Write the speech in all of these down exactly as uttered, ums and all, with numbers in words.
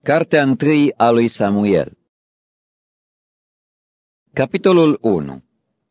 Cartea întâi a lui Samuel. Capitolul unu.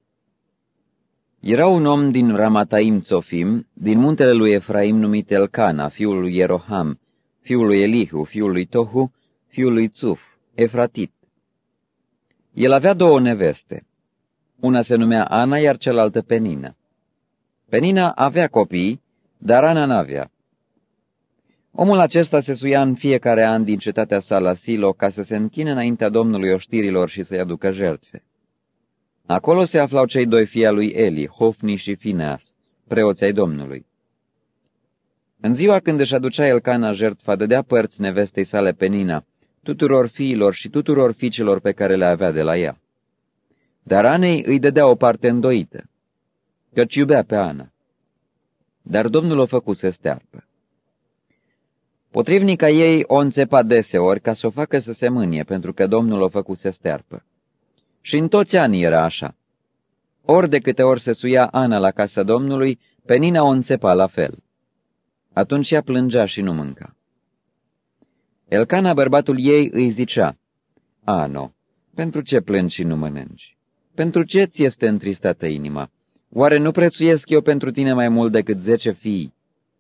Era un om din Ramataim Țofim, din muntele lui Efraim numit Elcana, fiul lui Ieroham, fiul lui Elihu, fiul lui Tohu, fiul lui Țuf, Efratit. El avea două neveste. Una se numea Ana, iar cealaltă Penina. Penina avea copii, dar Ana n-avea. Omul acesta se suia în fiecare an din cetatea sa la Silo ca să se închine înaintea Domnului oștirilor și să-i aducă jertfe. Acolo se aflau cei doi fii al lui Eli, Hofni și Fineas, preoții ai Domnului. În ziua când își aducea Elcana jertfa, dădea părți nevestei sale Penina, tuturor fiilor și tuturor fiicelor pe care le avea de la ea. Dar Anei îi dădea o parte îndoită, căci iubea pe Ana. Dar Domnul o făcuse stearpă. Potrivnica ei o înțepa deseori ca să o facă să se mânie, pentru că Domnul o făcuse stearpă. Și în toți anii era așa. Ori de câte ori se suia Ana la casa Domnului, Penina o înțepa la fel. Atunci ea plângea și nu mânca. Elcana, bărbatul ei, îi zicea, Ano, pentru ce plângi și nu mănânci? Pentru ce ți este întristată inima? Oare nu prețuiesc eu pentru tine mai mult decât zece fii?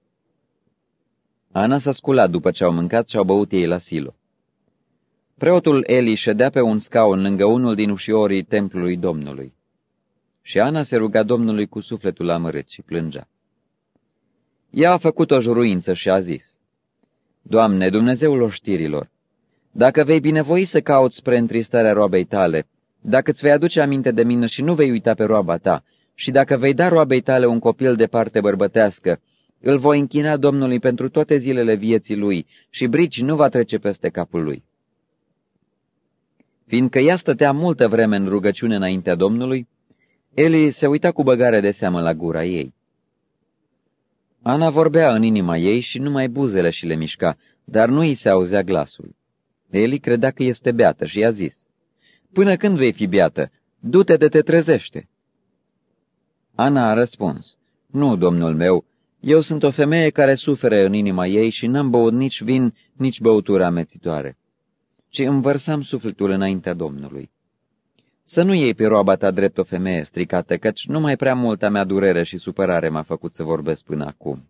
Ana s-a sculat după ce au mâncat și au băut ei la Silo. Preotul Eli ședea pe un scaun lângă unul din ușiorii templului Domnului. Și Ana se ruga Domnului cu sufletul amărât și plângea. Ea a făcut o juruință și a zis, Doamne, Dumnezeul oștirilor, dacă vei binevoi să cauți spre întristarea roabei tale, dacă îți vei aduce aminte de mine și nu vei uita pe roaba ta, și dacă vei da roabei tale un copil de parte bărbătească, îl voi închina Domnului pentru toate zilele vieții lui și brici nu va trece peste capul lui. Fiindcă ea stătea multă vreme în rugăciune înaintea Domnului, Eli se uita cu băgare de seamă la gura ei. Ana vorbea în inima ei și numai buzele și le mișca, dar nu îi se auzea glasul. Eli credea că este beată și i-a zis, Până când vei fi beată? Du-te de te trezește. Ana a răspuns, Nu, domnul meu, eu sunt o femeie care suferă în inima ei și n-am băut nici vin, nici băutură amețitoare, ci îmi vărsam sufletul înaintea Domnului. Să nu iei pe roaba ta drept o femeie stricată, căci numai prea multa mea durere și supărare m-a făcut să vorbesc până acum.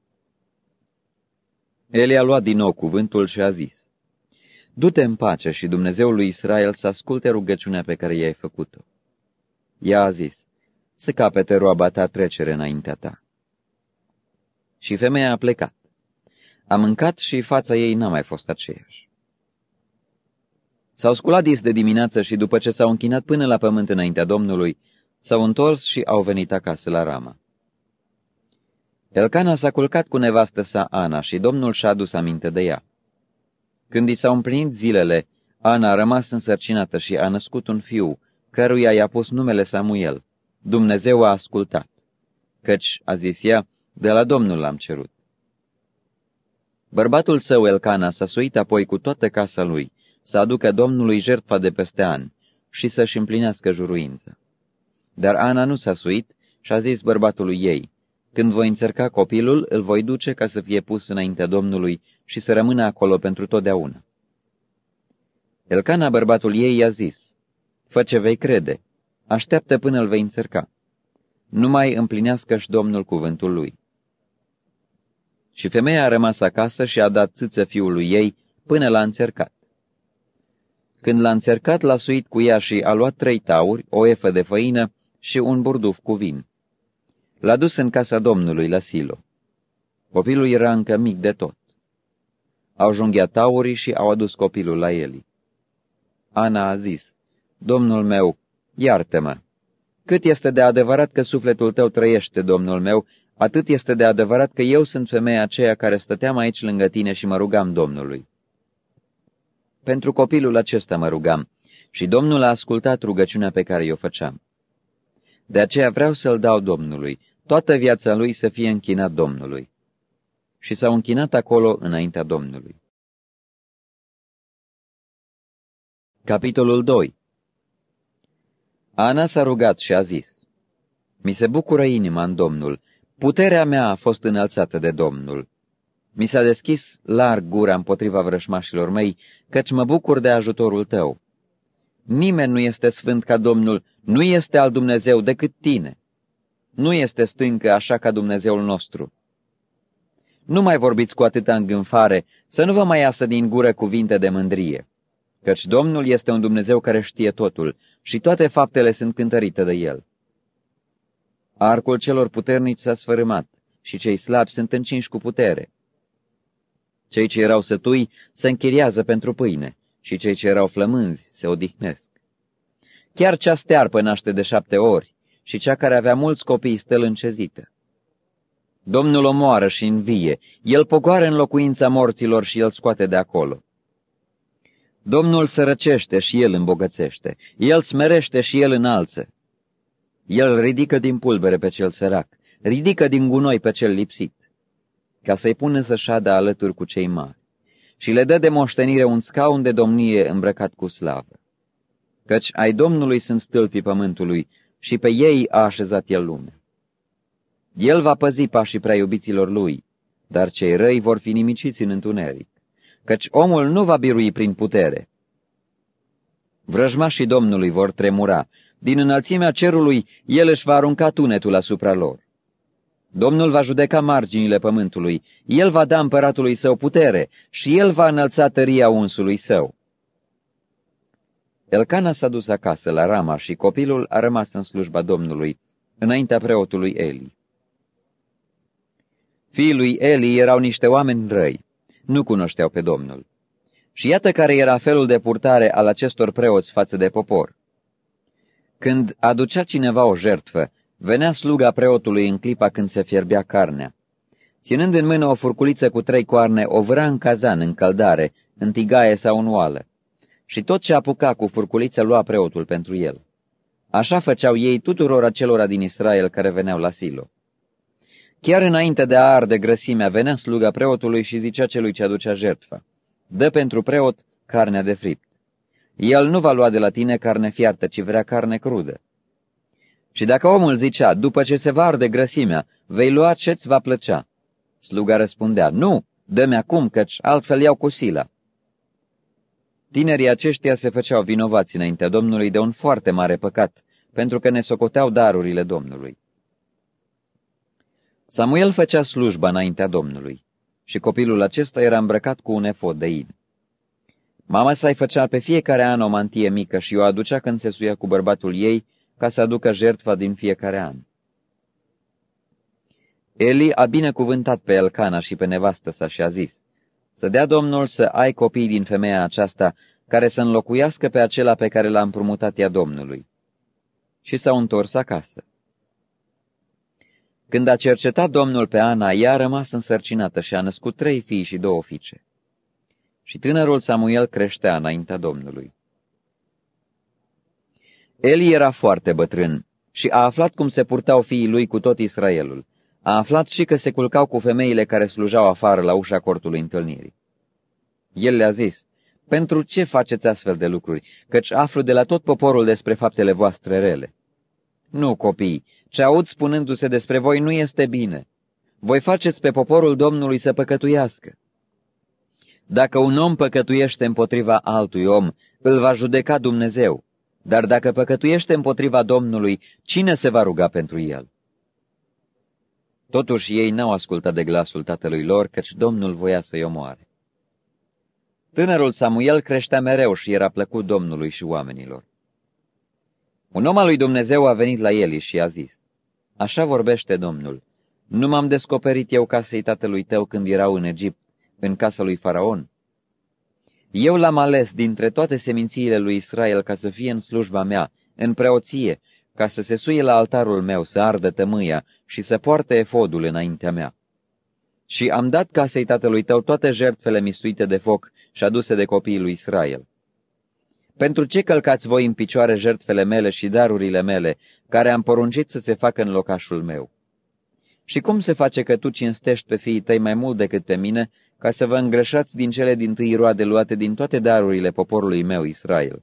Eli a luat din nou cuvântul și a zis, Du-te în pace și Dumnezeul lui Israel să asculte rugăciunea pe care i-ai făcut-o. Ea a zis, Să capete roaba ta trecere înaintea ta. Și femeia a plecat. A mâncat și fața ei n-a mai fost aceeași. S-au sculat dis de dimineață și după ce s-au închinat până la pământ înaintea Domnului, s-au întors și au venit acasă la Rama. Elcana s-a culcat cu nevastă sa Ana și Domnul și-a adus aminte de ea. Când i s-au împlinit zilele, Ana a rămas însărcinată și a născut un fiu, căruia i-a pus numele Samuel. Dumnezeu a ascultat, căci, a zis ea, de la Domnul l-am cerut. Bărbatul său, Elcana, s-a suit apoi cu toată casa lui, să aducă Domnului jertfa de peste an și să-și împlinească juruința. Dar Ana nu s-a suit și a zis bărbatului ei, Când voi înțărca copilul, îl voi duce ca să fie pus înaintea Domnului și să rămână acolo pentru totdeauna. Elcana, bărbatul ei, i-a zis, Fă ce vei crede, așteaptă până îl vei înțărca. Numai împlinească-și Domnul cuvântul lui. Și femeia a rămas acasă și a dat țâță fiului ei până l-a înțercat. Când l-a înțercat, l-a suit cu ea și a luat trei tauri, o efă de făină și un burduf cu vin. L-a dus în casa Domnului la Silo. Copilul era încă mic de tot. Au junghiat taurii și au adus copilul la Eli. Ana a zis, Domnul meu, iartă-mă. Cât este de adevărat că sufletul tău trăiește, Domnul meu, atât este de adevărat că eu sunt femeia aceea care stăteam aici lângă tine și mă rugam Domnului. Pentru copilul acesta mă rugam și Domnul a ascultat rugăciunea pe care o făceam. De aceea vreau să-l dau Domnului, toată viața lui să fie închinat Domnului. Și s-au închinat acolo înaintea Domnului. Capitolul doi. Ana s-a rugat și a zis, Mi se bucură inima în Domnul, puterea mea a fost înălțată de Domnul. Mi s-a deschis larg gura împotriva vrășmașilor mei, căci mă bucur de ajutorul tău. Nimeni nu este sfânt ca Domnul, nu este al Dumnezeu decât tine. Nu este stâncă așa ca Dumnezeul nostru. Nu mai vorbiți cu atâta îngânfare, să nu vă mai iasă din gură cuvinte de mândrie, căci Domnul este un Dumnezeu care știe totul și toate faptele sunt cântărite de El. Arcul celor puternici s-a sfărâmat și cei slabi sunt încinși cu putere. Cei ce erau sătui se închiriază pentru pâine și cei ce erau flămânzi se odihnesc. Chiar cea stearpă naște de șapte ori și cea care avea mulți copii stă lâncezită. Domnul omoară și învie, El pogoară în locuința morților și El scoate de acolo. Domnul sărăcește și El îmbogățește, El smerește și El înalță. El ridică din pulbere pe cel sărac, ridică din gunoi pe cel lipsit, ca să-i pună să șadă alături cu cei mari, și le dă de moștenire un scaun de domnie îmbrăcat cu slavă. Căci ai Domnului sunt stâlpii pământului și pe ei a așezat El lumea. El va păzi pașii prea iubiților Lui, dar cei răi vor fi nimiciți în întuneric, căci omul nu va birui prin putere. Vrăjmașii Domnului vor tremura, din înălțimea cerului El își va arunca tunetul asupra lor. Domnul va judeca marginile pământului, El va da împăratului său putere și El va înălța tăria unsului său. Elcana s-a dus acasă la Rama și copilul a rămas în slujba Domnului, înaintea preotului Eli. Fiii lui Eli erau niște oameni răi, nu cunoșteau pe Domnul. Și iată care era felul de purtare al acestor preoți față de popor. Când aducea cineva o jertfă, venea sluga preotului în clipa când se fierbea carnea. Ținând în mână o furculiță cu trei coarne, o vâra în cazan, în căldare, în tigaie sau în oală. Și tot ce apuca cu furculiță lua preotul pentru el. Așa făceau ei tuturor acelora din Israel care veneau la Silo. Chiar înainte de a arde grăsimea, venea sluga preotului și zicea celui ce aducea jertfa: dă pentru preot carnea de fript. El nu va lua de la tine carne fiartă, ci vrea carne crudă. Și dacă omul zicea: după ce se va arde grăsimea, vei lua ce-ți va plăcea, sluga răspundea: nu, dă-mi acum, căci altfel iau cu sila. Tinerii aceștia se făceau vinovați înaintea Domnului de un foarte mare păcat, pentru că ne socoteau darurile Domnului. Samuel făcea slujba înaintea Domnului și copilul acesta era îmbrăcat cu un efod de in. Mama sa-i făcea pe fiecare an o mantie mică și o aducea când se suia cu bărbatul ei ca să aducă jertfa din fiecare an. Eli a binecuvântat pe Elcana și pe nevastă sa și a zis: să dea Domnul să ai copii din femeia aceasta, care să înlocuiască pe acela pe care l-a împrumutat ea Domnului. Și s-au întors acasă. Când a cercetat Domnul pe Ana, ea a rămas însărcinată și a născut trei fii și două fiice. Și tânărul Samuel creștea înaintea Domnului. Eli era foarte bătrân și a aflat cum se purtau fiii lui cu tot Israelul. A aflat și că se culcau cu femeile care slujau afară la ușa cortului întâlnirii. El le-a zis: pentru ce faceți astfel de lucruri, căci aflu de la tot poporul despre faptele voastre rele? Nu, copii, ce aud spunându-se despre voi nu este bine. Voi faceți pe poporul Domnului să păcătuiască. Dacă un om păcătuiește împotriva altui om, îl va judeca Dumnezeu, dar dacă păcătuiește împotriva Domnului, cine se va ruga pentru el? Totuși ei n-au ascultat de glasul tatălui lor, căci Domnul voia să-i omoare. Tânărul Samuel creștea mereu și era plăcut Domnului și oamenilor. Un om al lui Dumnezeu a venit la Eli și a zis: așa vorbește Domnul, nu m-am descoperit eu casei tatălui tău când erau în Egipt, în casa lui Faraon? Eu l-am ales dintre toate semințiile lui Israel ca să fie în slujba mea, în preoție, ca să se suie la altarul meu, să ardă tămâia și să poarte efodul înaintea mea. Și am dat casei tatălui tău toate jertfele mistuite de foc și aduse de copiii lui Israel. Pentru ce călcați voi în picioare jertfele mele și darurile mele, care am poruncit să se facă în locașul meu? Și cum se face că tu cinstești pe fiii tăi mai mult decât pe mine, ca să vă îngrășați din cele dintâi roade luate din toate darurile poporului meu Israel?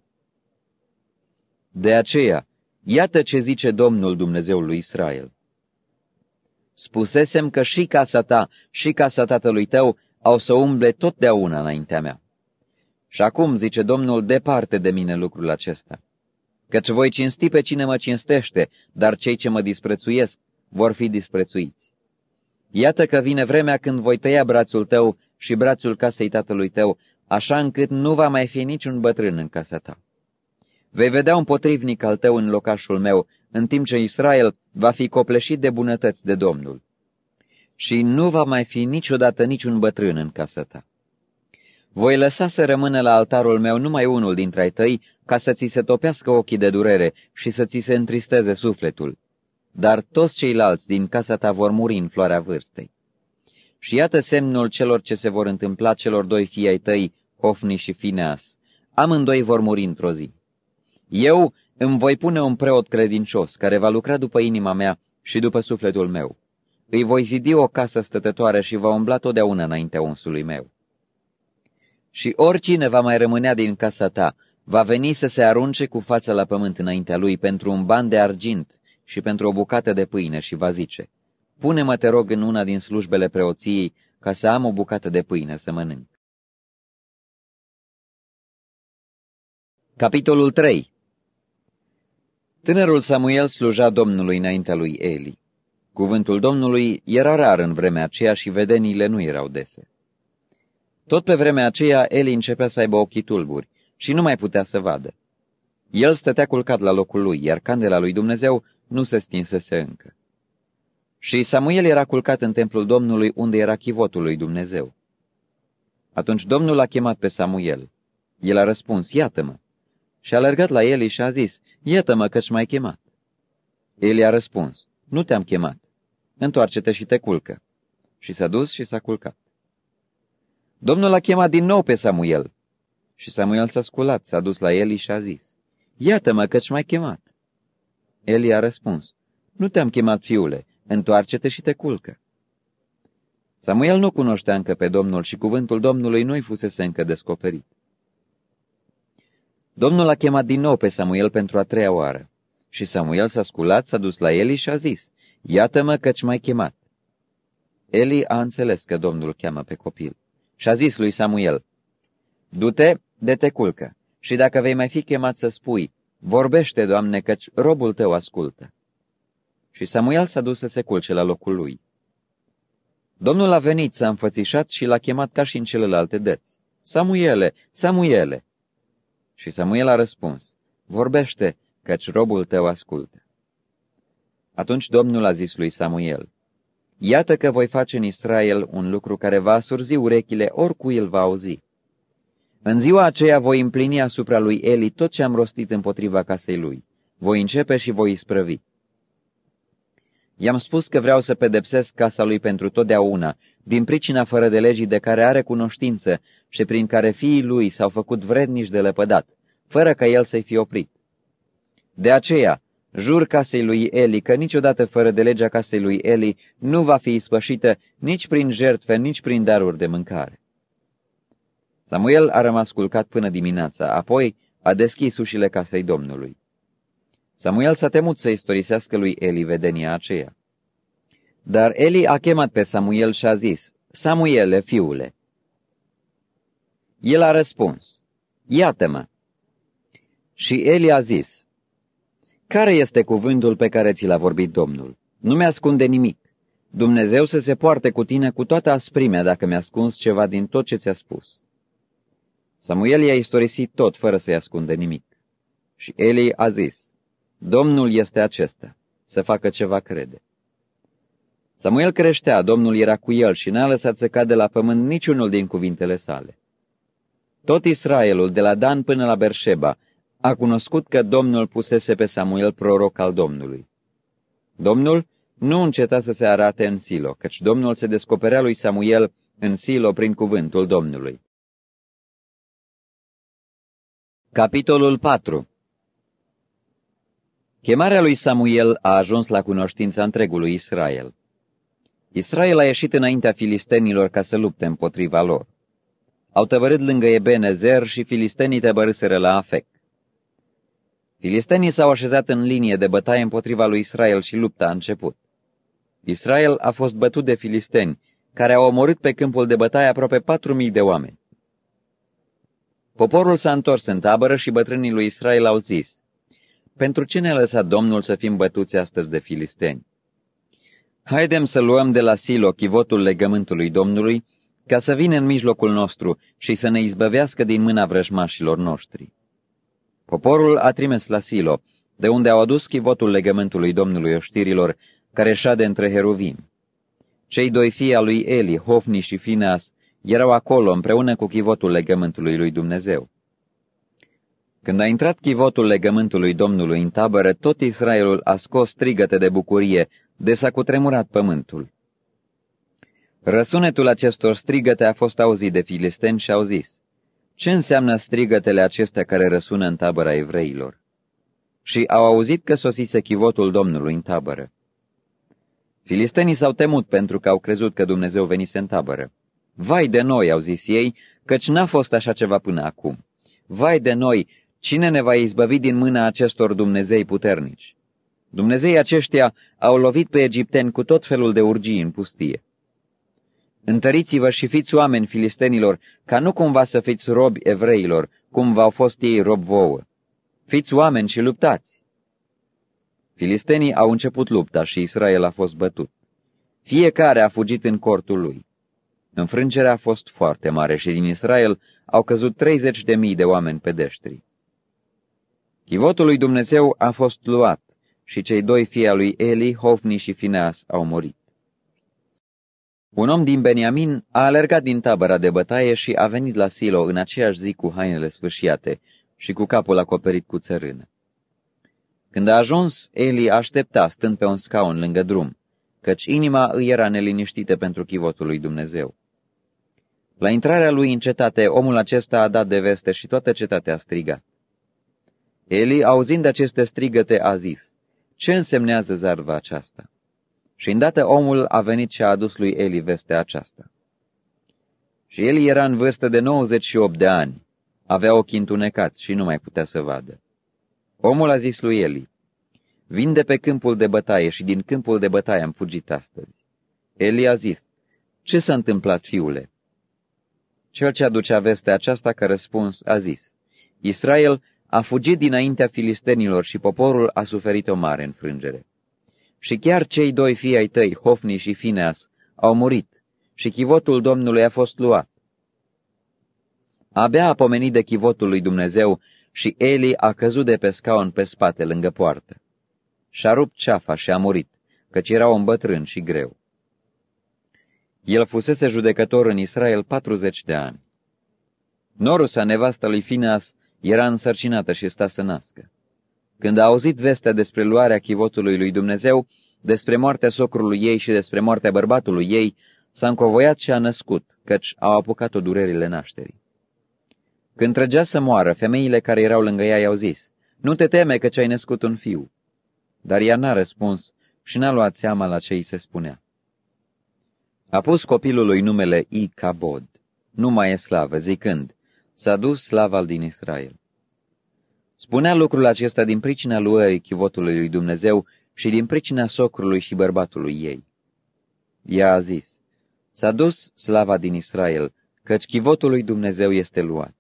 De aceea, iată ce zice Domnul Dumnezeul lui Israel: spusesem că și casa ta și casa tatălui tău au să umble totdeauna înaintea mea. Și acum, zice Domnul, departe de mine lucrul acesta. Căci voi cinsti pe cine mă cinstește, dar cei ce mă disprețuiesc vor fi disprețuiți. Iată că vine vremea când voi tăia brațul tău și brațul casei tatălui tău, așa încât nu va mai fi niciun bătrân în casa ta. Vei vedea un potrivnic al tău în locașul meu, în timp ce Israel va fi copleșit de bunătăți de Domnul. Și nu va mai fi niciodată niciun bătrân în casa ta. Voi lăsa să rămână la altarul meu numai unul dintre ai tăi, ca să ți se topească ochii de durere și să ți se întristeze sufletul. Dar toți ceilalți din casa ta vor muri în floarea vârstei. Și iată semnul celor ce se vor întâmpla celor doi fii ai tăi, Hofni și Fineas. Amândoi vor muri într-o zi. Eu îmi voi pune un preot credincios, care va lucra după inima mea și după sufletul meu. Îi voi zidi o casă stătătoare și va umbla totdeauna înaintea unsului meu. Și oricine va mai rămânea din casa ta, va veni să se arunce cu fața la pământ înaintea lui pentru un ban de argint și pentru o bucată de pâine și va zice: pune-mă, te rog, în una din slujbele preoției, ca să am o bucată de pâine să mănânc. Capitolul trei. Tânărul Samuel sluja Domnului înaintea lui Eli. Cuvântul Domnului era rar în vremea aceea și vedeniile nu erau dese. Tot pe vremea aceea Eli începea să aibă ochii tulburi și nu mai putea să vadă. El stătea culcat la locul lui, iar candela lui Dumnezeu nu se stinsese încă. Și Samuel era culcat în templul Domnului, unde era chivotul lui Dumnezeu. Atunci Domnul a chemat pe Samuel. El a răspuns: iată-mă. Și a alergat la Eli și a zis: iată-mă, căci m-ai chemat. Eli a răspuns: nu te-am chemat. Întoarce-te și te culcă. Și s-a dus și s-a culcat. Domnul a chemat din nou pe Samuel. Și Samuel s-a sculat, s-a dus la Eli și a zis: iată-mă, căci m-ai chemat. Eli a răspuns: nu te-am chemat, fiule, întoarce-te și te culcă. Samuel nu cunoștea încă pe Domnul și cuvântul Domnului nu-i fusese încă descoperit. Domnul a chemat din nou pe Samuel pentru a treia oară. Și Samuel s-a sculat, s-a dus la Eli și a zis: iată-mă, căci m-ai chemat. Eli a înțeles că Domnul cheamă pe copil și a zis lui Samuel: du-te, de te culcă, și dacă vei mai fi chemat să spui: vorbește, Doamne, căci robul tău ascultă. Și Samuel s-a dus să se culce la locul lui. Domnul a venit, s-a înfățișat și l-a chemat ca și în celelalte dăți: Samuele, Samuele! Și Samuel a răspuns: vorbește, căci robul tău ascultă. Atunci Domnul a zis lui Samuel: iată că voi face în Israel un lucru care va asurzi urechile oricui îl va auzi. În ziua aceea voi împlini asupra lui Eli tot ce am rostit împotriva casei lui. Voi începe și voi isprăvi. I-am spus că vreau să pedepsesc casa lui pentru totdeauna, din pricina fără de legii de care are cunoștință și prin care fiii lui s-au făcut vrednici de lepădat, fără ca el să-i fi oprit. De aceea, jur casei lui Eli că niciodată fără de legea casei lui Eli nu va fi ispășită nici prin jertfe, nici prin daruri de mâncare. Samuel a rămas culcat până dimineața, apoi a deschis ușile casei Domnului. Samuel s-a temut să istorisească lui Eli vedenia aceea. Dar Eli a chemat pe Samuel și a zis: Samuele, fiule. El a răspuns: iată-mă. Și Eli a zis: care este cuvântul pe care ți l-a vorbit Domnul? Nu mi-ascunde nimic. Dumnezeu să se poarte cu tine cu toată asprimea dacă mi-a ascuns ceva din tot ce ți-a spus. Samuel i-a istorisit tot fără să-i ascundă nimic. Și Eli a zis: Domnul este acesta, să facă ce va crede. Samuel creștea, Domnul era cu el și n-a lăsat să cadă la pământ niciunul din cuvintele sale. Tot Israelul, de la Dan până la Berșeba, a cunoscut că Domnul pusese pe Samuel proroc al Domnului. Domnul nu înceta să se arate în Silo, căci Domnul se descoperea lui Samuel în Silo prin cuvântul Domnului. Capitolul patru. Chemarea lui Samuel a ajuns la cunoștința întregului Israel. Israel a ieșit înaintea filistenilor ca să lupte împotriva lor. Au tăvărât lângă Ebenezer și filistenii tăbărâseră la Afec. Filistenii s-au așezat în linie de bătaie împotriva lui Israel și lupta a început. Israel a fost bătut de filisteni, care au omorât pe câmpul de bătaie aproape patru mii de oameni. Poporul s-a întors în tabără și bătrânii lui Israel au zis: pentru ce ne-a lăsat Domnul să fim bătuți astăzi de filisteni? Haidem să luăm de la Silo chivotul legământului Domnului, ca să vină în mijlocul nostru și să ne izbăvească din mâna vrăjmașilor noștri. Poporul a trimis la Silo, de unde au adus chivotul legământului Domnului oștirilor, care șade între heruvim. Cei doi fii al lui Eli, Hofni și Fineas, erau acolo împreună cu chivotul legământului lui Dumnezeu. Când a intrat chivotul legământului Domnului în tabără, tot Israelul a scos strigăte de bucurie, de s-a cutremurat pământul. Răsunetul acestor strigăte a fost auzit de filisteni și au zis: ce înseamnă strigătele acestea care răsună în tabăra evreilor? Și au auzit că sosise chivotul Domnului în tabără. Filistenii s-au temut pentru că au crezut că Dumnezeu venise în tabără. Vai de noi, au zis ei, căci n-a fost așa ceva până acum. Vai de noi, cine ne va izbăvi din mâna acestor Dumnezei puternici? Dumnezeii aceștia au lovit pe egipteni cu tot felul de urgii în pustie. Întăriți-vă și fiți oameni filistenilor, ca nu cumva să fiți robi evreilor, cum v-au fost ei robi vouă. Fiți oameni și luptați. Filistenii au început lupta și Israel a fost bătut. Fiecare a fugit în cortul lui. Înfrângerea a fost foarte mare și din Israel au căzut treizeci de mii de oameni pedeștri. Chivotul lui Dumnezeu a fost luat și cei doi fii al lui Eli, Hofni și Fineas, au murit. Un om din Beniamin a alergat din tabăra de bătaie și a venit la Silo în aceeași zi cu hainele sfâșiate și cu capul acoperit cu țărână. Când a ajuns, Eli aștepta stând pe un scaun lângă drum, căci inima îi era neliniștită pentru chivotul lui Dumnezeu. La intrarea lui în cetate, omul acesta a dat de veste și toată cetatea a strigat. Eli, auzind aceste strigăte, a zis: ce însemnează zarva aceasta? Și îndată omul a venit și a adus lui Eli vestea aceasta. Și Eli era în vârstă de nouăzeci și opt de ani, avea ochii întunecați și nu mai putea să vadă. Omul a zis lui Eli: vin de pe câmpul de bătaie și din câmpul de bătaie am fugit astăzi. Eli a zis: ce s-a întâmplat, fiule? Cel ce aducea vestea aceasta ca răspuns a zis: Israel a fugit dinaintea filistenilor și poporul a suferit o mare înfrângere. Și chiar cei doi fii ai tăi, Hofni și Fineas, au murit și chivotul Domnului a fost luat. Abia a pomenit de chivotul lui Dumnezeu și Eli a căzut de pe scaun pe spate lângă poartă. Și-a rupt ceafa și a murit, căci era un bătrân și greu. El fusese judecător în Israel patruzeci de ani. Norusa, nevasta lui Fineas, era însărcinată și sta să nască. Când a auzit vestea despre luarea chivotului lui Dumnezeu, despre moartea socrului ei și despre moartea bărbatului ei, s-a încovoiat și a născut, căci au apucat-o durerile nașterii. Când trăgea să moară, femeile care erau lângă ea i-au zis: nu te teme că ți-ai născut un fiu. Dar ea n-a răspuns și n-a luat seama la ce îi se spunea. A pus copilului numele Icabod, nu mai e slavă, zicând: s-a dus slava din Israel. Spunea lucrul acesta din pricina luării chivotului lui Dumnezeu și din pricina socrului și bărbatului ei. Ea a zis: s-a dus slava din Israel, căci chivotul lui Dumnezeu este luat.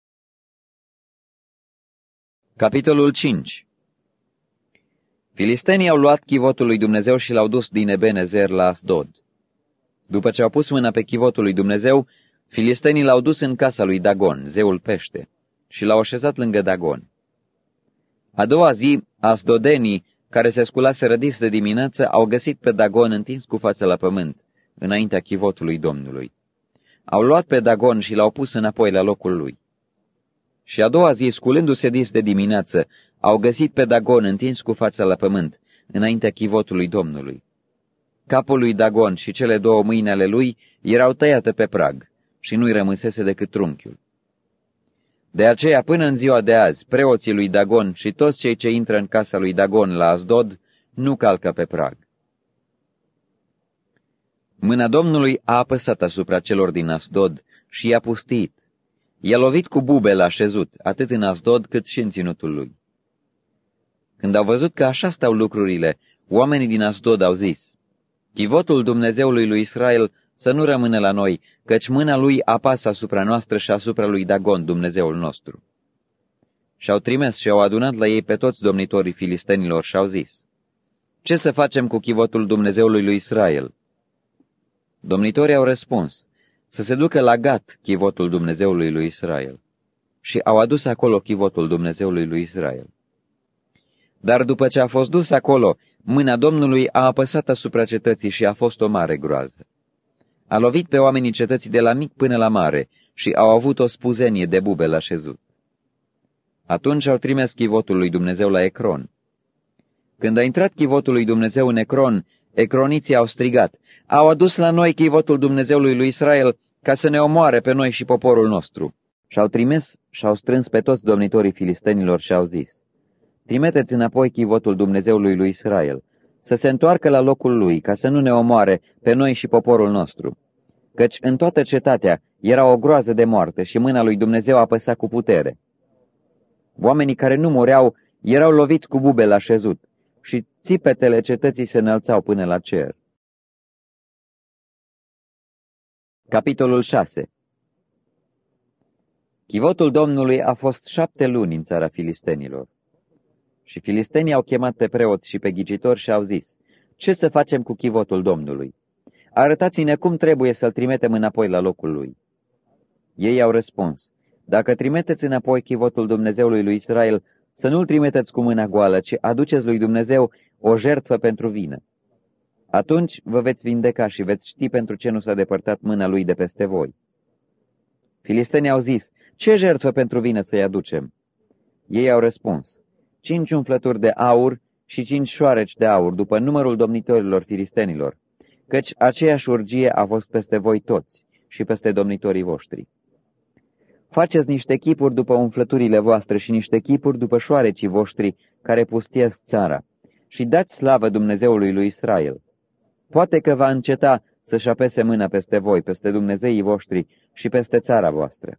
Capitolul cinci. Filistenii au luat chivotul lui Dumnezeu și l-au dus din Ebenezer la Asdod. După ce au pus mâna pe chivotul lui Dumnezeu, filistenii l-au dus în casa lui Dagon, zeul pește, și l-au așezat lângă Dagon. A doua zi, asdodenii, care se sculaseră dis de dimineață, au găsit pe Dagon întins cu fața la pământ, înaintea chivotului Domnului. Au luat pe Dagon și l-au pus înapoi la locul lui. Și a doua zi, sculându-se dis de dimineață, au găsit pe Dagon întins cu fața la pământ, înaintea chivotului Domnului. Capul lui Dagon și cele două mâini ale lui erau tăiate pe prag și nu-i rămâsese decât trunchiul. De aceea, până în ziua de azi, preoții lui Dagon și toți cei ce intră în casa lui Dagon la Asdod nu calcă pe prag. Mâna Domnului a apăsat asupra celor din Asdod și i-a pustit. I-a lovit cu bube la șezut, atât în Asdod cât și în ținutul lui. Când au văzut că așa stau lucrurile, oamenii din Asdod au zis: chivotul Dumnezeului lui Israel să nu rămână la noi, căci mâna lui apasă asupra noastră și asupra lui Dagon, Dumnezeul nostru. Și-au trimis și au adunat la ei pe toți domnitorii filistenilor și au zis: Ce să facem cu chivotul Dumnezeului lui Israel? Domnitorii au răspuns: Să se ducă la Gat chivotul Dumnezeului lui Israel. Și au adus acolo chivotul Dumnezeului lui Israel. Dar după ce a fost dus acolo, mâna Domnului a apăsat asupra cetății și a fost o mare groază. A lovit pe oamenii cetății de la mic până la mare și au avut o spuzenie de bube la șezut. Atunci au trimis chivotul lui Dumnezeu la Ecron. Când a intrat chivotul lui Dumnezeu în Ecron, ecroniții au strigat: Au adus la noi chivotul Dumnezeului lui Israel ca să ne omoare pe noi și poporul nostru. Și-au trimis și-au strâns pe toți domnitorii filistenilor și au zis: Trimiteți înapoi chivotul Dumnezeului lui Israel, să se întoarcă la locul lui, ca să nu ne omoare pe noi și poporul nostru. Căci în toată cetatea era o groază de moarte și mâna lui Dumnezeu apăsa cu putere. Oamenii care nu mureau erau loviți cu bube la șezut și țipetele cetății se înălțau până la cer. Capitolul șase. Chivotul Domnului a fost șapte luni în țara filistenilor. Și filistenii au chemat pe preoți și pe ghicitori și au zis: Ce să facem cu chivotul Domnului? Arătați-ne cum trebuie să-l trimitem înapoi la locul lui. Ei au răspuns: Dacă trimiteți înapoi chivotul Dumnezeului lui Israel, să nu-l trimiteți cu mâna goală, ci aduceți lui Dumnezeu o jertfă pentru vină. Atunci vă veți vindeca și veți ști pentru ce nu s-a depărtat mâna lui de peste voi. Filistenii au zis: Ce jertfă pentru vină să-i aducem? Ei au răspuns: Cinci umflături de aur și cinci șoareci de aur, după numărul domnitorilor filistenilor, căci aceeași urgie a fost peste voi toți și peste domnitorii voștri. Faceți niște chipuri după umflăturile voastre și niște chipuri după șoarecii voștri care pustiesc țara și dați slavă Dumnezeului lui Israel. Poate că va înceta să-și apese mâna peste voi, peste Dumnezeii voștri și peste țara voastră.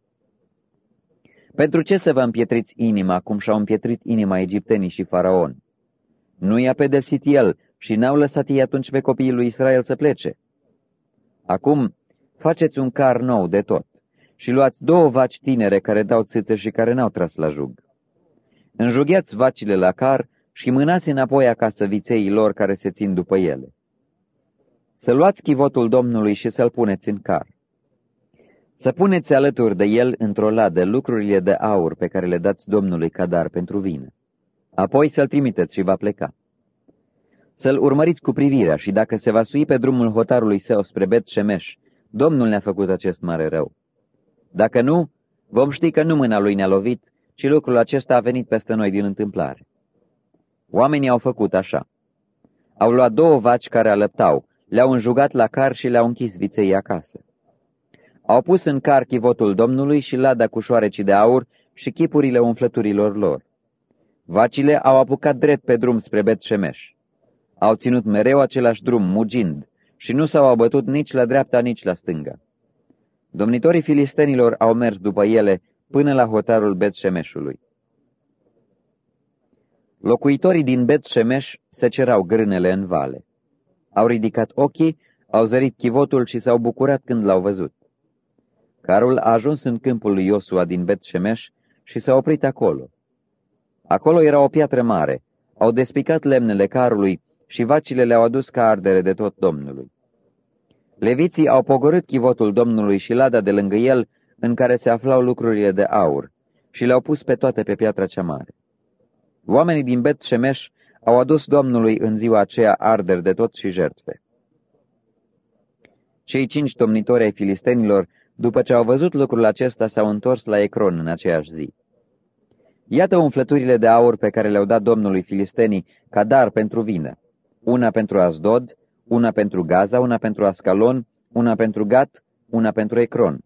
Pentru ce să vă împietriți inima, cum și-au împietrit inima egiptenii și faraon? Nu i-a pedepsit el și n-au lăsat ei atunci pe copiii lui Israel să plece. Acum faceți un car nou de tot și luați două vaci tinere care dau țâțe și care n-au tras la jug. Înjugheați vacile la car și mânați înapoi acasă vițeii lor care se țin după ele. Să luați chivotul Domnului și să-l puneți în car. Să puneți alături de el într-o ladă lucrurile de aur pe care le dați Domnului ca dar pentru vină. Apoi să-l trimiteți și va pleca. Să-l urmăriți cu privirea și dacă se va sui pe drumul hotarului său spre Bet-Shemesh, Domnul ne-a făcut acest mare rău. Dacă nu, vom ști că nu mâna lui ne-a lovit, ci lucrul acesta a venit peste noi din întâmplare. Oamenii au făcut așa. Au luat două vaci care alăptau, le-au înjugat la car și le-au închis viței acasă. Au pus în car chivotul Domnului și lada cu șoarecii de aur și chipurile umflăturilor lor. Vacile au apucat drept pe drum spre Bet-Shemesh. Au ținut mereu același drum, mugind, și nu s-au abătut nici la dreapta, nici la stânga. Domnitorii filistenilor au mers după ele până la hotarul Bet-Shemeshului. Locuitorii din Bet-Shemesh se cerau grânele în vale. Au ridicat ochii, au zărit chivotul și s-au bucurat când l-au văzut. Carul a ajuns în câmpul lui Iosua din Bet-Shemesh și s-a oprit acolo. Acolo era o piatră mare, au despicat lemnele carului și vacile le-au adus ca ardere de tot Domnului. Leviții au pogorât chivotul Domnului și lada de lângă el, în care se aflau lucrurile de aur, și le-au pus pe toate pe piatra cea mare. Oamenii din Bet-Shemesh au adus Domnului în ziua aceea arderi de tot și jertfe. Cei cinci domnitori ai filistenilor, după ce au văzut lucrul acesta, s-au întors la Ecron în aceeași zi. Iată umflăturile de aur pe care le-au dat Domnului filistenii ca dar pentru vină, una pentru Asdod, una pentru Gaza, una pentru Ascalon, una pentru Gat, una pentru Ecron.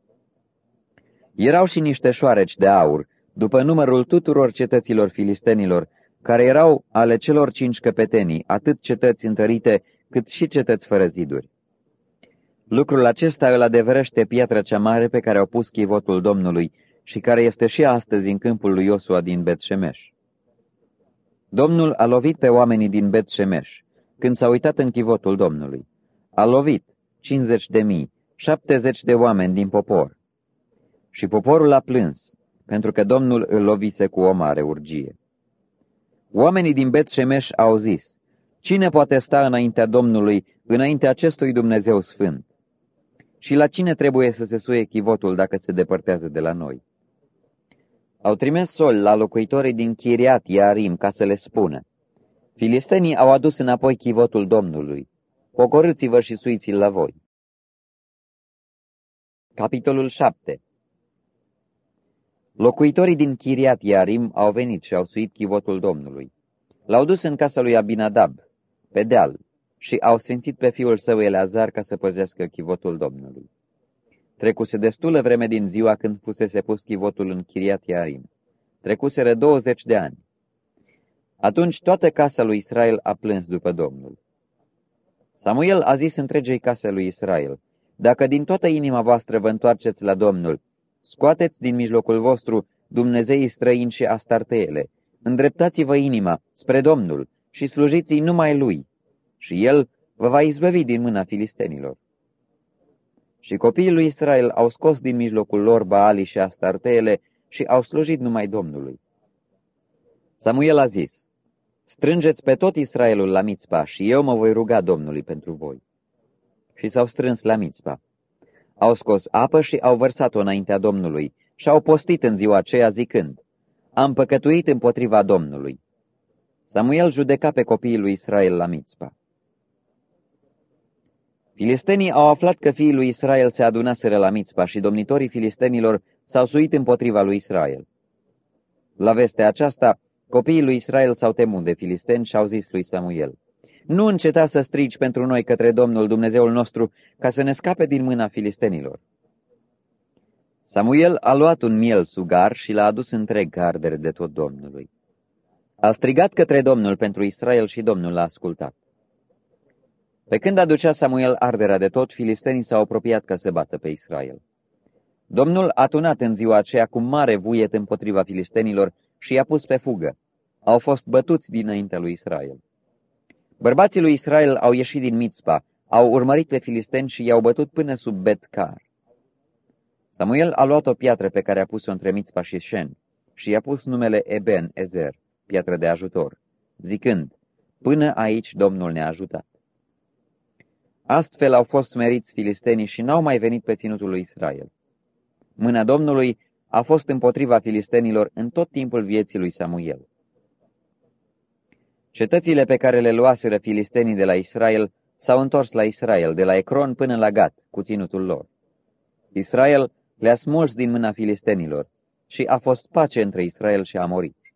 Erau și niște șoareci de aur, după numărul tuturor cetăților filistenilor, care erau ale celor cinci căpetenii, atât cetăți întărite, cât și cetăți fără ziduri. Lucrul acesta îl adeverește piatra cea mare pe care au pus chivotul Domnului și care este și astăzi în câmpul lui Iosua din Bet-Shemesh. Domnul a lovit pe oamenii din Bet-Shemesh când s-a uitat în chivotul Domnului. A lovit cincizeci de mii, șaptezeci de oameni din popor. Și poporul a plâns, pentru că Domnul îl lovise cu o mare urgie. Oamenii din Bet-Shemesh au zis, cine poate sta înaintea Domnului, înaintea acestui Dumnezeu sfânt? Și la cine trebuie să se suie chivotul dacă se depărtează de la noi? Au trimis soli la locuitorii din Chiriat Iarim ca să le spună, filistenii au adus înapoi chivotul Domnului, pogorâți-vă și suiți-l la voi. Capitolul șapte. Locuitorii din Chiriat Iarim au venit și au suit chivotul Domnului. L-au dus în casa lui Abinadab, pe deal, și au sfințit pe fiul său Eleazar ca să păzească chivotul Domnului. Trecuse destulă vreme din ziua când fusese pus chivotul în Chiriat Iarim. Trecuseră douăzeci de ani. Atunci toată casa lui Israel a plâns după Domnul. Samuel a zis întregei case lui Israel, dacă din toată inima voastră vă întoarceți la Domnul, scoateți din mijlocul vostru dumnezeii străini și astarteele, îndreptați-vă inima spre Domnul și slujiți-i numai Lui, și El vă va izbăvi din mâna filistenilor. Și copiii lui Israel au scos din mijlocul lor Baali și astarteele și au slujit numai Domnului. Samuel a zis, strângeți pe tot Israelul la Mițpa și eu mă voi ruga Domnului pentru voi. Și s-au strâns la Mițpa. Au scos apă și au vărsat-o înaintea Domnului și au postit în ziua aceea zicând, am păcătuit împotriva Domnului. Samuel judeca pe copiii lui Israel la Mițpa. Filistenii au aflat că fiii lui Israel se adunaseră la Mițpa și domnitorii filistenilor s-au suit împotriva lui Israel. La vestea aceasta, copiii lui Israel s-au temut de filisteni și au zis lui Samuel, nu înceta să strigi pentru noi către Domnul Dumnezeul nostru ca să ne scape din mâna filistenilor. Samuel a luat un miel sugar și l-a adus întreg ca ardere de tot Domnului. A strigat către Domnul pentru Israel și Domnul l-a ascultat. Pe când aducea Samuel arderea de tot, filistenii s-au apropiat ca să bată pe Israel. Domnul a tunat în ziua aceea cu mare vuiet împotriva filistenilor și i-a pus pe fugă. Au fost bătuți dinaintea lui Israel. Bărbații lui Israel au ieșit din Mițpa, au urmărit pe filisteni și i-au bătut până sub Bet-Car. Samuel a luat o piatră pe care a pus-o între Mițpa și Șen și i-a pus numele Eben Ezer, piatră de ajutor, zicând, până aici Domnul ne-a ajutat. Astfel au fost smeriți filistenii și n-au mai venit pe ținutul lui Israel. Mâna Domnului a fost împotriva filistenilor în tot timpul vieții lui Samuel. Cetățile pe care le luaseră filistenii de la Israel s-au întors la Israel, de la Ecron până la Gat, cu ținutul lor. Israel le-a smuls din mâna filistenilor și a fost pace între Israel și amoriți.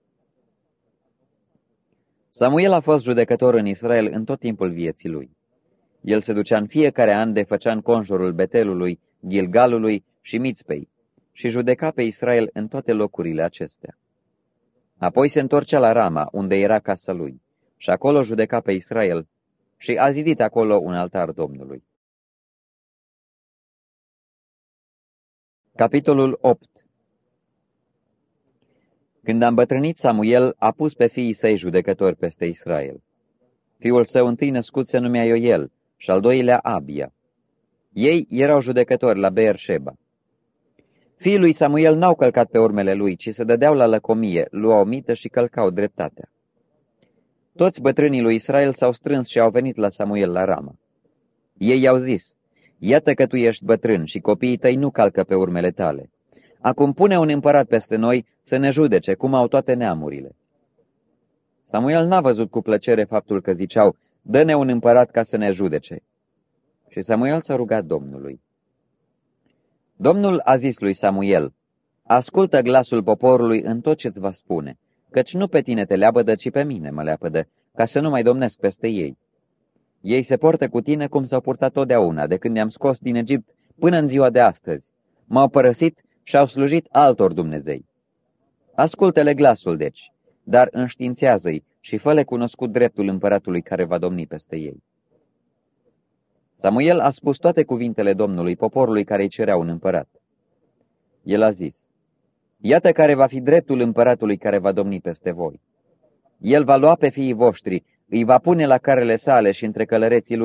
Samuel a fost judecător în Israel în tot timpul vieții lui. El se ducea în fiecare an de făcea în conjurul Betelului, Gilgalului și Mițpei și judeca pe Israel în toate locurile acestea. Apoi se întorcea la Rama, unde era casa lui, și acolo judeca pe Israel și a zidit acolo un altar Domnului. Capitolul opt. Când a îmbătrânit Samuel, a pus pe fiii săi judecători peste Israel. Fiul său întâi născut se numea Ioel și al doilea Abia. Ei erau judecători la Beer-Sheba. Fiii lui Samuel n-au călcat pe urmele lui, ci se dădeau la lăcomie, luau mită și călcau dreptatea. Toți bătrânii lui Israel s-au strâns și au venit la Samuel la Rama. Ei i-au zis, iată că tu ești bătrân și copiii tăi nu calcă pe urmele tale. Acum pune un împărat peste noi să ne judece, cum au toate neamurile. Samuel n-a văzut cu plăcere faptul că ziceau, dă-ne un împărat ca să ne judece. Și Samuel s-a rugat Domnului. Domnul a zis lui Samuel, ascultă glasul poporului în tot ce-ți va spune, căci nu pe tine te leapădă, ci pe mine mă leapădă, ca să nu mai domnesc peste ei. Ei se portă cu tine cum s-au purtat totdeauna, de când ne-am scos din Egipt până în ziua de astăzi. M-au părăsit și au slujit altor Dumnezei. Ascultă-le glasul, deci, dar înștiințează-i și fă-le cunoscut dreptul împăratului care va domni peste ei. Samuel a spus toate cuvintele Domnului poporului care îi cerea un împărat. El a zis, iată care va fi dreptul împăratului care va domni peste voi. El va lua pe fiii voștri, îi va pune la carele sale și între călăreții lui,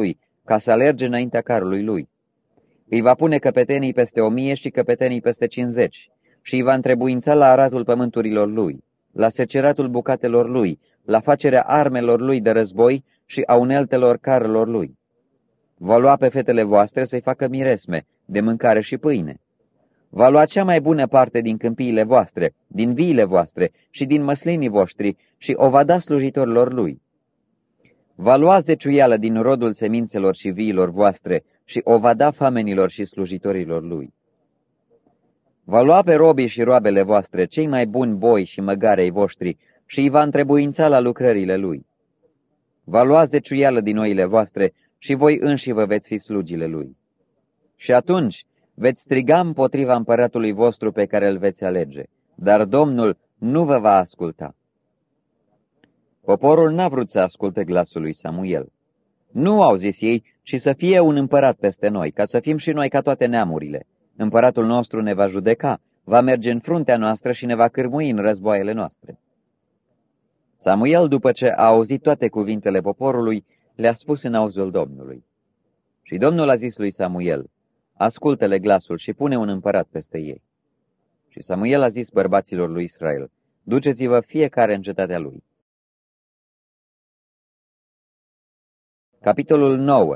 ca să alerge înaintea carului lui. Îi va pune căpetenii peste o mie și căpetenii peste cincizeci și îi va întrebuința la aratul pământurilor lui, la seceratul bucatelor lui, la facerea armelor lui de război și a uneltelor carelor lui. Va lua pe fetele voastre să-i facă miresme, de mâncare și pâine. Va lua cea mai bună parte din câmpiile voastre, din viile voastre și din măslinii voștri și o va da slujitorilor lui. Va lua zeciuială din rodul semințelor și viilor voastre și o va da famenilor și slujitorilor lui. Va lua pe robii și roabele voastre, cei mai buni boi și măgarei voștri, și îi va întrebuința la lucrările lui. Va lua zeciuială din oile voastre și voi înși vă veți fi slugile lui. Și atunci veți striga împotriva împăratului vostru pe care îl veți alege, dar Domnul nu vă va asculta. Poporul n-a vrut să asculte glasul lui Samuel. Nu au zis ei, ci să fie un împărat peste noi, ca să fim și noi ca toate neamurile. Împăratul nostru ne va judeca, va merge în fruntea noastră și ne va cârmui în războaiele noastre. Samuel, după ce a auzit toate cuvintele poporului, le-a spus în auzul Domnului. Și Domnul a zis lui Samuel, ascultă-le glasul și pune un împărat peste ei. Și Samuel a zis bărbaților lui Israel, duceți-vă fiecare în cetatea lui. Capitolul nouă.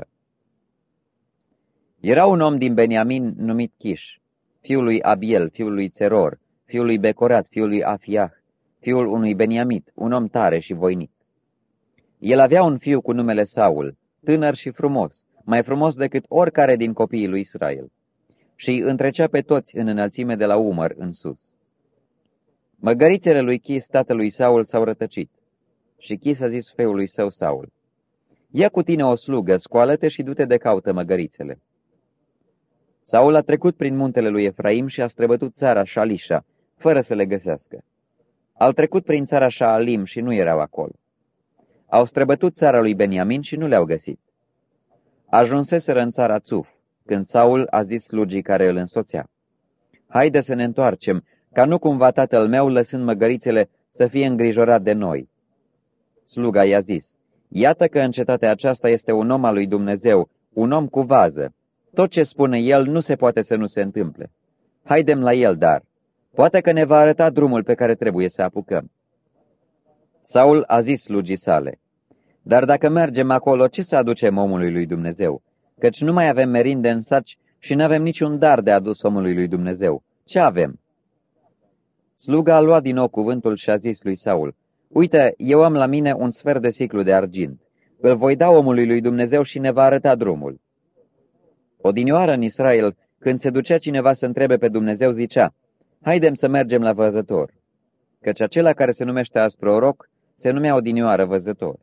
Era un om din Beniamin numit Chiș, fiul lui Abiel, fiul lui Țeror, fiul lui Becorat, fiul lui Afiah, fiul unui Beniamit, un om tare și voinic. El avea un fiu cu numele Saul, tânăr și frumos, mai frumos decât oricare din copiii lui Israel, și îi întrecea pe toți în înălțime de la umăr în sus. Măgărițele lui Chis, tatălui Saul, s-au rătăcit, și Chis a zis fiului său Saul, ia cu tine o slugă, scoală-te și du-te de caută măgărițele. Saul a trecut prin muntele lui Efraim și a străbătut țara Șalișa, fără să le găsească. Au trecut prin țara Șaalim și nu erau acolo. Au străbătut țara lui Beniamin și nu le-au găsit. Ajunseseră în țara Țuf, când Saul a zis slugii care îl însoțea, haide să ne întoarcem, ca nu cumva tatăl meu, lăsând măgărițele, să fie îngrijorat de noi. Sluga i-a zis, iată că în cetatea aceasta este un om al lui Dumnezeu, un om cu vază. Tot ce spune el nu se poate să nu se întâmple. Haidem la el, dar poate că ne va arăta drumul pe care trebuie să apucăm. Saul a zis slugii sale, dar dacă mergem acolo, ce să aducem omului lui Dumnezeu? Căci nu mai avem merinde în saci și nu avem niciun dar de adus omului lui Dumnezeu. Ce avem? Sluga a luat din nou cuvântul și a zis lui Saul, uite, eu am la mine un sfert de siclu de argint. Îl voi da omului lui Dumnezeu și ne va arăta drumul. Odinioară în Israel, când se ducea cineva să întrebe pe Dumnezeu, zicea, haidem să mergem la văzător. Căci acela care se numește azi proroc, se numea odinioară văzător.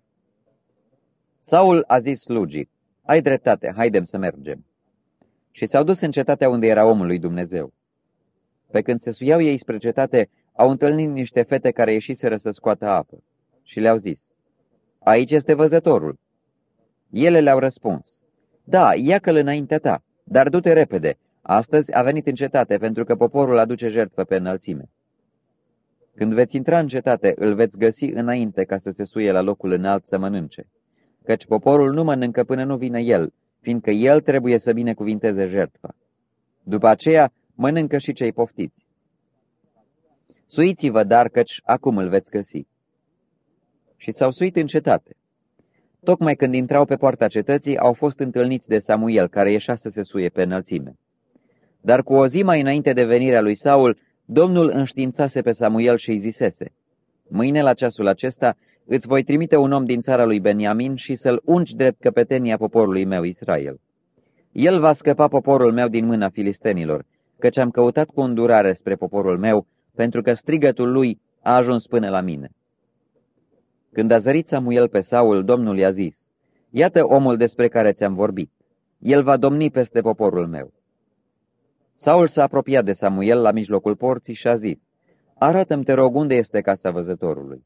Saul a zis slugii, ai dreptate, haidem să mergem. Și s-au dus în cetatea unde era omul lui Dumnezeu. Pe când se suiau ei spre cetate, au întâlnit niște fete care ieșiseră să scoată apă. Și le-au zis, aici este văzătorul. Ele le-au răspuns, da, ia-că-l înaintea ta, dar du-te repede, astăzi a venit în cetate, pentru că poporul aduce jertfă pe înălțime. Când veți intra în cetate, îl veți găsi înainte ca să se suie la locul înalt să mănânce, căci poporul nu mănâncă până nu vine el, fiindcă el trebuie să binecuvinteze jertfa. După aceea mănâncă și cei poftiți. Suiți-vă, dar, căci acum îl veți găsi. Și s-au suit în cetate. Tocmai când intrau pe poarta cetății, au fost întâlniți de Samuel, care ieșea să se suie pe înălțime. Dar cu o zi mai înainte de venirea lui Saul, Domnul înștiințase pe Samuel și îi zisese, mâine la ceasul acesta îți voi trimite un om din țara lui Beniamin și să-l ungi drept căpetenia poporului meu Israel. El va scăpa poporul meu din mâna filistenilor, căci am căutat cu îndurare spre poporul meu, pentru că strigătul lui a ajuns până la mine. Când a zărit Samuel pe Saul, Domnul i-a zis, iată omul despre care ți-am vorbit. El va domni peste poporul meu. Saul s-a apropiat de Samuel la mijlocul porții și a zis, arată-mi, te rog, unde este casa văzătorului.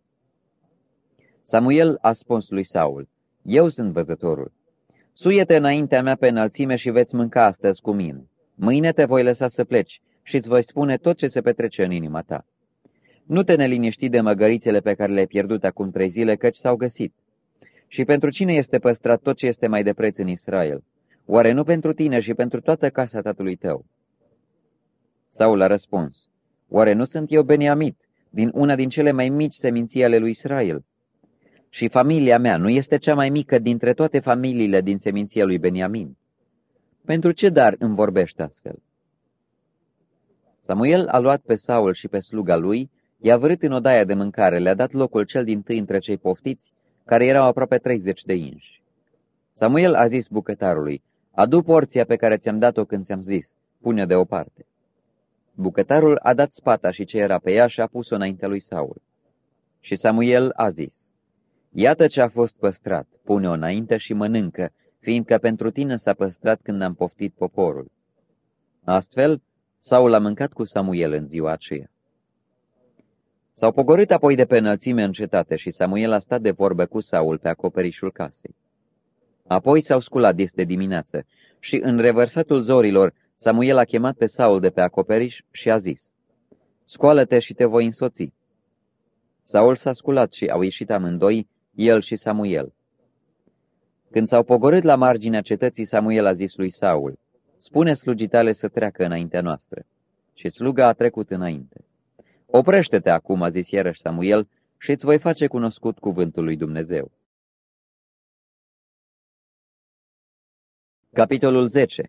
Samuel a spus lui Saul, eu sunt văzătorul. Suie-te înaintea mea pe înălțime și veți mânca astăzi cu mine. Mâine te voi lăsa să pleci și îți voi spune tot ce se petrece în inima ta. Nu te neliniști de măgărițele pe care le-ai pierdut acum trei zile, căci s-au găsit. Și pentru cine este păstrat tot ce este mai de preț în Israel? Oare nu pentru tine și pentru toată casa tatălui tău? Saul a răspuns, oare nu sunt eu Beniamit, din una din cele mai mici seminții ale lui Israel? Și familia mea nu este cea mai mică dintre toate familiile din seminția lui Beniamin? Pentru ce dar îmi vorbești astfel? Samuel a luat pe Saul și pe sluga lui, i-a vărât în odaia de mâncare, le-a dat locul cel dintâi între cei poftiți, care erau aproape treizeci de inși. Samuel a zis bucătarului, adu porția pe care ți-am dat-o când ți-am zis, pune-o deoparte. Bucătarul a dat spata și ce era pe ea și a pus-o înaintea lui Saul. Și Samuel a zis, iată ce a fost păstrat, pune-o înainte și mănâncă, fiindcă pentru tine s-a păstrat când am poftit poporul. Astfel, Saul a mâncat cu Samuel în ziua aceea. S-au pogorât apoi de pe înălțime în cetate și Samuel a stat de vorbă cu Saul pe acoperișul casei. Apoi s-au sculat dis de dimineață și în revărsatul zorilor Samuel a chemat pe Saul de pe acoperiș și a zis, scoală-te și te voi însoți. Saul s-a sculat și au ieșit amândoi, el și Samuel. Când s-au pogorât la marginea cetății, Samuel a zis lui Saul, spune slugii tale să treacă înaintea noastră. Și sluga a trecut înainte. Oprește-te acum, a zis iarăși Samuel, și îți voi face cunoscut cuvântul lui Dumnezeu. Capitolul zece.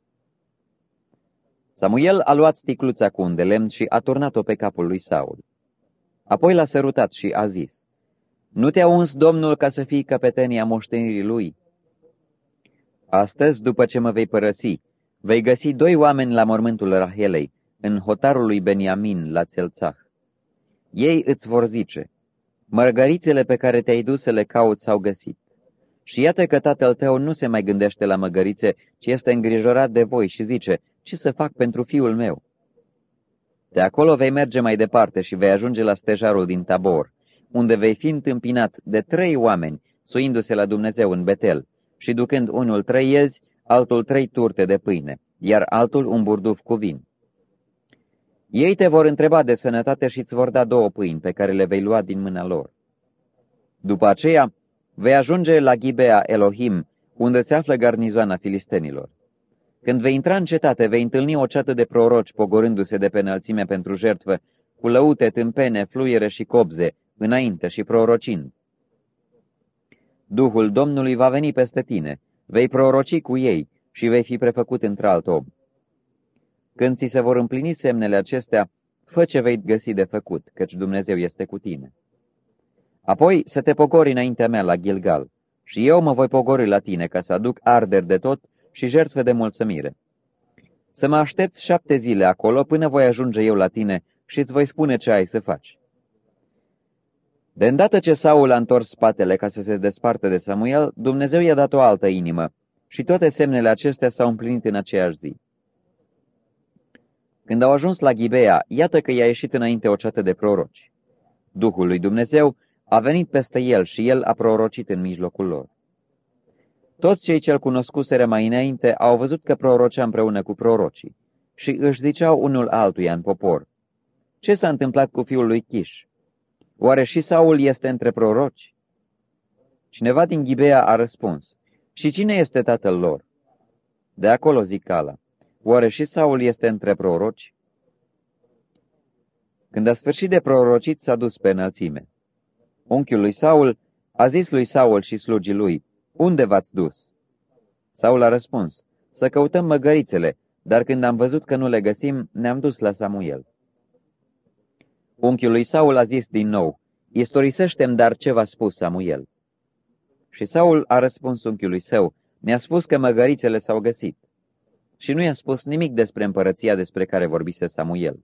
Samuel a luat sticluța cu un de lemn și a turnat-o pe capul lui Saul. Apoi l-a sărutat și a zis, nu te-a uns Domnul ca să fii căpetenia moștenirii lui? Astăzi, după ce mă vei părăsi, vei găsi doi oameni la mormântul Rahelei, în hotarul lui Beniamin, la Țelțah. Ei îți vor zice, mărgărițele pe care te-ai dus să le cauți s-au găsit. Și iată că tatăl tău nu se mai gândește la măgărițe, ci este îngrijorat de voi și zice, ce să fac pentru fiul meu? De acolo vei merge mai departe și vei ajunge la stejarul din Tabor, unde vei fi întâmpinat de trei oameni, suindu-se la Dumnezeu în Betel, și ducând unul trei iezi, altul trei turte de pâine, iar altul un burduf cu vin. Ei te vor întreba de sănătate și îți vor da două pâini pe care le vei lua din mâna lor. După aceea, vei ajunge la Ghibea Elohim, unde se află garnizoana filistenilor. Când vei intra în cetate, vei întâlni o ceată de proroci pogorându-se de pe înălțime pentru jertfă, cu lăute, tâmpene, fluiere și cobze, înainte și prorocind. Duhul Domnului va veni peste tine, vei proroci cu ei și vei fi prefăcut într-alt om. Când ți se vor împlini semnele acestea, fă ce vei găsi de făcut, căci Dumnezeu este cu tine. Apoi să te pogori înaintea mea la Gilgal, și eu mă voi pogori la tine ca să aduc arderi de tot și jertfe de mulțumire. Să mă aștepți șapte zile acolo până voi ajunge eu la tine și îți voi spune ce ai să faci. De îndată ce Saul a întors spatele ca să se despartă de Samuel, Dumnezeu i-a dat o altă inimă și toate semnele acestea s-au împlinit în aceeași zi. Când au ajuns la Ghibea, iată că i-a ieșit înainte o ceată de proroci. Duhul lui Dumnezeu a venit peste el și el a prorocit în mijlocul lor. Toți cei ce-l cunoscuseră mai înainte au văzut că prorocea împreună cu prorocii și își ziceau unul altuia în popor, ce s-a întâmplat cu fiul lui Chiș? Oare și Saul este între proroci? Cineva din Ghibea a răspuns, și cine este tatăl lor? De acolo zicala, oare și Saul este între proroci? Când a sfârșit de prorocit, s-a dus pe înălțime. Unchiul lui Saul a zis lui Saul și slugii lui, unde v-ați dus? Saul a răspuns, să căutăm măgărițele, dar când am văzut că nu le găsim, ne-am dus la Samuel. Unchiul lui Saul a zis din nou, istorisește-mi dar ce v-a spus Samuel. Și Saul a răspuns unchiului său, ne-a spus că măgărițele s-au găsit. Și nu i-a spus nimic despre împărăția despre care vorbise Samuel.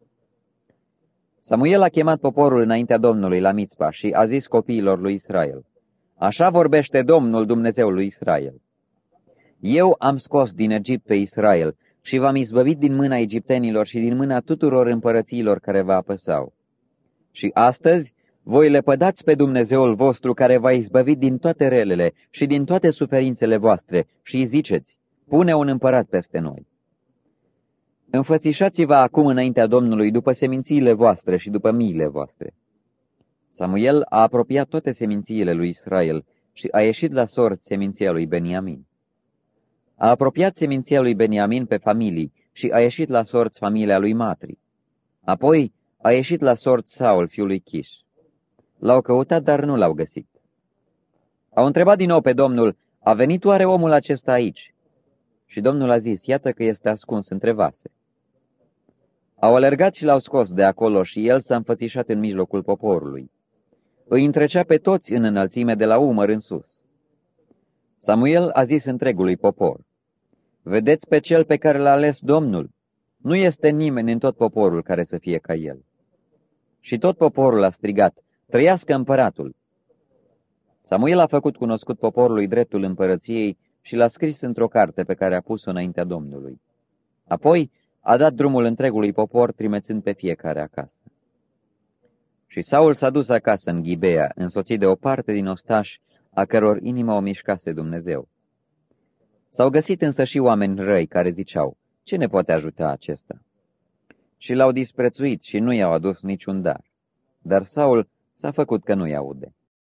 Samuel a chemat poporul înaintea Domnului la Mițpa și a zis copiilor lui Israel, așa vorbește Domnul Dumnezeul lui Israel. Eu am scos din Egipt pe Israel și v-am izbăvit din mâna egiptenilor și din mâna tuturor împărățiilor care vă apăsau. Și astăzi voi lepădați pe Dumnezeul vostru care v-a izbăvit din toate relele și din toate suferințele voastre și îi ziceți, pune un împărat peste noi. Înfățișați-vă acum înaintea Domnului după semințiile voastre și după miile voastre. Samuel a apropiat toate semințiile lui Israel și a ieșit la sorți seminția lui Beniamin. A apropiat seminția lui Beniamin pe familii și a ieșit la sorți familia lui Matri. Apoi a ieșit la sorți Saul, fiul lui Chiș. L-au căutat, dar nu l-au găsit. Au întrebat din nou pe Domnul: a venit oare omul acesta aici? Și Domnul a zis: iată că este ascuns între vase. Au alergat și l-au scos de acolo și el s-a înfățișat în mijlocul poporului. Îi întrecea pe toți în înălțime de la umăr în sus. Samuel a zis întregului popor: vedeți pe cel pe care l-a ales Domnul? Nu este nimeni în tot poporul care să fie ca el. Și tot poporul a strigat: trăiască împăratul! Samuel a făcut cunoscut poporului dreptul împărăției și l-a scris într-o carte pe care a pus-o înaintea Domnului. Apoi a dat drumul întregului popor, trimețând pe fiecare acasă. Și Saul s-a dus acasă în Ghibea, însoțit de o parte din ostași, a căror inimă o mișcase Dumnezeu. S-au găsit însă și oameni răi care ziceau: ce ne poate ajuta acesta? Și l-au disprețuit și nu i-au adus niciun dar. Dar Saul s-a făcut că nu-i aude.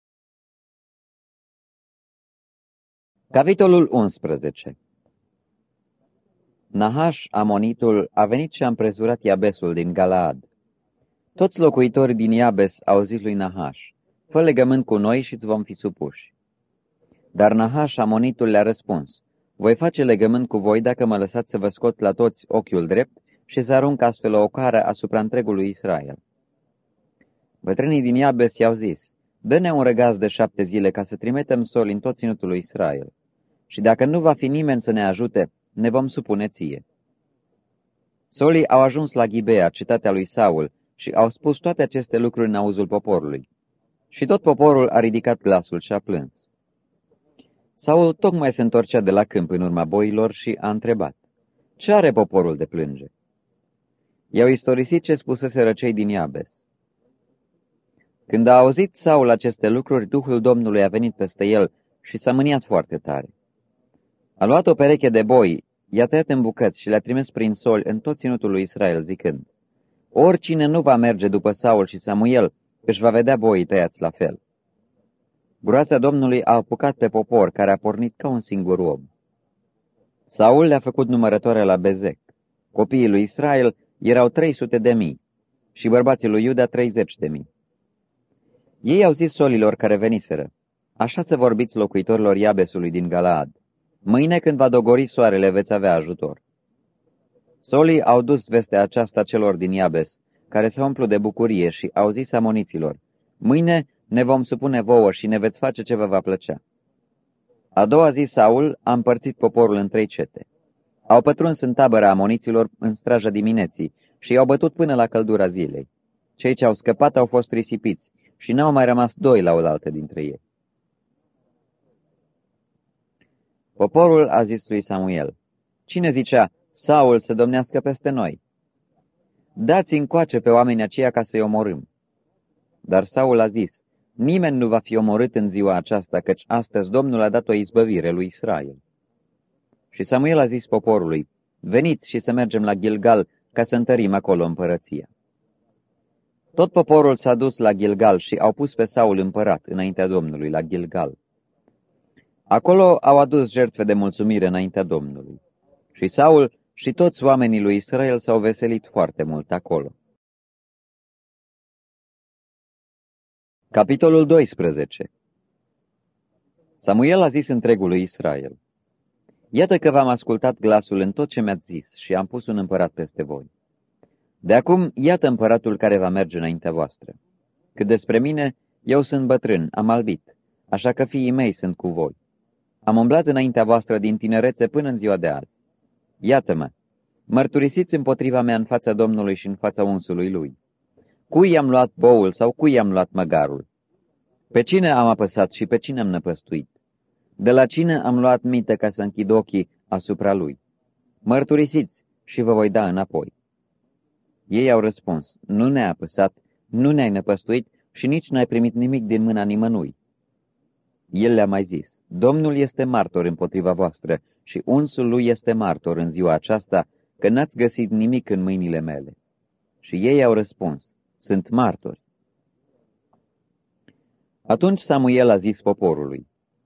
Capitolul unsprezece. Nahaș, amonitul, a venit și a împresurat Iabesul din Galaad. Toți locuitorii din Iabes au zis lui Nahaș: fă legământ cu noi și îți vom fi supuși. Dar Nahaș, amonitul, le-a răspuns: voi face legământ cu voi dacă mă lăsați să vă scot la toți ochiul drept și să arunc astfel o ocară asupra întregului Israel. Bătrânii din Iabes i-au zis: dă-ne un răgaz de șapte zile ca să trimitem soli în tot ținutul lui Israel. Și dacă nu va fi nimeni să ne ajute, ne vom supune ție. Solii au ajuns la Ghibea, cetatea lui Saul, și au spus toate aceste lucruri în auzul poporului. Și tot poporul a ridicat glasul și a plâns. Saul tocmai se întorcea de la câmp în urma boilor și a întrebat: ce are poporul de plânge? I-au istorisit ce spuseseră cei din Iabes. Când a auzit Saul aceste lucruri, Duhul Domnului a venit peste el și s-a mâniat foarte tare. A luat o pereche de boi, i-a tăiat în bucăți și le-a trimis prin soli în tot ținutul lui Israel, zicând: oricine nu va merge după Saul și Samuel, își va vedea boii tăiați la fel. Groaza Domnului a apucat pe popor, care a pornit ca un singur om. Saul le-a făcut numărătoarea la Bezec. Copiii lui Israel erau trei sute de mii și bărbații lui Iuda treizeci de mii. Ei au zis solilor care veniseră: așa să vorbiți locuitorilor Iabesului din Galaad: mâine când va dogori soarele veți avea ajutor. Solii au dus vestea aceasta celor din Iabes, care s-au umplut de bucurie și au zis amoniților: mâine ne vom supune vouă și ne veți face ce vă va plăcea. A doua zi Saul a împărțit poporul în trei cete. Au pătruns în tabăra amoniților în straja dimineții și i-au bătut până la căldura zilei. Cei ce au scăpat au fost risipiți și n-au mai rămas doi la oaltă dintre ei. Poporul a zis lui Samuel: cine zicea: Saul să domnească peste noi? Dați încoace pe oamenii aceia ca să-i omorâm. Dar Saul a zis: nimeni nu va fi omorât în ziua aceasta, căci astăzi Domnul a dat o izbăvire lui Israel. Și Samuel a zis poporului: veniți și să mergem la Gilgal ca să întărim acolo împărăția. Tot poporul s-a dus la Gilgal și au pus pe Saul împărat înaintea Domnului la Gilgal. Acolo au adus jertfe de mulțumire înaintea Domnului. Și Saul și toți oamenii lui Israel s-au veselit foarte mult acolo. Capitolul doisprezece. Samuel a zis întregului Israel: iată că v-am ascultat glasul în tot ce mi-ați zis și am pus un împărat peste voi. De acum, iată împăratul care va merge înaintea voastră. Cât despre mine, eu sunt bătrân, am albit, așa că fiii mei sunt cu voi. Am umblat înaintea voastră din tinerețe până în ziua de azi. Iată-mă, mărturisiți împotriva mea în fața Domnului și în fața unsului lui. Cui i-am luat boul sau cui i-am luat măgarul? Pe cine am apăsat și pe cine am năpăstuit? De la cine am luat mită ca să închid ochii asupra lui? Mărturisiți și vă voi da înapoi. Ei au răspuns: nu ne-ai apăsat, nu ne-ai năpăstuit și nici n-ai primit nimic din mâna nimănui. El le-a mai zis: Domnul este martor împotriva voastră și unsul lui este martor în ziua aceasta că n-ați găsit nimic în mâinile mele. Și ei au răspuns: sunt martori. Atunci Samuel a zis poporului: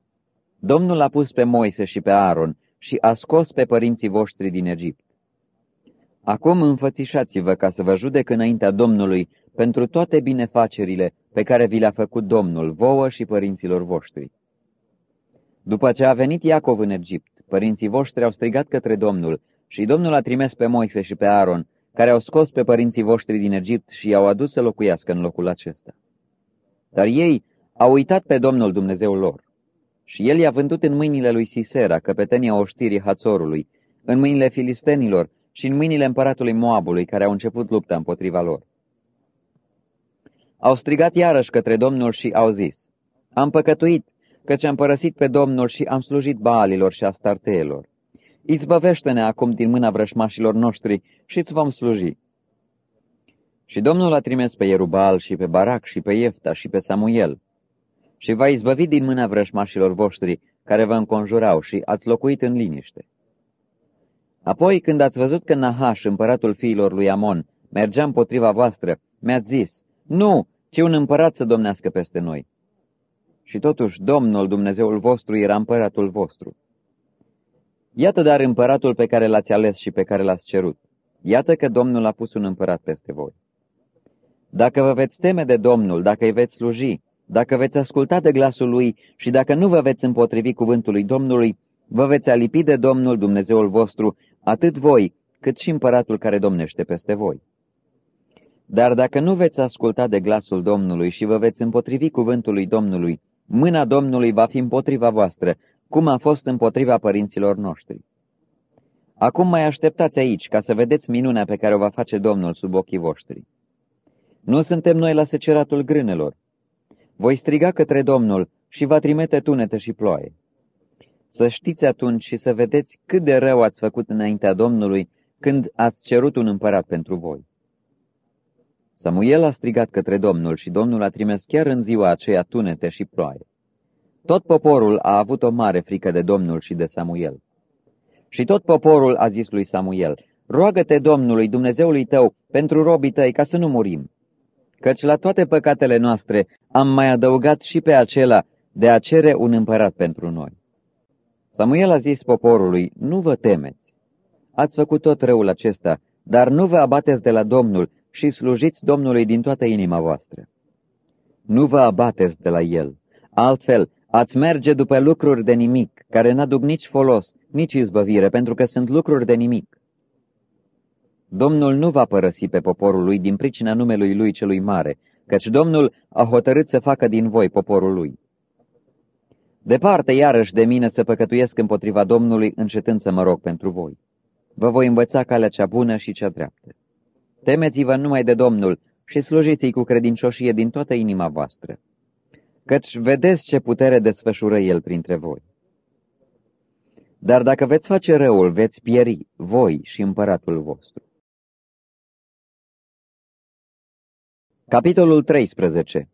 Domnul a pus pe Moise și pe Aaron și a scos pe părinții voștri din Egipt. Acum înfățișați-vă ca să vă judec înaintea Domnului pentru toate binefacerile pe care vi le-a făcut Domnul, vouă și părinților voștri. După ce a venit Iacov în Egipt, părinții voștri au strigat către Domnul și Domnul a trimis pe Moise și pe Aaron, care au scos pe părinții voștri din Egipt și i-au adus să locuiască în locul acesta. Dar ei au uitat pe Domnul Dumnezeul lor. Și el i-a vândut în mâinile lui Sisera, căpetenia oștirii Hațorului, în mâinile filistenilor și în mâinile împăratului Moabului, care au început lupta împotriva lor. Au strigat iarăși către Domnul și au zis: Am păcătuit, căci am părăsit pe Domnul și am slujit Baalilor și astarteelor. Izbăvește-ne acum din mâna vrășmașilor noștri și îți vom sluji. Și Domnul a trimis pe Ierubal și pe Barac și pe Iefta și pe Samuel și v-a izbăvit din mâna vrășmașilor voștri care vă înconjurau și ați locuit în liniște. Apoi, când ați văzut că Nahaș, împăratul fiilor lui Amon, mergea împotriva voastră, mi-ați zis: Nu, ci un împărat să domnească peste noi. Și totuși Domnul Dumnezeul vostru era împăratul vostru. Iată dar împăratul pe care l-ați ales și pe care l-ați cerut. Iată că Domnul a pus un împărat peste voi. Dacă vă veți teme de Domnul, dacă îi veți sluji, dacă veți asculta de glasul lui și dacă nu vă veți împotrivi cuvântului Domnului, vă veți alipi de Domnul Dumnezeul vostru, atât voi, cât și împăratul care domnește peste voi. Dar dacă nu veți asculta de glasul Domnului și vă veți împotrivi cuvântului Domnului, mâna Domnului va fi împotriva voastră, cum a fost împotriva părinților noștri. Acum mai așteptați aici, ca să vedeți minunea pe care o va face Domnul sub ochii voștri. Nu suntem noi la seceratul grânelor. Voi striga către Domnul și va trimite tunete și ploaie. Să știți atunci și să vedeți cât de rău ați făcut înaintea Domnului când ați cerut un împărat pentru voi. Samuel a strigat către Domnul și Domnul a trimis chiar în ziua aceea tunete și ploaie. Tot poporul a avut o mare frică de Domnul și de Samuel. Și tot poporul a zis lui Samuel: Roagă-te Domnului, Dumnezeului tău, pentru robii tăi, ca să nu murim. Căci la toate păcatele noastre am mai adăugat și pe acela de a cere un împărat pentru noi. Samuel a zis poporului: Nu vă temeți. Ați făcut tot răul acesta, dar nu vă abateți de la Domnul și slujiți Domnului din toată inima voastră. Nu vă abateți de la El. Altfel, ați merge după lucruri de nimic, care n-aduc nici folos, nici izbăvire, pentru că sunt lucruri de nimic. Domnul nu va părăsi pe poporul lui din pricina numelui lui celui mare, căci Domnul a hotărât să facă din voi poporul lui. Departe iarăși de mine să păcătuiesc împotriva Domnului, încetând să mă rog pentru voi. Vă voi învăța calea cea bună și cea dreaptă. Temeți-vă numai de Domnul și slujiți-i cu credincioșie din toată inima voastră, căci vedeți ce putere desfășură El printre voi. Dar dacă veți face răul, veți pieri, voi și împăratul vostru. Capitolul treisprezece.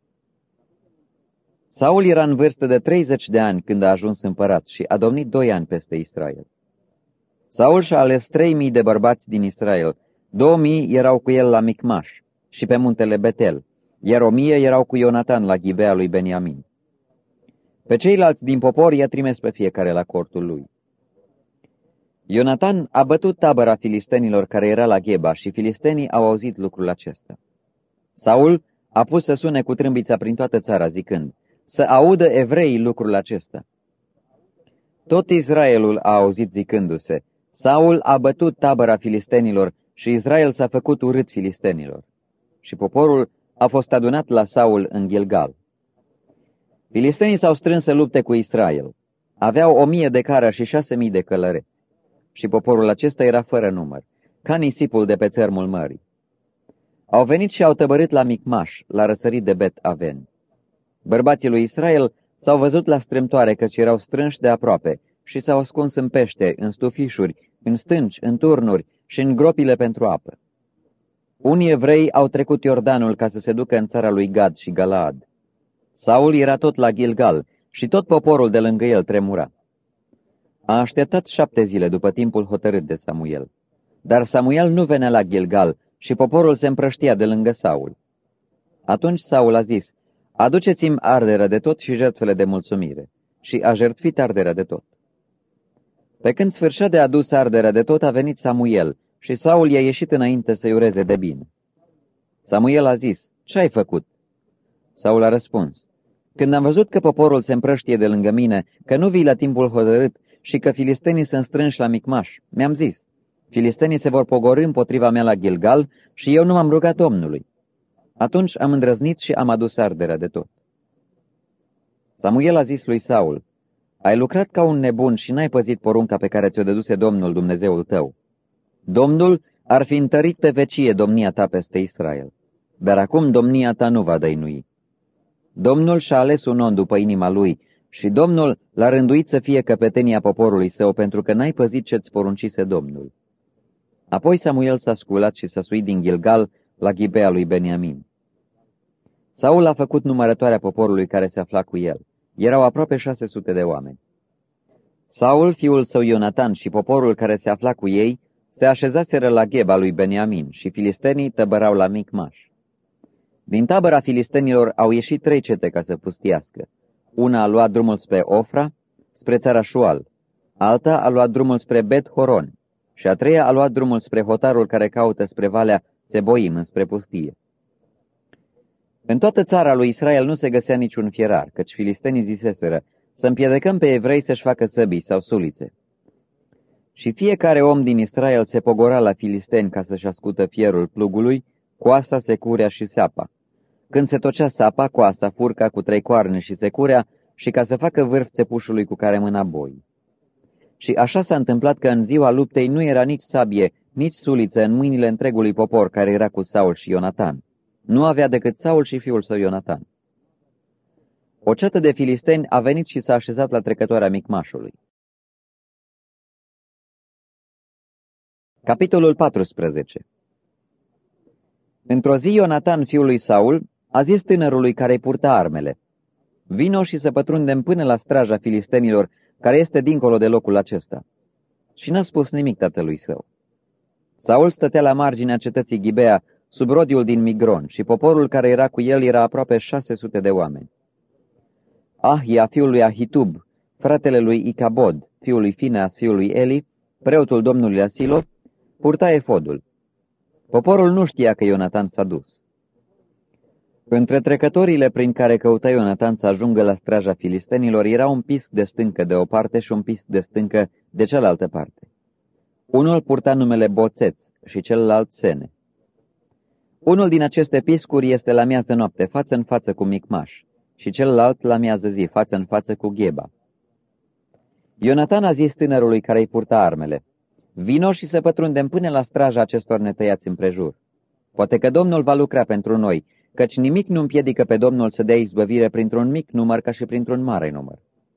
Saul era în vârstă de treizeci de ani când a ajuns împărat și a domnit doi ani peste Israel. Saul și-a ales trei mii de bărbați din Israel, două mii erau cu el la Micmaș și pe muntele Betel, iar o mie erau cu Ionatan la Ghibea lui Beniamin. Pe ceilalți din popor i-a trimis pe fiecare la cortul lui. Ionatan a bătut tabăra filistenilor care era la Gheba și filistenii au auzit lucrul acesta. Saul a pus să sune cu trâmbița prin toată țara, zicând: Să audă evreii lucrul acesta. Tot Israelul a auzit zicându-se: Saul a bătut tabăra filistenilor și Israel s-a făcut urât filistenilor. Și poporul a fost adunat la Saul în Gilgal. Filistenii s-au strâns să lupte cu Israel. Aveau o mie de cară și șase mii de călăreți. Și poporul acesta era fără număr, ca nisipul de pe țărmul mării. Au venit și au tăbărât la Micmaș, la răsărit de Bet Aven. Bărbații lui Israel s-au văzut la strâmtoare căci erau strânși de aproape și s-au ascuns în pește, în stufișuri, în stânci, în turnuri și în gropile pentru apă. Unii evrei au trecut Iordanul ca să se ducă în țara lui Gad și Galaad. Saul era tot la Gilgal și tot poporul de lângă el tremura. A așteptat șapte zile după timpul hotărât de Samuel. Dar Samuel nu venea la Gilgal și poporul se împrăștia de lângă Saul. Atunci Saul a zis: Aduceți-mi arderă de tot și jertfele de mulțumire. și a jertfit arderea de tot. Pe când sfârșea de adus arderea de tot, a venit Samuel și Saul i-a ieșit înainte să-i ureze de bine. Samuel a zis, ce ai făcut? Saul a răspuns, când am văzut că poporul se împrăștie de lângă mine, că nu vii la timpul hotărât și că filistenii sunt strânși la Micmaș, mi-am zis, filistenii se vor pogorî împotriva mea la Gilgal și eu nu m-am rugat Domnului. Atunci am îndrăznit și am adus arderea de tot. Samuel a zis lui Saul, ai lucrat ca un nebun și n-ai păzit porunca pe care ți-o dăduse Domnul Dumnezeul tău. Domnul ar fi întărit pe vecie domnia ta peste Israel, dar acum domnia ta nu va dăinui. Domnul și-a ales un om după inima lui și Domnul l-a rânduit să fie căpetenia poporului său, pentru că n-ai păzit ce-ți poruncise Domnul. Apoi Samuel s-a sculat și s-a suit din Gilgal la Ghibea lui Beniamin. Saul a făcut numărătoarea poporului care se afla cu el. Erau aproape șase sute de oameni. Saul, fiul său Ionatan și poporul care se afla cu ei se așezaseră la Gheba lui Beniamin și filistenii tăbărau la Micmaș. Din tabăra filistenilor au ieșit trei cete ca să pustiască. Una a luat drumul spre Ofra, spre țara Șual, alta a luat drumul spre Bet-Horon și a treia a luat drumul spre hotarul care caută spre Valea Țeboim, înspre pustie. În toată țara lui Israel nu se găsea niciun fierar, căci filistenii ziseseră, să împiedecăm pe evrei să-și facă săbii sau sulițe. Și fiecare om din Israel se pogora la filisteni ca să-și ascută fierul plugului, coasa, securea și sapa. Când se tocea sapa, coasa, furca cu trei coarne și securea, și ca să facă vârf țepușului cu care mâna boi. Și așa s-a întâmplat că în ziua luptei nu era nici sabie, nici suliță în mâinile întregului popor care era cu Saul și Ionatan. Nu avea decât Saul și fiul său Ionatan. O ceată de filisteni a venit și s-a așezat la trecătoarea Micmașului. Capitolul paisprezece. Într-o zi Ionatan, fiul lui Saul, a zis tânărului care-i purta armele, vino și să pătrundem până la straja filistenilor, care este dincolo de locul acesta. Și n-a spus nimic tatălui său. Saul stătea la marginea cetății Ghibea, sub rodiul din Migron, și poporul care era cu el era aproape șase sute de oameni. Ahia, fiul lui Ahitub, fratele lui Icabod, fiul lui Fineas, fiul lui Eli, preotul domnului Asilo, purta efodul. Poporul nu știa că Ionatan s-a dus. Între trecătorile prin care căuta Ionatan să ajungă la straja filistenilor era un pisc de stâncă de o parte și un pisc de stâncă de cealaltă parte. Unul purta numele Boțeț și celălalt Sene. Unul din aceste piscuri este la miază noapte, față în față cu Micmaș, și celălalt la miază zi, față în față cu Gheba. Ionatan a zis tânărului care îi purta armele, vino și să pătrundem până la straja acestor netăiați împrejur. Poate că Domnul va lucra pentru noi, căci nimic nu împiedică pe Domnul să dea izbăvire printr-un mic număr ca și printr-un mare număr.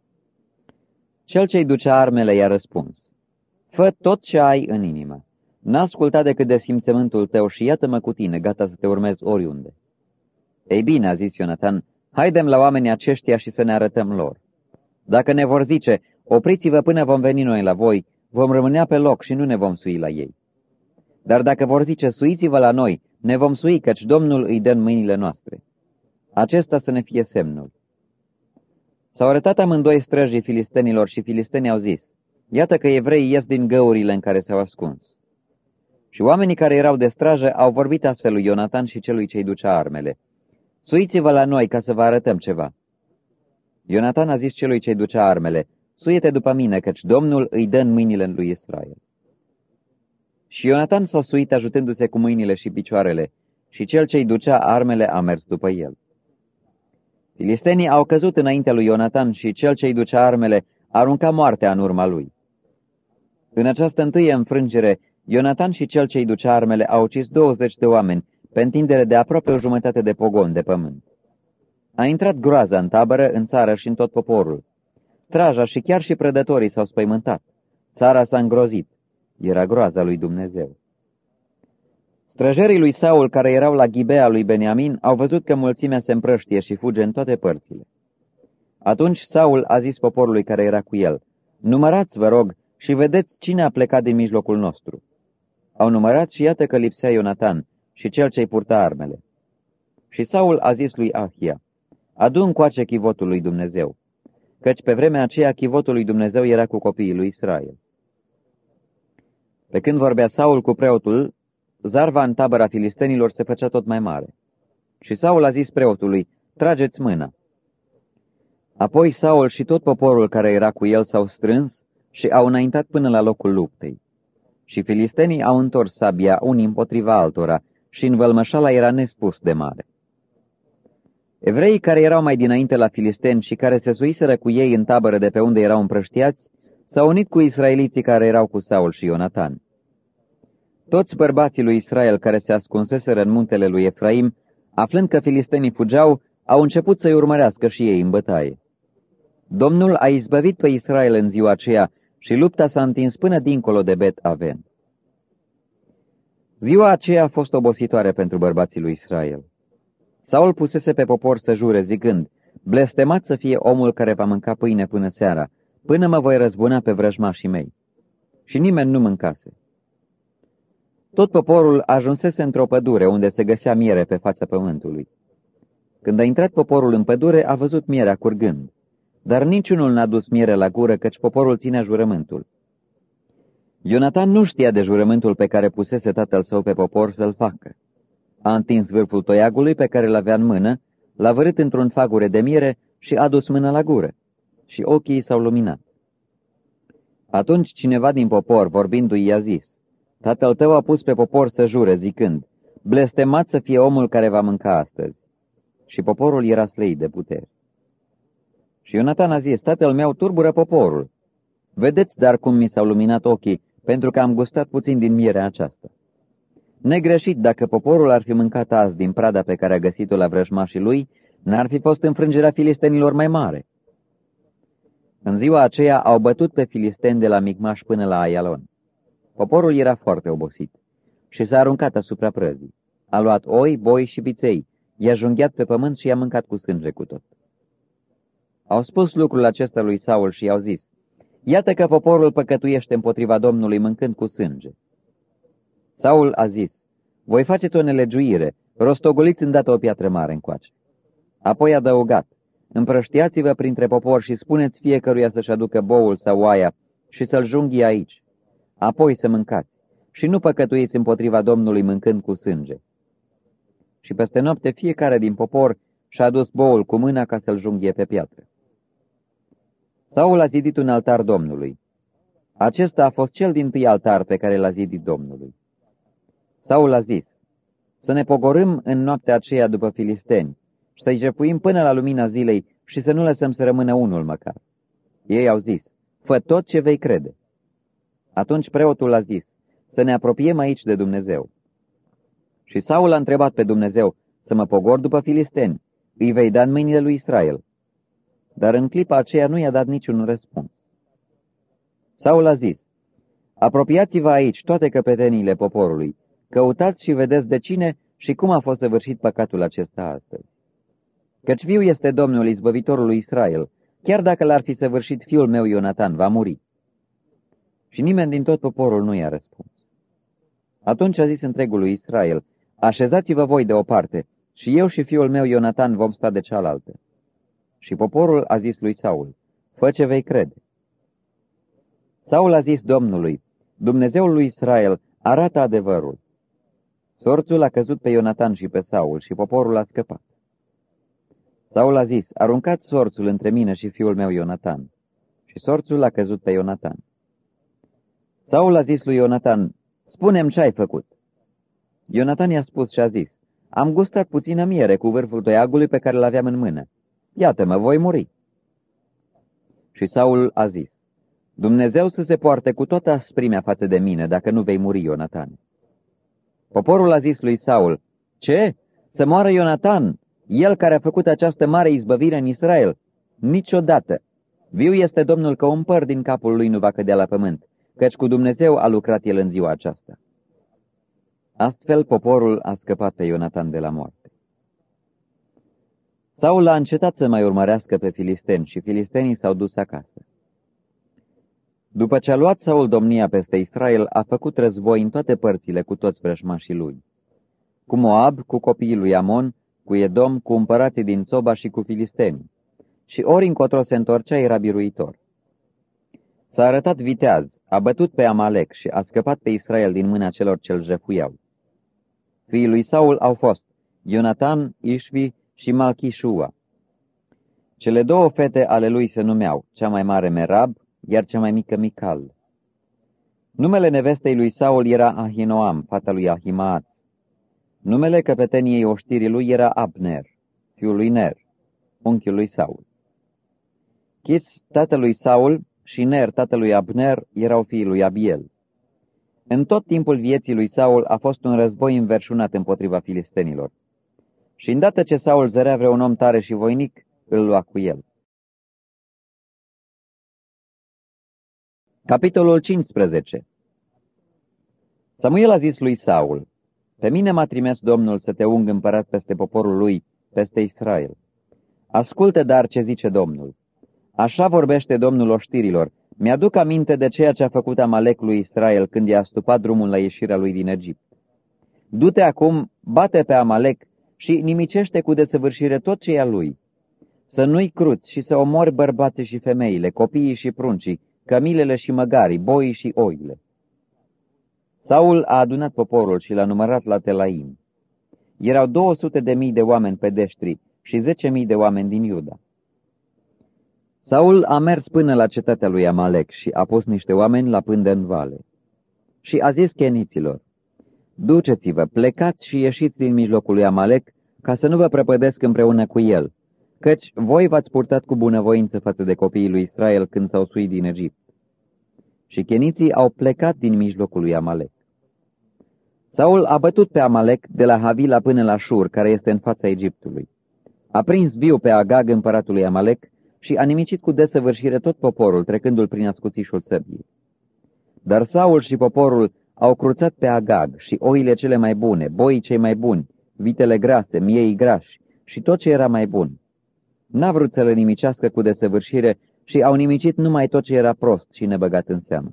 Cel ce-i ducea armele i-a răspuns, fă tot ce ai în inimă. N-a ascultat decât de simțământul tău și iată-mă cu tine, gata să te urmez oriunde. Ei bine, a zis Ionatan, haidem la oamenii aceștia și să ne arătăm lor. Dacă ne vor zice, opriți-vă până vom veni noi la voi, vom rămânea pe loc și nu ne vom sui la ei. Dar dacă vor zice, suiți-vă la noi, ne vom sui, căci Domnul îi dă în mâinile noastre. Acesta să ne fie semnul. S-au arătat amândoi străjii filistenilor și filistenii au zis, iată că evreii ies din găurile în care s-au ascuns. Și oamenii care erau de strajă au vorbit astfel lui Ionatan și celui ce-i ducea armele. Suiți-vă la noi ca să vă arătăm ceva. Ionatan a zis celui ce-i ducea armele, suie-te după mine, căci Domnul îi dă în mâinile lui Israel. Și Ionatan s-a suit ajutându-se cu mâinile și picioarele, și cel ce-i ducea armele a mers după el. Filistenii au căzut înaintea lui Ionatan și cel ce-i ducea armele arunca moartea în urma lui. În această întâie înfrângere, Ionatan și cel ce-i ducea armele au ucis douăzeci de oameni, pe întindere de aproape o jumătate de pogon de pământ. A intrat groaza în tabără, în țară și în tot poporul. Straja și chiar și prădătorii s-au spăimântat. Țara s-a îngrozit. Era groaza lui Dumnezeu. Străjerii lui Saul, care erau la Ghibea lui Beniamin, au văzut că mulțimea se împrăștie și fuge în toate părțile. Atunci Saul a zis poporului care era cu el, numărați, vă rog, și vedeți cine a plecat din mijlocul nostru. Au numărat și iată că lipsea Ionatan și cel ce-i purta armele. Și Saul a zis lui Ahia, adu încoace chivotul lui Dumnezeu. căci pe vremea aceea chivotul lui Dumnezeu era cu copiii lui Israel. Pe când vorbea Saul cu preotul, zarva în tabăra filistenilor se făcea tot mai mare. Și Saul a zis preotului, trageți mâna. Apoi Saul și tot poporul care era cu el s-au strâns și au înaintat până la locul luptei. Și filistenii au întors sabia unii împotriva altora și învălmășala era nespus de mare. Evreii care erau mai dinainte la filisteni și care se suiseră cu ei în tabără de pe unde erau împrăștiați, s-au unit cu israeliții care erau cu Saul și Ionatan. Toți bărbații lui Israel care se ascunseseră în muntele lui Efraim, aflând că filistenii fugeau, au început să-i urmărească și ei în bătaie. Domnul a izbăvit pe Israel în ziua aceea și lupta s-a întins până dincolo de Bet-Aven. Ziua aceea a fost obositoare pentru bărbații lui Israel. Saul pusese pe popor să jure zicând, blestemat să fie omul care va mânca pâine până seara, până mă voi răzbuna pe vrăjmașii mei. Și nimeni nu mâncase. Tot poporul ajunsese într-o pădure unde se găsea miere pe fața pământului. Când a intrat poporul în pădure, a văzut mierea curgând, dar niciunul n-a dus miere la gură, căci poporul ținea jurământul. Ionatan nu știa de jurământul pe care pusese tatăl său pe popor să-l facă. A întins vârful toiagului pe care l-avea în mână, l-a vărât într-un fagure de miere și a dus mâna la gură, și ochii s-au luminat. Atunci cineva din popor, vorbindu-i, i-a zis, tatăl tău a pus pe popor să jure, zicând, blestemat să fie omul care va mânca astăzi. Și poporul era slăit de putere. Și Ionatan a zis, tatăl meu turbură poporul. Vedeți dar cum mi s-au luminat ochii, pentru că am gustat puțin din mierea aceasta. Negreșit, dacă poporul ar fi mâncat azi din prada pe care a găsit-o la vrăjmașii lui, n-ar fi fost înfrângerea filistenilor mai mare. În ziua aceea au bătut pe filisteni de la Micmaș până la Aialon. Poporul era foarte obosit și s-a aruncat asupra prăzii. A luat oi, boi și viței, i-a junghiat pe pământ și i-a mâncat cu sânge cu tot. Au spus lucrul acesta lui Saul și i-au zis, iată că poporul păcătuiește împotriva Domnului mâncând cu sânge. Saul a zis, voi faceți o nelegiuire, rostogoliți îndată o piatră mare încoace. Apoi a adăugat, împrăștiați-vă printre popor și spuneți fiecăruia să-și aducă boul sau oaia și să-l junghie aici. Apoi să mâncați și nu păcătuiți împotriva Domnului mâncând cu sânge. Și peste noapte fiecare din popor și-a adus boul cu mâna ca să-l junghie pe piatră. Saul a zidit un altar Domnului. Acesta a fost cel dintâi altar pe care l-a zidit Domnului. Saul a zis, să ne pogorâm în noaptea aceea după filisteni și să-i jefuim până la lumina zilei și să nu lăsăm să rămână unul măcar. Ei au zis, fă tot ce vei crede. Atunci preotul a zis, să ne apropiem aici de Dumnezeu. Și Saul a întrebat pe Dumnezeu, să mă pogor după filisteni, îi vei da în mâinile lui Israel. Dar în clipa aceea nu i-a dat niciun răspuns. Saul a zis, apropiați-vă aici toate căpeteniile poporului, căutați și vedeți de cine și cum a fost săvârșit păcatul acesta astăzi. Căci viu este Domnul izbăvitorul lui Israel, chiar dacă l-ar fi săvârșit fiul meu Ionatan, va muri. Și nimeni din tot poporul nu i-a răspuns. Atunci a zis întregului Israel, așezați-vă voi de o parte, și eu și fiul meu Ionatan vom sta de cealaltă. Și poporul a zis lui Saul, fă ce vei crede. Saul a zis Domnului, Dumnezeul lui Israel, arată adevărul. Sorțul a căzut pe Ionatan și pe Saul și poporul a scăpat. Saul a zis, aruncați sorțul între mine și fiul meu Ionatan. Și sorțul a căzut pe Ionatan. Saul a zis lui Ionatan, spune-mi ce ai făcut. Ionatan i-a spus și a zis, am gustat puțină miere cu vârful toiagului pe care l-aveam în mână. Iată-mă, voi muri. Și Saul a zis, Dumnezeu să se poarte cu toată asprimea față de mine, dacă nu vei muri, Ionatan. Poporul a zis lui Saul, ce? Să moară Ionatan, el care a făcut această mare izbăvire în Israel? Niciodată. Viu este Domnul că un păr din capul lui nu va cădea la pământ, căci cu Dumnezeu a lucrat el în ziua aceasta. Astfel poporul a scăpat pe Ionatan de la moarte. Saul a încetat să mai urmărească pe filisteni și filistenii s-au dus acasă. După ce a luat Saul domnia peste Israel, a făcut război în toate părțile cu toți vrăjmașii lui. Cu Moab, cu copiii lui Amon, cu Edom, cu împărații din Țoba și cu filisteni. și ori încotro se întorcea era biruitor. S-a arătat viteaz, a bătut pe Amalek și a scăpat pe Israel din mâna celor ce-l jefuiau. Fiii lui Saul au fost Ionatan, Ișvi și Malchișua. Cele două fete ale lui se numeau, cea mai mare Merab, iar cea mai mică Mical. Numele nevestei lui Saul era Ahinoam, fata lui Ahimaaz. Numele căpeteniei oștirii lui era Abner, fiul lui Ner, unchiul lui Saul. Chis, tatălui Saul, și Ner, tatălui Abner, erau fiii lui Abiel. În tot timpul vieții lui Saul a fost un război înverșunat împotriva filistenilor. Și îndată ce Saul zărea vreun om tare și voinic, îl lua cu el. Capitolul cincisprezece. Samuel a zis lui Saul: pe mine m-a trimis Domnul să te ung împărat peste poporul lui, peste Israel. Ascultă dar ce zice Domnul. Așa vorbește Domnul oștirilor: mi-aduc aminte de ceea ce a făcut Amalek lui Israel când i-a stupat drumul la ieșirea lui din Egipt. Du-te acum, bate pe Amalek și nimicește cu desăvârșire tot ce e a lui. Să nu-i cruți și să omori bărbații și femeile, copiii și pruncii, cămilele și măgarii, boii și oile. Saul a adunat poporul și l-a numărat la Telaim. Erau două sute de mii de oameni pedeștri și zece mii de oameni din Iuda. Saul a mers până la cetatea lui Amalek și a pus niște oameni la pândă în vale. Și a zis cheniților: duceți-vă, plecați și ieșiți din mijlocul lui Amalek, ca să nu vă prăpădesc împreună cu el, căci voi v-ați purtat cu bunăvoință față de copiii lui Israel când s-au suit din Egipt. Și cheniții au plecat din mijlocul lui Amalek. Saul a bătut pe Amalek de la Havila până la Shur, care este în fața Egiptului. A prins viu pe Agag, împăratul lui Amalek, și a nimicit cu desăvârșire tot poporul, trecându-l prin ascuțișul săbii. Dar Saul și poporul au cruțat pe Agag și oile cele mai bune, boii cei mai buni, vitele grase, miei grași și tot ce era mai bun. N-a vrut să le nimicească cu desăvârșire și au nimicit numai tot ce era prost și nebăgat în seamă.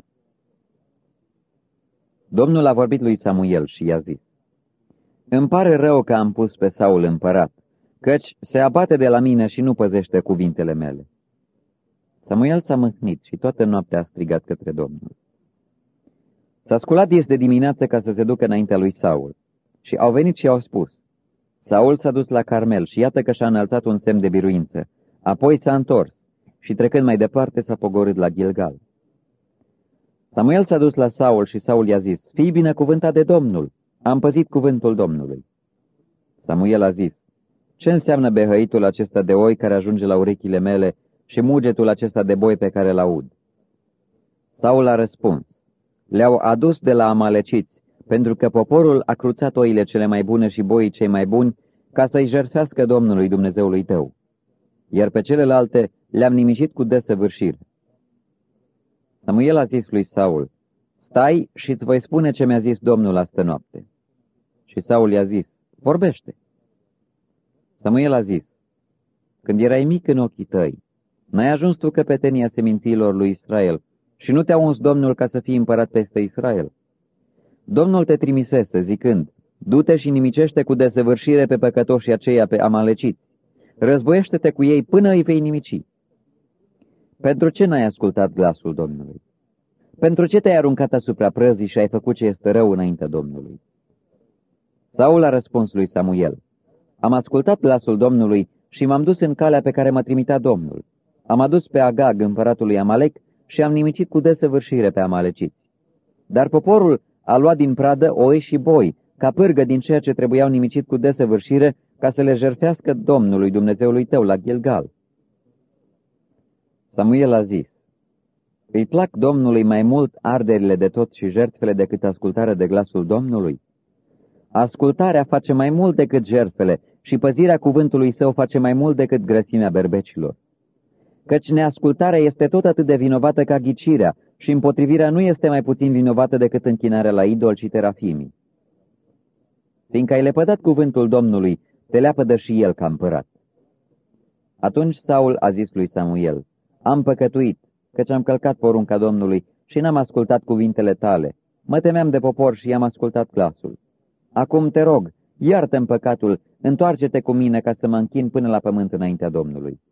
Domnul a vorbit lui Samuel și i-a zis: îmi pare rău că am pus pe Saul împărat, căci se abate de la mine și nu păzește cuvintele mele. Samuel s-a mâhnit și toată noaptea a strigat către Domnul. S-a sculat dis de dimineață ca să se ducă înaintea lui Saul și au venit și au spus: Saul s-a dus la Carmel și iată că și-a înălțat un semn de biruință. Apoi s-a întors și trecând mai departe s-a pogorât la Gilgal. Samuel s-a dus la Saul și Saul i-a zis: fii binecuvântat de Domnul, am păzit cuvântul Domnului. Samuel a zis: ce înseamnă behăitul acesta de oi care ajunge la urechile mele și mugetul acesta de boi pe care l-aud? Saul a răspuns: le-au adus de la amaleciți, pentru că poporul a cruțat oile cele mai bune și boii cei mai buni, ca să-i jertfească Domnului Dumnezeului tău. Iar pe celelalte le-am nimicit cu desăvârșire. Samuel a zis lui Saul: stai și îți voi spune ce mi-a zis Domnul astă noapte. Și Saul i-a zis: vorbește. Samuel a zis: când erai mic în ochii tăi, n-ai ajuns tu căpetenia semințiilor lui Israel și nu te-a uns Domnul ca să fii împărat peste Israel. Domnul te trimisese, zicând: du-te și nimicește cu desăvârșire pe păcătoșii aceia, pe amaleciți. Războiește-te cu ei până îi vei nimici. Pentru ce n-ai ascultat glasul Domnului? Pentru ce te-ai aruncat asupra prăzii și ai făcut ce este rău înaintea Domnului? Saul a răspuns lui Samuel: am ascultat glasul Domnului și m-am dus în calea pe care m-a trimitea Domnul. Am adus pe Agag, împăratul lui Amalek, și am nimicit cu desăvârșire pe amaleciți. Dar poporul a luat din pradă oi și boi, ca pârgă din ceea ce trebuiau nimicit cu desăvârșire, ca să le jertfească Domnului Dumnezeului tău la Gilgal. Samuel a zis: îi plac Domnului mai mult arderile de tot și jertfele decât ascultarea de glasul Domnului? Ascultarea face mai mult decât jertfele și păzirea cuvântului său face mai mult decât grăsimea berbecilor. Căci neascultarea este tot atât de vinovată ca ghicirea și împotrivirea nu este mai puțin vinovată decât închinarea la idol și terafimii. Fiindcă ai lepădat cuvântul Domnului, te leapădă și el ca împărat. Atunci Saul a zis lui Samuel: am păcătuit, căci am călcat porunca Domnului și n-am ascultat cuvintele tale. Mă temeam de popor și i-am ascultat glasul. Acum te rog, iartă-mi păcatul, întoarce-te cu mine ca să mă închin până la pământ înaintea Domnului.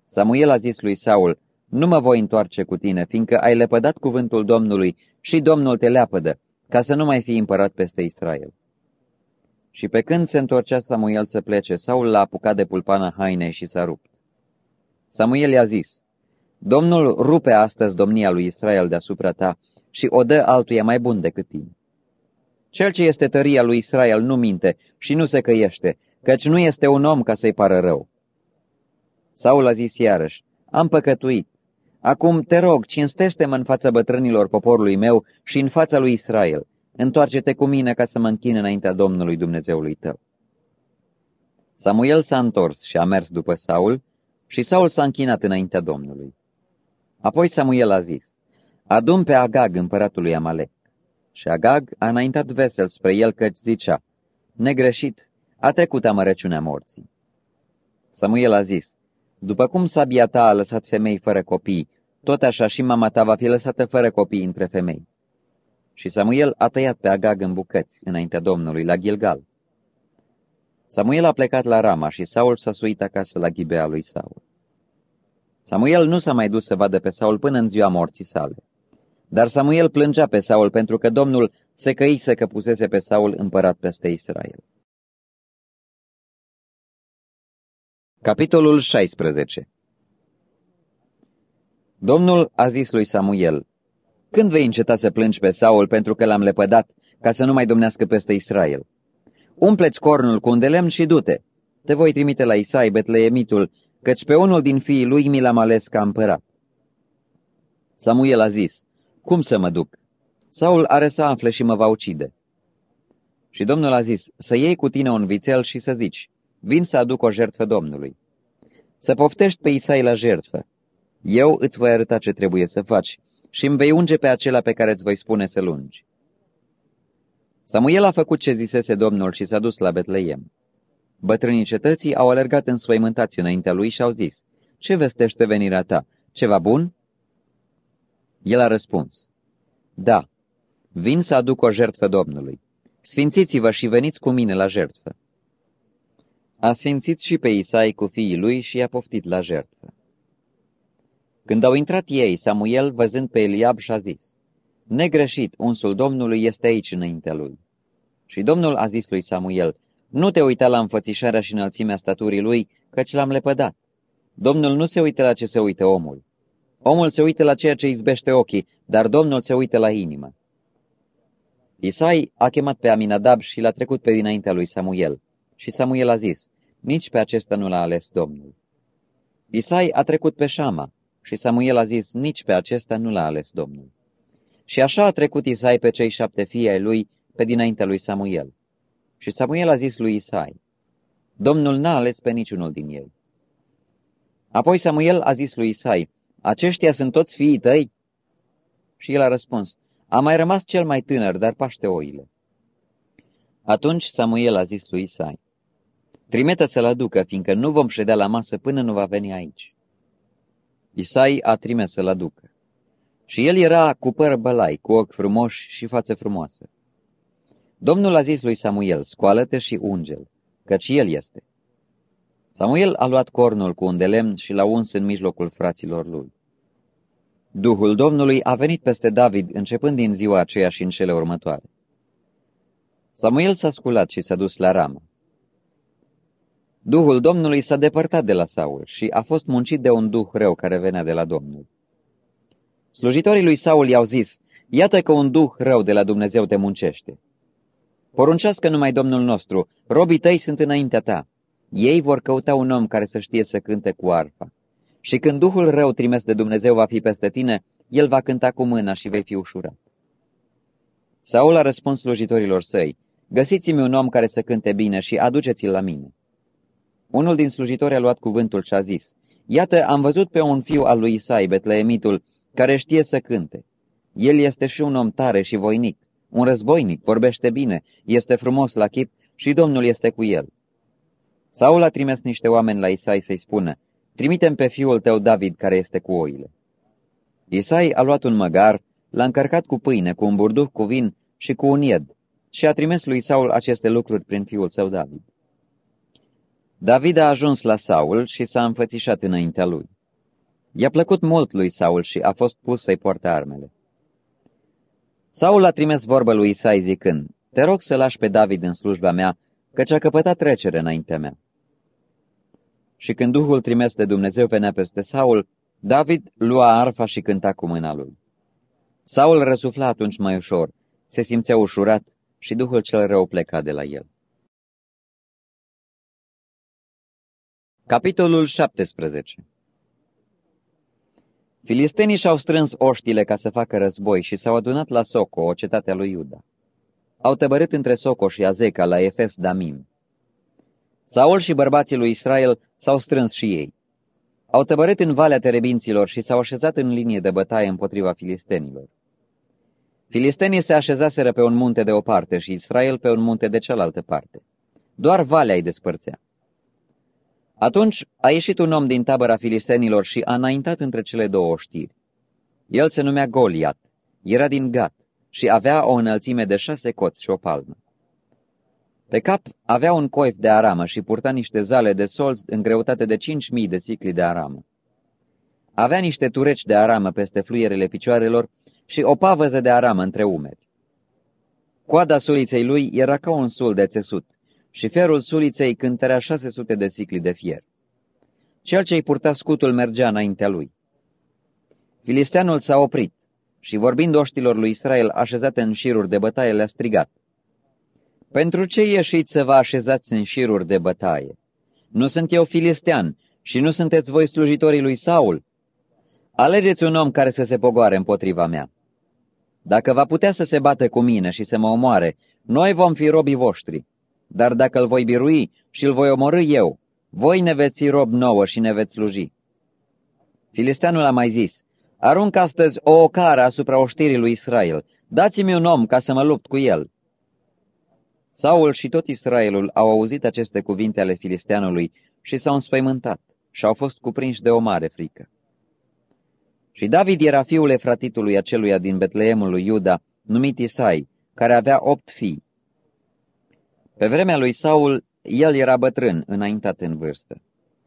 Samuel a zis lui Saul, nu mă voi întoarce cu tine, fiindcă ai lepădat cuvântul Domnului și Domnul te leapădă, ca să nu mai fii împărat peste Israel. Și pe când se întorcea Samuel să plece, Saul l-a apucat de pulpana hainei și s-a rupt. Samuel i-a zis, Domnul rupe astăzi domnia lui Israel deasupra ta și o dă altuia mai bun decât tine. Cel ce este tăria lui Israel nu minte și nu se căiește, căci nu este un om ca să-i pară rău. Saul a zis iarăși, am păcătuit. Acum te rog, cinstește-mă în fața bătrânilor poporului meu și în fața lui Israel. Întoarce-te cu mine ca să mă închin înaintea Domnului Dumnezeului tău. Samuel s-a întors și a mers după Saul și Saul s-a închinat înaintea Domnului. Apoi Samuel a zis, adu-mi pe Agag, împăratul lui Amalek. Și Agag a înaintat vesel spre el căci zicea, negreșit, a trecut amărăciunea morții. Samuel a zis, după cum sabia ta a lăsat femei fără copii, tot așa și mama ta va fi lăsată fără copii între femei. Și Samuel a tăiat pe Agag în bucăți înaintea Domnului la Gilgal. Samuel a plecat la Rama și Saul s-a suit acasă la Ghibea lui Saul. Samuel nu s-a mai dus să vadă pe Saul până în ziua morții sale. Dar Samuel plângea pe Saul pentru că Domnul se căise că pusese pe Saul împărat peste Israel. Capitolul șaisprezece. Domnul a zis lui Samuel, când vei înceta să plângi pe Saul pentru că l-am lepădat, ca să nu mai domnească peste Israel? Umple-ți cornul cu un de lemn și du-te. Te voi trimite la Isai, Betleemitul, căci pe unul din fiii lui mi l-am ales ca împărat. Samuel a zis, cum să mă duc? Saul are să afle și mă va ucide. Și Domnul a zis, să iei cu tine un vițel și să zici, vin să aduc o jertfă Domnului. Să poftești pe Isai la jertfă. Eu îți voi arăta ce trebuie să faci și îmi vei unge pe acela pe care îți voi spune să-l ungi. Samuel a făcut ce zisese Domnul și s-a dus la Betleem. Bătrânii cetății au alergat înspăimântați înaintea lui și au zis, ce vestește venirea ta? Ceva bun? El a răspuns, da, vin să aduc o jertfă Domnului. Sfințiți-vă și veniți cu mine la jertfă. A sfințit și pe Isai cu fiii lui și i-a poftit la jertfă. Când au intrat ei, Samuel, văzând pe Eliab, și-a zis, negreșit, unsul Domnului este aici înaintea lui. Și Domnul a zis lui Samuel, nu te uita la înfățișarea și înălțimea staturii lui, căci l-am lepădat. Domnul nu se uită la ce se uită omul. Omul se uită la ceea ce izbește ochii, dar Domnul se uită la inimă. Isai a chemat pe Aminadab și l-a trecut pe dinaintea lui Samuel. Și Samuel a zis, nici pe acesta nu l-a ales Domnul. Isai a trecut pe Șama și Samuel a zis, nici pe acesta nu l-a ales Domnul. Și așa a trecut Isai pe cei șapte fii ai lui pe dinaintea lui Samuel. Și Samuel a zis lui Isai, Domnul n-a ales pe niciunul din ei. Apoi Samuel a zis lui Isai, aceștia sunt toți fiii tăi? Și el a răspuns, a mai rămas cel mai tânăr, dar paște oile. Atunci Samuel a zis lui Isai, trimite să-l aducă, fiindcă nu vom ședea la masă până nu va veni aici. Isai a trimis să-l aducă. Și el era cu păr bălai, cu ochi frumoși și față frumoasă. Domnul a zis lui Samuel, scoală-te și unge-l, căci el este. Samuel a luat cornul cu un de lemn și l-a uns în mijlocul fraților lui. Duhul Domnului a venit peste David începând din ziua aceea și în cele următoare. Samuel s-a sculat și s-a dus la Rama. Duhul Domnului s-a depărtat de la Saul și a fost muncit de un duh rău care venea de la Domnul. Slujitorii lui Saul i-au zis, iată că un duh rău de la Dumnezeu te muncește. Poruncească numai Domnul nostru, robii tăi sunt înaintea ta. Ei vor căuta un om care să știe să cânte cu arfa. Și când duhul rău trimis de Dumnezeu va fi peste tine, el va cânta cu mâna și vei fi ușurat. Saul a răspuns slujitorilor săi, găsiți-mi un om care să cânte bine și aduceți-l la mine. Unul din slujitori a luat cuvântul și a zis, iată, am văzut pe un fiu al lui Isai, Betleemitul, care știe să cânte. El este și un om tare și voinic, un războinic, vorbește bine, este frumos la chip și Domnul este cu el. Saul a trimis niște oameni la Isai să-i spună, trimite-mi pe fiul tău David care este cu oile. Isai a luat un măgar, l-a încărcat cu pâine, cu un burduc cu vin și cu un ied și a trimis lui Saul aceste lucruri prin fiul său David. David a ajuns la Saul și s-a înfățișat înaintea lui. I-a plăcut mult lui Saul și a fost pus să-i poarte armele. Saul a trimis vorbă lui Isai zicând, te rog să lași pe David în slujba mea, căci a căpătat trecere înaintea mea. Și când Duhul trimis de Dumnezeu venea peste Saul, David lua arfa și cânta cu mâna lui. Saul răsufla atunci mai ușor, se simțea ușurat și Duhul cel rău pleca de la el. Capitolul șaptesprezece. Filistenii și-au strâns oștile ca să facă război și s-au adunat la Soco, o cetate a lui Iuda. Au tăbărât între Soco și Azeca la Efes Damim. Saul și bărbații lui Israel s-au strâns și ei. Au tăbărât în Valea Terebinților și s-au așezat în linie de bătaie împotriva filistenilor. Filistenii se așezaseră pe un munte de o parte și Israel pe un munte de cealaltă parte. Doar valea îi despărțea. Atunci a ieșit un om din tabăra filistenilor și a înaintat între cele două oștiri. El se numea Goliat, era din Gat și avea o înălțime de șase coți și o palmă. Pe cap avea un coif de aramă și purta niște zale de solzi în greutate de cinci mii de sicli de aramă. Avea niște tureci de aramă peste fluierele picioarelor și o pavăză de aramă între umeri. Coada suliței lui era ca un sul de țesut și ferul suliței cântărea șase sute de sicli de fier. Cel ce-i purta scutul mergea înaintea lui. Filisteanul s-a oprit și, vorbind oștilor lui Israel așezate în șiruri de bătaie, le-a strigat: pentru ce ieșiți să vă așezați în șiruri de bătaie? Nu sunt eu filistean și nu sunteți voi slujitorii lui Saul? Alegeți un om care să se pogoare împotriva mea. Dacă va putea să se bată cu mine și să mă omoare, noi vom fi robii voștri. Dar dacă îl voi birui și îl voi omorâ eu, voi ne veți fi rob nouă și ne veți sluji. Filisteanul a mai zis: arunc astăzi o ocară asupra oștirii lui Israel, dați-mi un om ca să mă lupt cu el. Saul și tot Israelul au auzit aceste cuvinte ale filisteanului și s-au înspăimântat și au fost cuprinși de o mare frică. Și David era fiul efratitului aceluia din Betleemul lui Iuda, numit Isai, care avea opt fii. Pe vremea lui Saul, el era bătrân, înaintat în vârstă.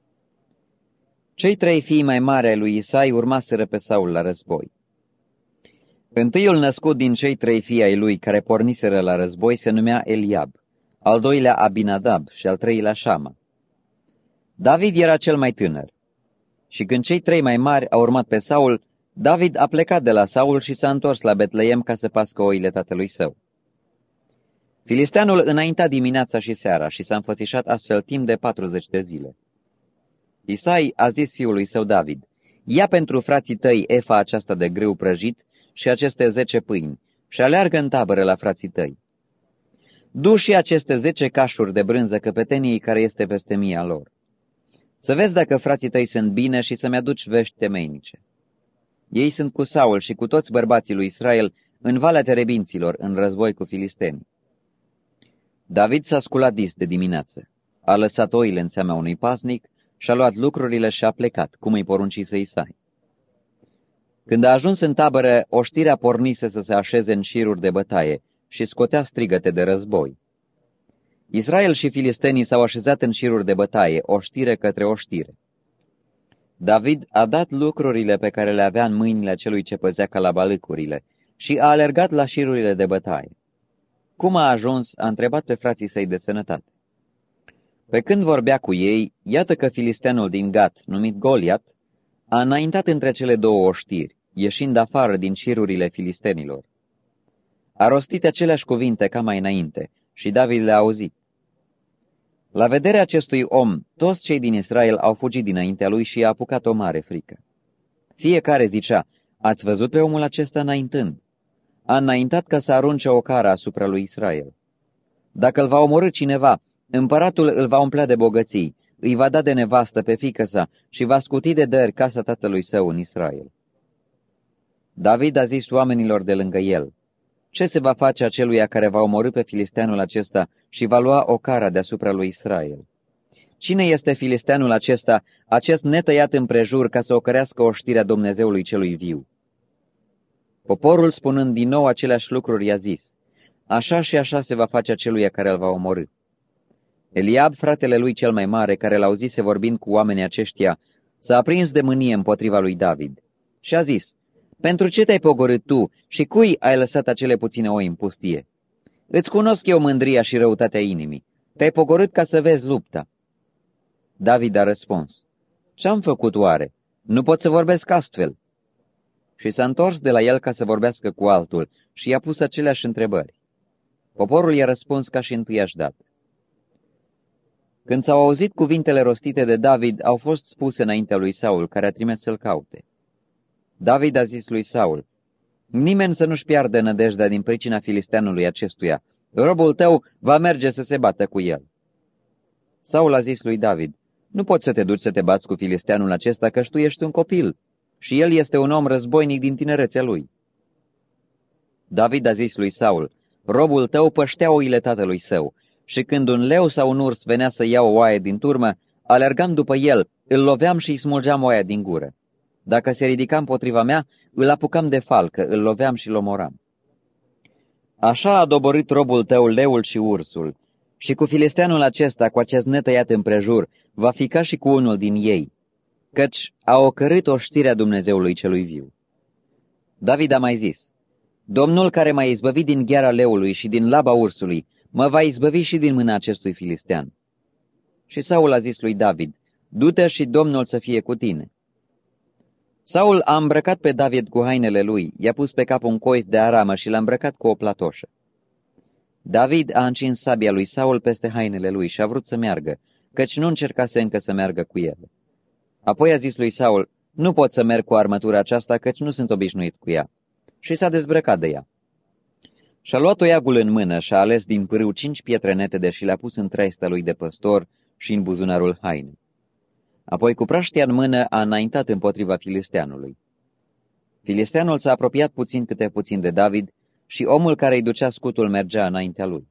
Cei trei fii mai mari ai lui Isai urmaseră pe Saul la război. Întâiul născut din cei trei fii ai lui care porniseră la război se numea Eliab, al doilea Abinadab și al treilea Șama. David era cel mai tânăr. Și când cei trei mai mari au urmat pe Saul, David a plecat de la Saul și s-a întors la Betleem ca să pască oile tatălui său. Filisteanul înainta dimineața și seara și s-a înfățișat astfel timp de patruzeci de zile. Isai a zis fiului său David: ia pentru frații tăi efa aceasta de grâu prăjit și aceste zece pâini și aleargă în tabără la frații tăi. Du și aceste zece cașuri de brânză căpeteniei care este peste mia lor. Să vezi dacă frații tăi sunt bine și să-mi aduci vești temeinice. Ei sunt cu Saul și cu toți bărbații lui Israel în Valea Terebinților, în război cu filistenii. David s-a sculat dis de dimineață, a lăsat oile în seama unui pasnic și-a luat lucrurile și a plecat, cum îi poruncise Isai. Când a ajuns în tabără, oștirea pornise să se așeze în șiruri de bătaie și scotea strigăte de război. Israel și filistenii s-au așezat în șiruri de bătaie, oștire către oștire. David a dat lucrurile pe care le avea în mâinile celui ce păzea calabalâcurile și a alergat la șirurile de bătaie. Cum a ajuns, a întrebat pe frații săi de sănătate. Pe când vorbea cu ei, iată că filisteanul din Gat, numit Goliat, a înaintat între cele două oștiri, ieșind afară din șirurile filistenilor. A rostit aceleași cuvinte ca mai înainte și David le-a auzit. La vederea acestui om, toți cei din Israel au fugit dinaintea lui și i-a apucat o mare frică. Fiecare zicea: ați văzut pe omul acesta înaintând? A înaintat ca să arunce o cară asupra lui Israel. Dacă îl va omorî cineva, împăratul îl va umplea de bogății, îi va da de nevastă pe fiică sa și va scuti de dări casa tatălui său în Israel. David a zis oamenilor de lângă el: ce se va face aceluia care va omorî pe filisteanul acesta și va lua o cară deasupra lui Israel? Cine este filisteanul acesta, acest netăiat împrejur ca să ocărească oștirea Dumnezeului celui viu? Poporul, spunând din nou aceleași lucruri, i-a zis: așa și așa se va face aceluia care îl va omorî. Eliab, fratele lui cel mai mare, care l-auzise vorbind cu oamenii aceștia, s-a aprins de mânie împotriva lui David și a zis, pentru ce te-ai pogorât tu și cui ai lăsat acele puține oi în pustie? Îți cunosc eu mândria și răutatea inimii. Te-ai pogorât ca să vezi lupta. David a răspuns, ce-am făcut oare? Nu pot să vorbesc astfel. Și s-a întors de la el ca să vorbească cu altul și i-a pus aceleași întrebări. Poporul i-a răspuns ca și întâiași dat. Când s-au auzit cuvintele rostite de David, au fost spuse înaintea lui Saul, care a trimis să-l caute. David a zis lui Saul, nimeni să nu-și piardă nădejdea din pricina filisteanului acestuia. Robul tău va merge să se bată cu el. Saul a zis lui David, nu poți să te duci să te bați cu filisteanul acesta, căci tu ești un copil și el este un om războinic din tinerețea lui. David a zis lui Saul, robul tău păștea oile tatălui său și când un leu sau un urs venea să ia o oaie din turmă, alergam după el, îl loveam și îi smulgeam oaia din gură. Dacă se ridica împotriva mea, îl apucam de falcă, îl loveam și îl omoram. Așa a doborât robul tău leul și ursul, și cu filisteanul acesta, cu acest netăiat împrejur, va fi ca și cu unul din ei, căci a ocărât oștirea Dumnezeului celui viu. David a mai zis, Domnul care m-a izbăvit din gheara leului și din laba ursului, mă va izbăvi și din mâna acestui filistean. Și Saul a zis lui David, du-te și Domnul să fie cu tine. Saul a îmbrăcat pe David cu hainele lui, i-a pus pe cap un coif de aramă și l-a îmbrăcat cu o platoșă. David a încins sabia lui Saul peste hainele lui și a vrut să meargă, căci nu încercase încă să meargă cu el. Apoi a zis lui Saul, nu pot să merg cu armătura aceasta, căci nu sunt obișnuit cu ea. Și s-a dezbrăcat de ea. Și-a luat toiagul în mână și a ales din pârâu cinci pietre netede și le-a pus în traista lui de păstor și în buzunarul hainei. Apoi cu praștia în mână a înaintat împotriva filisteanului. Filisteanul s-a apropiat puțin câte puțin de David și omul care îi ducea scutul mergea înaintea lui.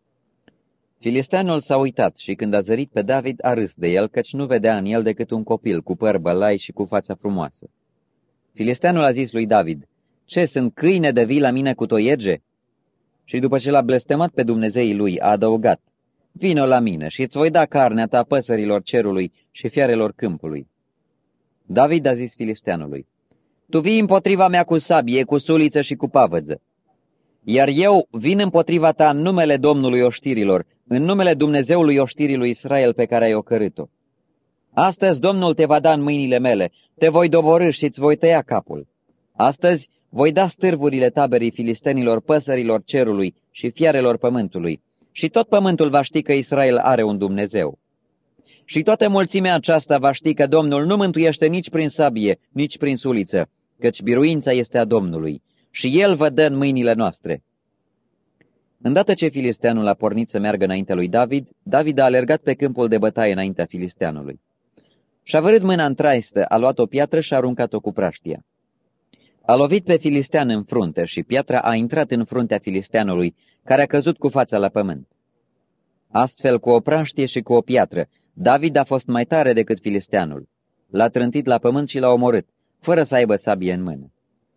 Filisteanul s-a uitat și când a zărit pe David a râs de el, căci nu vedea în el decât un copil cu păr bălai și cu fața frumoasă. Filisteanul a zis lui David, ce, sunt câine de vii la mine cu toiege? Și după ce l-a blestemat pe Dumnezeii lui, a adăugat, vino la mine și îți voi da carnea ta păsărilor cerului și fiarelor câmpului. David a zis filisteanului, tu vii împotriva mea cu sabie, cu suliță și cu pavăză. Iar eu vin împotriva ta în numele Domnului oștirilor, în numele Dumnezeului oștirii lui Israel pe care ai ocărât-o. Astăzi Domnul te va da în mâinile mele, te voi doborî și îți voi tăia capul. Astăzi voi da stârvurile taberii filistenilor, păsărilor cerului și fiarelor pământului, și tot pământul va ști că Israel are un Dumnezeu. Și toată mulțimea aceasta va ști că Domnul nu mântuiește nici prin sabie, nici prin suliță, căci biruința este a Domnului, și El vă dă în mâinile noastre. Îndată ce filisteanul a pornit să meargă înaintea lui David, David a alergat pe câmpul de bătaie înaintea filisteanului. Și-a vărât mâna în traistă, a luat o piatră și a aruncat-o cu praștia. A lovit pe filistean în frunte și piatra a intrat în fruntea filisteanului, care a căzut cu fața la pământ. Astfel, cu o praștie și cu o piatră, David a fost mai tare decât filisteanul. L-a trântit la pământ și l-a omorât, fără să aibă sabie în mână.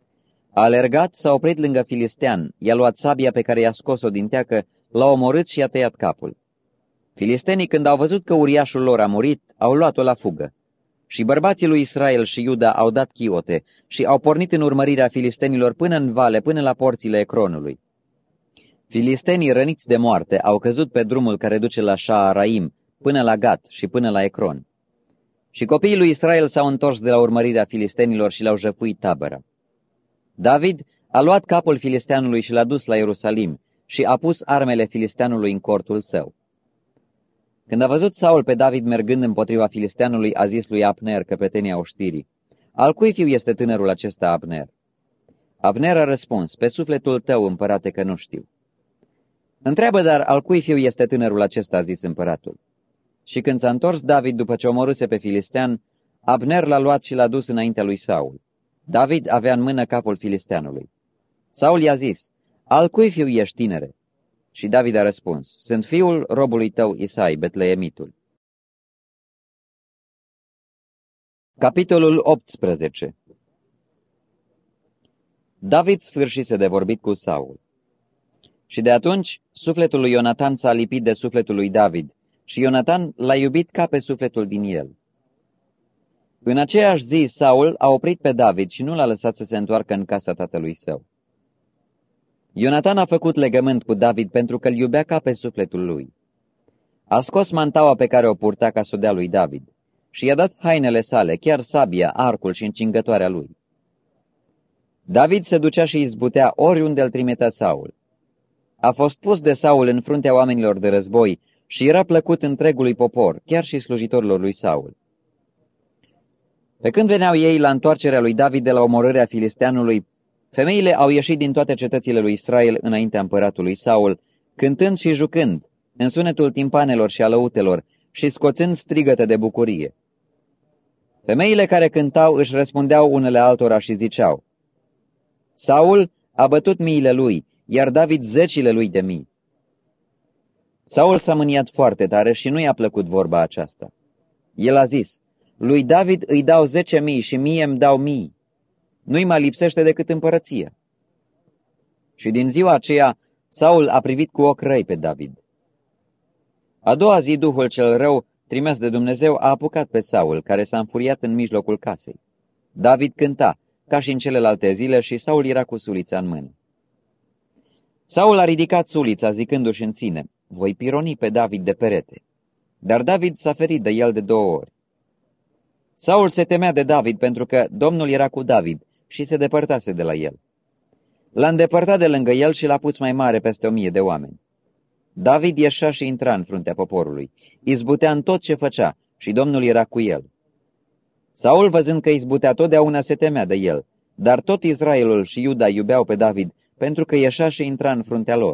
A alergat, s-a oprit lângă filistean, i-a luat sabia pe care i-a scos-o din teacă, l-a omorât și i-a tăiat capul. Filistenii, când au văzut că uriașul lor a murit, au luat-o la fugă. Și bărbații lui Israel și Iuda au dat chiote și au pornit în urmărirea filistenilor până în vale, până la porțile Ecronului. Filistenii răniți de moarte au căzut pe drumul care duce la Șaaraim, până la Gat și până la Ecron. Și copiii lui Israel s-au întors de la urmărirea filistenilor și le-au jăfuit tabăra. David a luat capul filisteanului și l-a dus la Ierusalim și a pus armele filisteanului în cortul său. Când a văzut Saul pe David mergând împotriva filisteanului, a zis lui Abner, căpetenia oștirii, al cui fiu este tânărul acesta Abner? Abner a răspuns, pe sufletul tău, împărate, că nu știu. Întreabă dar, al cui fiu este tânărul acesta, a zis împăratul. Și când s-a întors David după ce omorâse pe filistean, Abner l-a luat și l-a dus înaintea lui Saul. David avea în mână capul filisteanului. Saul i-a zis, al cui fiu ești, tinere? Și David a răspuns, sunt fiul robului tău Isai, Betleemitul. Capitolul optsprezece. David sfârșise de vorbit cu Saul. Și de atunci sufletul lui Ionatan s-a lipit de sufletul lui David și Ionatan l-a iubit ca pe sufletul din el. În aceeași zi, Saul a oprit pe David și nu l-a lăsat să se întoarcă în casa tatălui său. Ionatan a făcut legământ cu David pentru că îl iubea ca pe sufletul lui. A scos mantaua pe care o purta ca să o dea lui David și i-a dat hainele sale, chiar sabia, arcul și încingătoarea lui. David se ducea și izbutea oriunde îl trimitea Saul. A fost pus de Saul în fruntea oamenilor de război și era plăcut întregului popor, chiar și slujitorilor lui Saul. Pe când veneau ei la întoarcerea lui David de la omorârea filisteanului, femeile au ieșit din toate cetățile lui Israel înaintea împăratului Saul, cântând și jucând, în sunetul timpanelor și alăutelor și scoțând strigăte de bucurie. Femeile care cântau își răspundeau unele altora și ziceau: Saul a bătut miile lui, iar David zecile lui de mii. Saul s-a mâniat foarte tare și nu i-a plăcut vorba aceasta. El a zis: lui David îi dau zece mii și mie îmi dau mii. Nu-i mai lipsește decât împărăția. Și din ziua aceea, Saul a privit cu ochi răi pe David. A doua zi, duhul cel rău, trimis de Dumnezeu, a apucat pe Saul, care s-a înfuriat în mijlocul casei. David cânta, ca și în celelalte zile, și Saul era cu sulița în mână. Saul a ridicat sulița, zicându-și în sine: voi pironi pe David de perete. Dar David s-a ferit de el de două ori. Saul se temea de David pentru că Domnul era cu David și se depărtase de la el. L-a îndepărtat de lângă el și l-a pus mai mare peste o mie de oameni. David ieșea și intra în fruntea poporului, izbutea în tot ce făcea și Domnul era cu el. Saul, văzând că izbutea, totdeauna se temea de el, dar tot Israelul și Iuda iubeau pe David pentru că ieșea și intra în fruntea lor.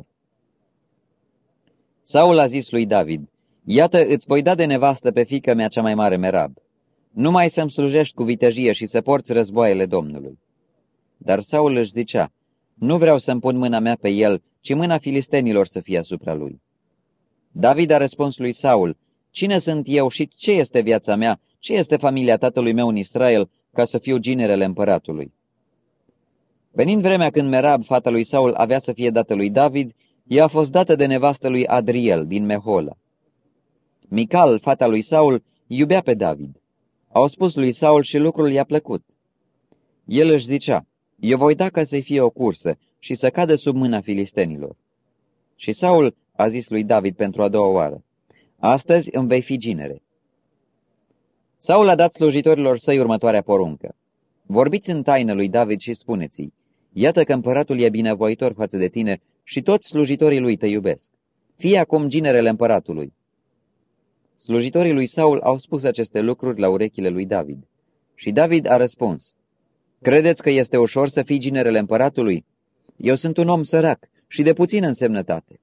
Saul a zis lui David: iată, îți voi da de nevastă pe fiica mea cea mai mare Merab. Numai să-mi slujești cu vitejie și să porți războaiele Domnului. Dar Saul își zicea: nu vreau să-mi pun mâna mea pe el, ci mâna filistenilor să fie asupra lui. David a răspuns lui Saul: cine sunt eu și ce este viața mea, ce este familia tatălui meu în Israel, ca să fiu ginerele împăratului? Venind vremea când Merab, fata lui Saul, avea să fie dată lui David, ea a fost dată de nevastă lui Adriel din Mehola. Mical, fata lui Saul, iubea pe David. Au spus lui Saul și lucrul i-a plăcut. El își zicea: eu voi da ca să-i fie o cursă și să cadă sub mâna filistenilor. Și Saul a zis lui David pentru a doua oară: astăzi îmi vei fi ginere. Saul a dat slujitorilor săi următoarea poruncă: vorbiți în taină lui David și spuneți-i: iată că împăratul e binevoitor față de tine și toți slujitorii lui te iubesc. Fie acum ginerele împăratului. Slujitorii lui Saul au spus aceste lucruri la urechile lui David. Și David a răspuns: credeți că este ușor să fii ginerele împăratului? Eu sunt un om sărac și de puțină însemnătate.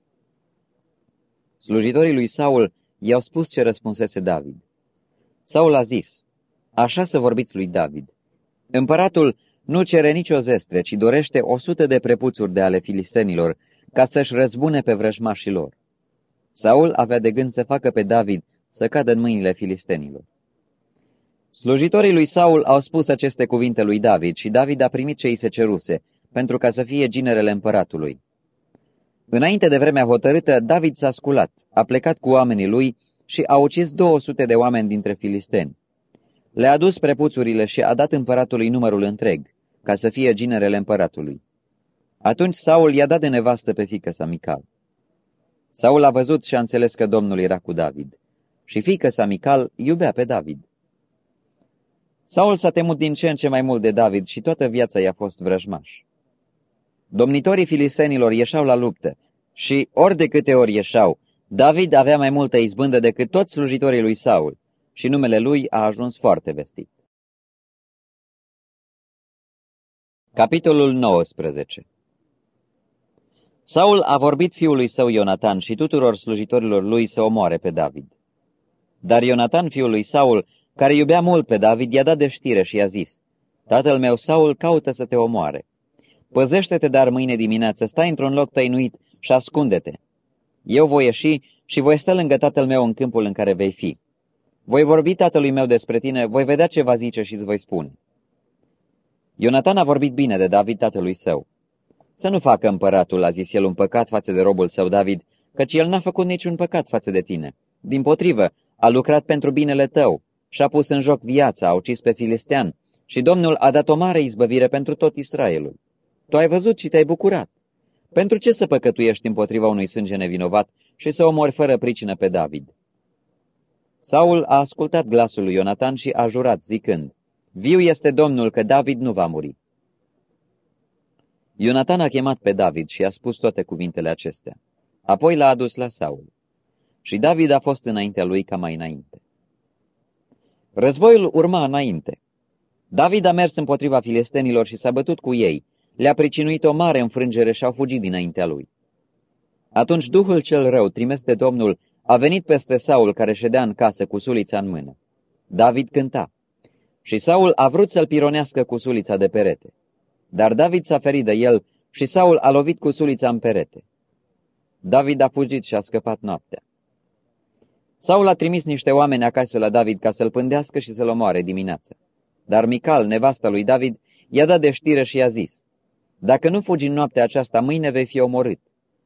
Slujitorii lui Saul i-au spus ce răspunsese David. Saul a zis: așa să vorbiți lui David: împăratul nu cere nicio zestre, ci dorește o sută de prepuțuri de ale filistenilor, ca să-și răzbune pe vrăjmașii lor. Saul avea de gând să facă pe David să cadă în mâinile filistenilor. Slujitorii lui Saul au spus aceste cuvinte lui David și David a primit ce îi se ceruse, pentru ca să fie ginerele împăratului. Înainte de vremea hotărâtă, David s-a sculat, a plecat cu oamenii lui și a ucis două sute de oameni dintre filisteni. Le-a dus prepuțurile și a dat împăratului numărul întreg, ca să fie ginerele împăratului. Atunci Saul i-a dat de nevastă pe fiica sa Mical. Saul a văzut și a înțeles că Domnul era cu David și fiica sa Mical iubea pe David. Saul s-a temut din ce în ce mai mult de David și toată viața i-a fost vrăjmaș. Domnitorii filistenilor ieșeau la luptă și, ori de câte ori ieșeau, David avea mai multă izbândă decât toți slujitorii lui Saul și numele lui a ajuns foarte vestit. Capitolul nouăsprezece. Saul a vorbit fiului său Ionatan și tuturor slujitorilor lui să omoare pe David. Dar Ionatan, fiul lui Saul, care iubea mult pe David, i-a dat de știre și i-a zis: tatăl meu Saul caută să te omoare. Păzește-te dar mâine dimineață, stai într-un loc tăinuit și ascunde-te. Eu voi ieși și voi sta lângă tatăl meu în câmpul în care vei fi. Voi vorbi tatălui meu despre tine, voi vedea ce va zice și îți voi spune. Ionatan a vorbit bine de David tatălui său. Să nu facă împăratul, a zis el, un păcat față de robul său David, căci el n-a făcut niciun păcat față de tine. Dimpotrivă, a lucrat pentru binele tău și-a pus în joc viața, a ucis pe filistean și Domnul a dat o mare izbăvire pentru tot Israelul. Tu ai văzut și te-ai bucurat. Pentru ce să păcătuiești împotriva unui sânge nevinovat și să omori fără pricină pe David?" Saul a ascultat glasul lui Ionatan și a jurat, zicând: "Viu este Domnul că David nu va muri." Ionatan a chemat pe David și a spus toate cuvintele acestea. Apoi l-a adus la Saul. Și David a fost înaintea lui ca mai înainte. Războiul urma înainte. David a mers împotriva filistenilor și s-a bătut cu ei. Le-a pricinuit o mare înfrângere și au fugit dinaintea lui. Atunci Duhul cel rău, trimis de Domnul, a venit peste Saul, care ședea în casă cu sulița în mână. David cânta. Și Saul a vrut să-l pironească cu sulița de perete. Dar David s-a ferit de el și Saul a lovit cu sulița în perete. David a fugit și a scăpat noaptea. Saul a trimis niște oameni acasă la David ca să-l pândească și să-l omoare dimineața. Dar Mical, nevasta lui David, i-a dat de știre și i-a zis: "Dacă nu fugi în noaptea aceasta, mâine vei fi omorât."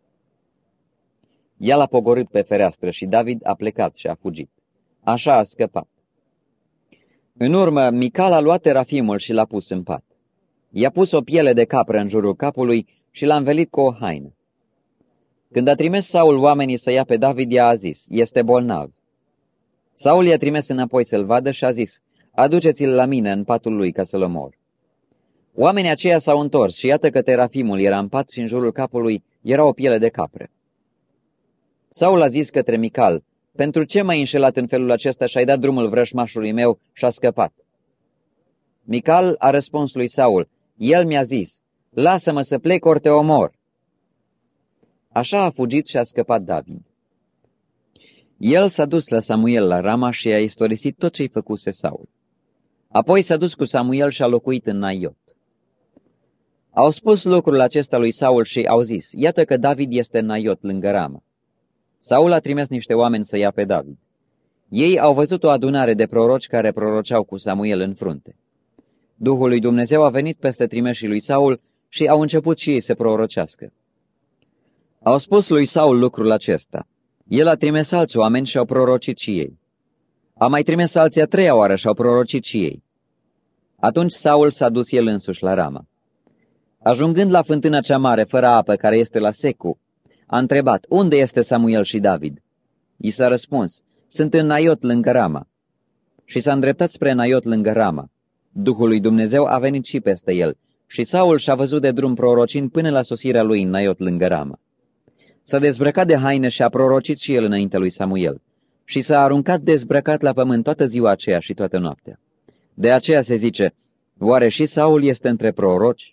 Ea l-a pogorât pe fereastră și David a plecat și a fugit. Așa a scăpat. În urmă, Mical a luat terafimul și l-a pus în pat. I-a pus o piele de capră în jurul capului și l-a învelit cu o haină. Când a trimis Saul oamenii să ia pe David, i-a zis: "Este bolnav." Saul i-a trimis înapoi să-l vadă și a zis: "Aduceți-l la mine în patul lui ca să-l omor." Oamenii aceia s-au întors și iată că terafimul era în pat și în jurul capului era o piele de capră. Saul a zis către Mical: "Pentru ce m-ai înșelat în felul acesta și ai dat drumul vrăjmașului meu și a scăpat?" Mical a răspuns lui Saul: "El mi-a zis: lasă-mă să plec ori te omor." Așa a fugit și a scăpat David. El s-a dus la Samuel la Rama și a istorisit tot ce-i făcuse Saul. Apoi s-a dus cu Samuel și a locuit în Naiot. Au spus lucrul acesta lui Saul și au zis: "Iată că David este în Naiot, lângă Rama." Saul a trimis niște oameni să ia pe David. Ei au văzut o adunare de proroci care proroceau cu Samuel în frunte. Duhul lui Dumnezeu a venit peste trimeșii lui Saul și au început și ei să prorocească. Au spus lui Saul lucrul acesta. El a trimis alți oameni și au prorocit și ei. A mai trimis alții a treia oară și au prorocit și ei. Atunci Saul s-a dus el însuși la Rama. Ajungând la fântâna cea mare, fără apă, care este la Secu, a întrebat: "Unde este Samuel și David?" I s-a răspuns: "Sunt în Naiot, lângă Rama." Și s-a îndreptat spre Naiot, lângă Rama. Duhul lui Dumnezeu a venit și peste el și Saul și-a văzut de drum prorocind până la sosirea lui în Naiot, lângă Rama. S-a dezbrăcat de haine și a prorocit și el înaintea lui Samuel și s-a aruncat dezbrăcat la pământ toată ziua aceea și toată noaptea. De aceea se zice: oare și Saul este între proroci?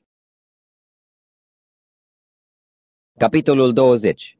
Capitolul douăzeci.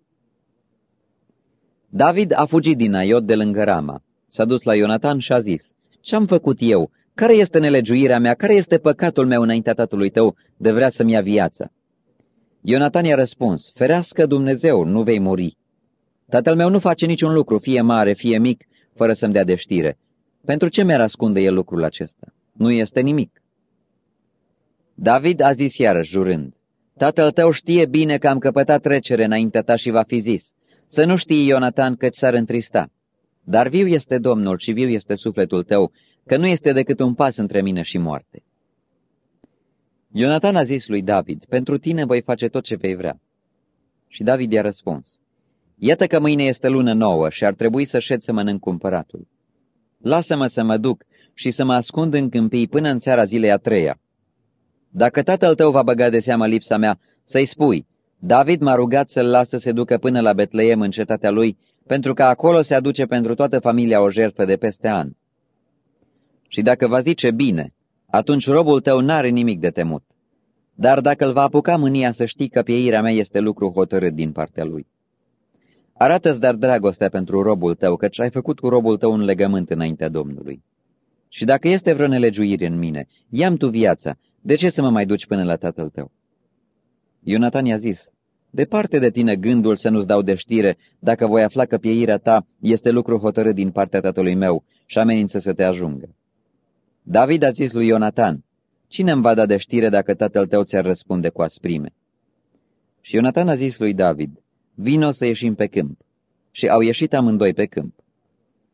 David a fugit din Naiot de lângă Rama. S-a dus la Ionatan și a zis: "Ce-am făcut eu? Care este nelegiuirea mea? Care este păcatul meu înaintea tatălui tău de vrea să-mi ia viața?" Ionatan i-a răspuns: "Ferească Dumnezeu, nu vei muri. Tatăl meu nu face niciun lucru, fie mare, fie mic, fără să-mi dea de știre. Pentru ce mi-ar ascunde el lucrul acesta? Nu este nimic." David a zis iarăși, jurând: "Tatăl tău știe bine că am căpătat trecere înaintea ta și va fi zis: să nu știi, Ionatan, căci s-ar întrista. Dar viu este Domnul și viu este sufletul tău, că nu este decât un pas între mine și moarte." Ionatan a zis lui David: "Pentru tine voi face tot ce vei vrea." Și David i-a răspuns: "Iată că mâine este lună nouă și ar trebui să șed să mănânc cumpăratul. Lasă-mă să mă duc și să mă ascund în câmpii până în seara zilei a treia. Dacă tatăl tău va băga de seamă lipsa mea, să-i spui: David m-a rugat să-l las să se ducă până la Betleem în cetatea lui, pentru că acolo se aduce pentru toată familia o jertfă de peste an. Și dacă va zice bine, atunci robul tău n-are nimic de temut. Dar dacă îl va apuca mânia, să știi că pieirea mea este lucru hotărât din partea lui. Arată-ți dar dragostea pentru robul tău, căci ai făcut cu robul tău un legământ înaintea Domnului. Și dacă este vreo nelegiuire în mine, ia-mi tu viața, de ce să mă mai duci până la tatăl tău?" Ionatan i-a zis: "Departe de tine gândul să nu-ți dau de știre, dacă voi afla că pieirea ta este lucru hotărât din partea tatălui meu și amenință să te ajungă." David a zis lui Ionatan: "Cine îmi va da de știre dacă tatăl tău ți-ar răspunde cu asprime?" Și Ionatan a zis lui David: "Vino să ieșim pe câmp." Și au ieșit amândoi pe câmp.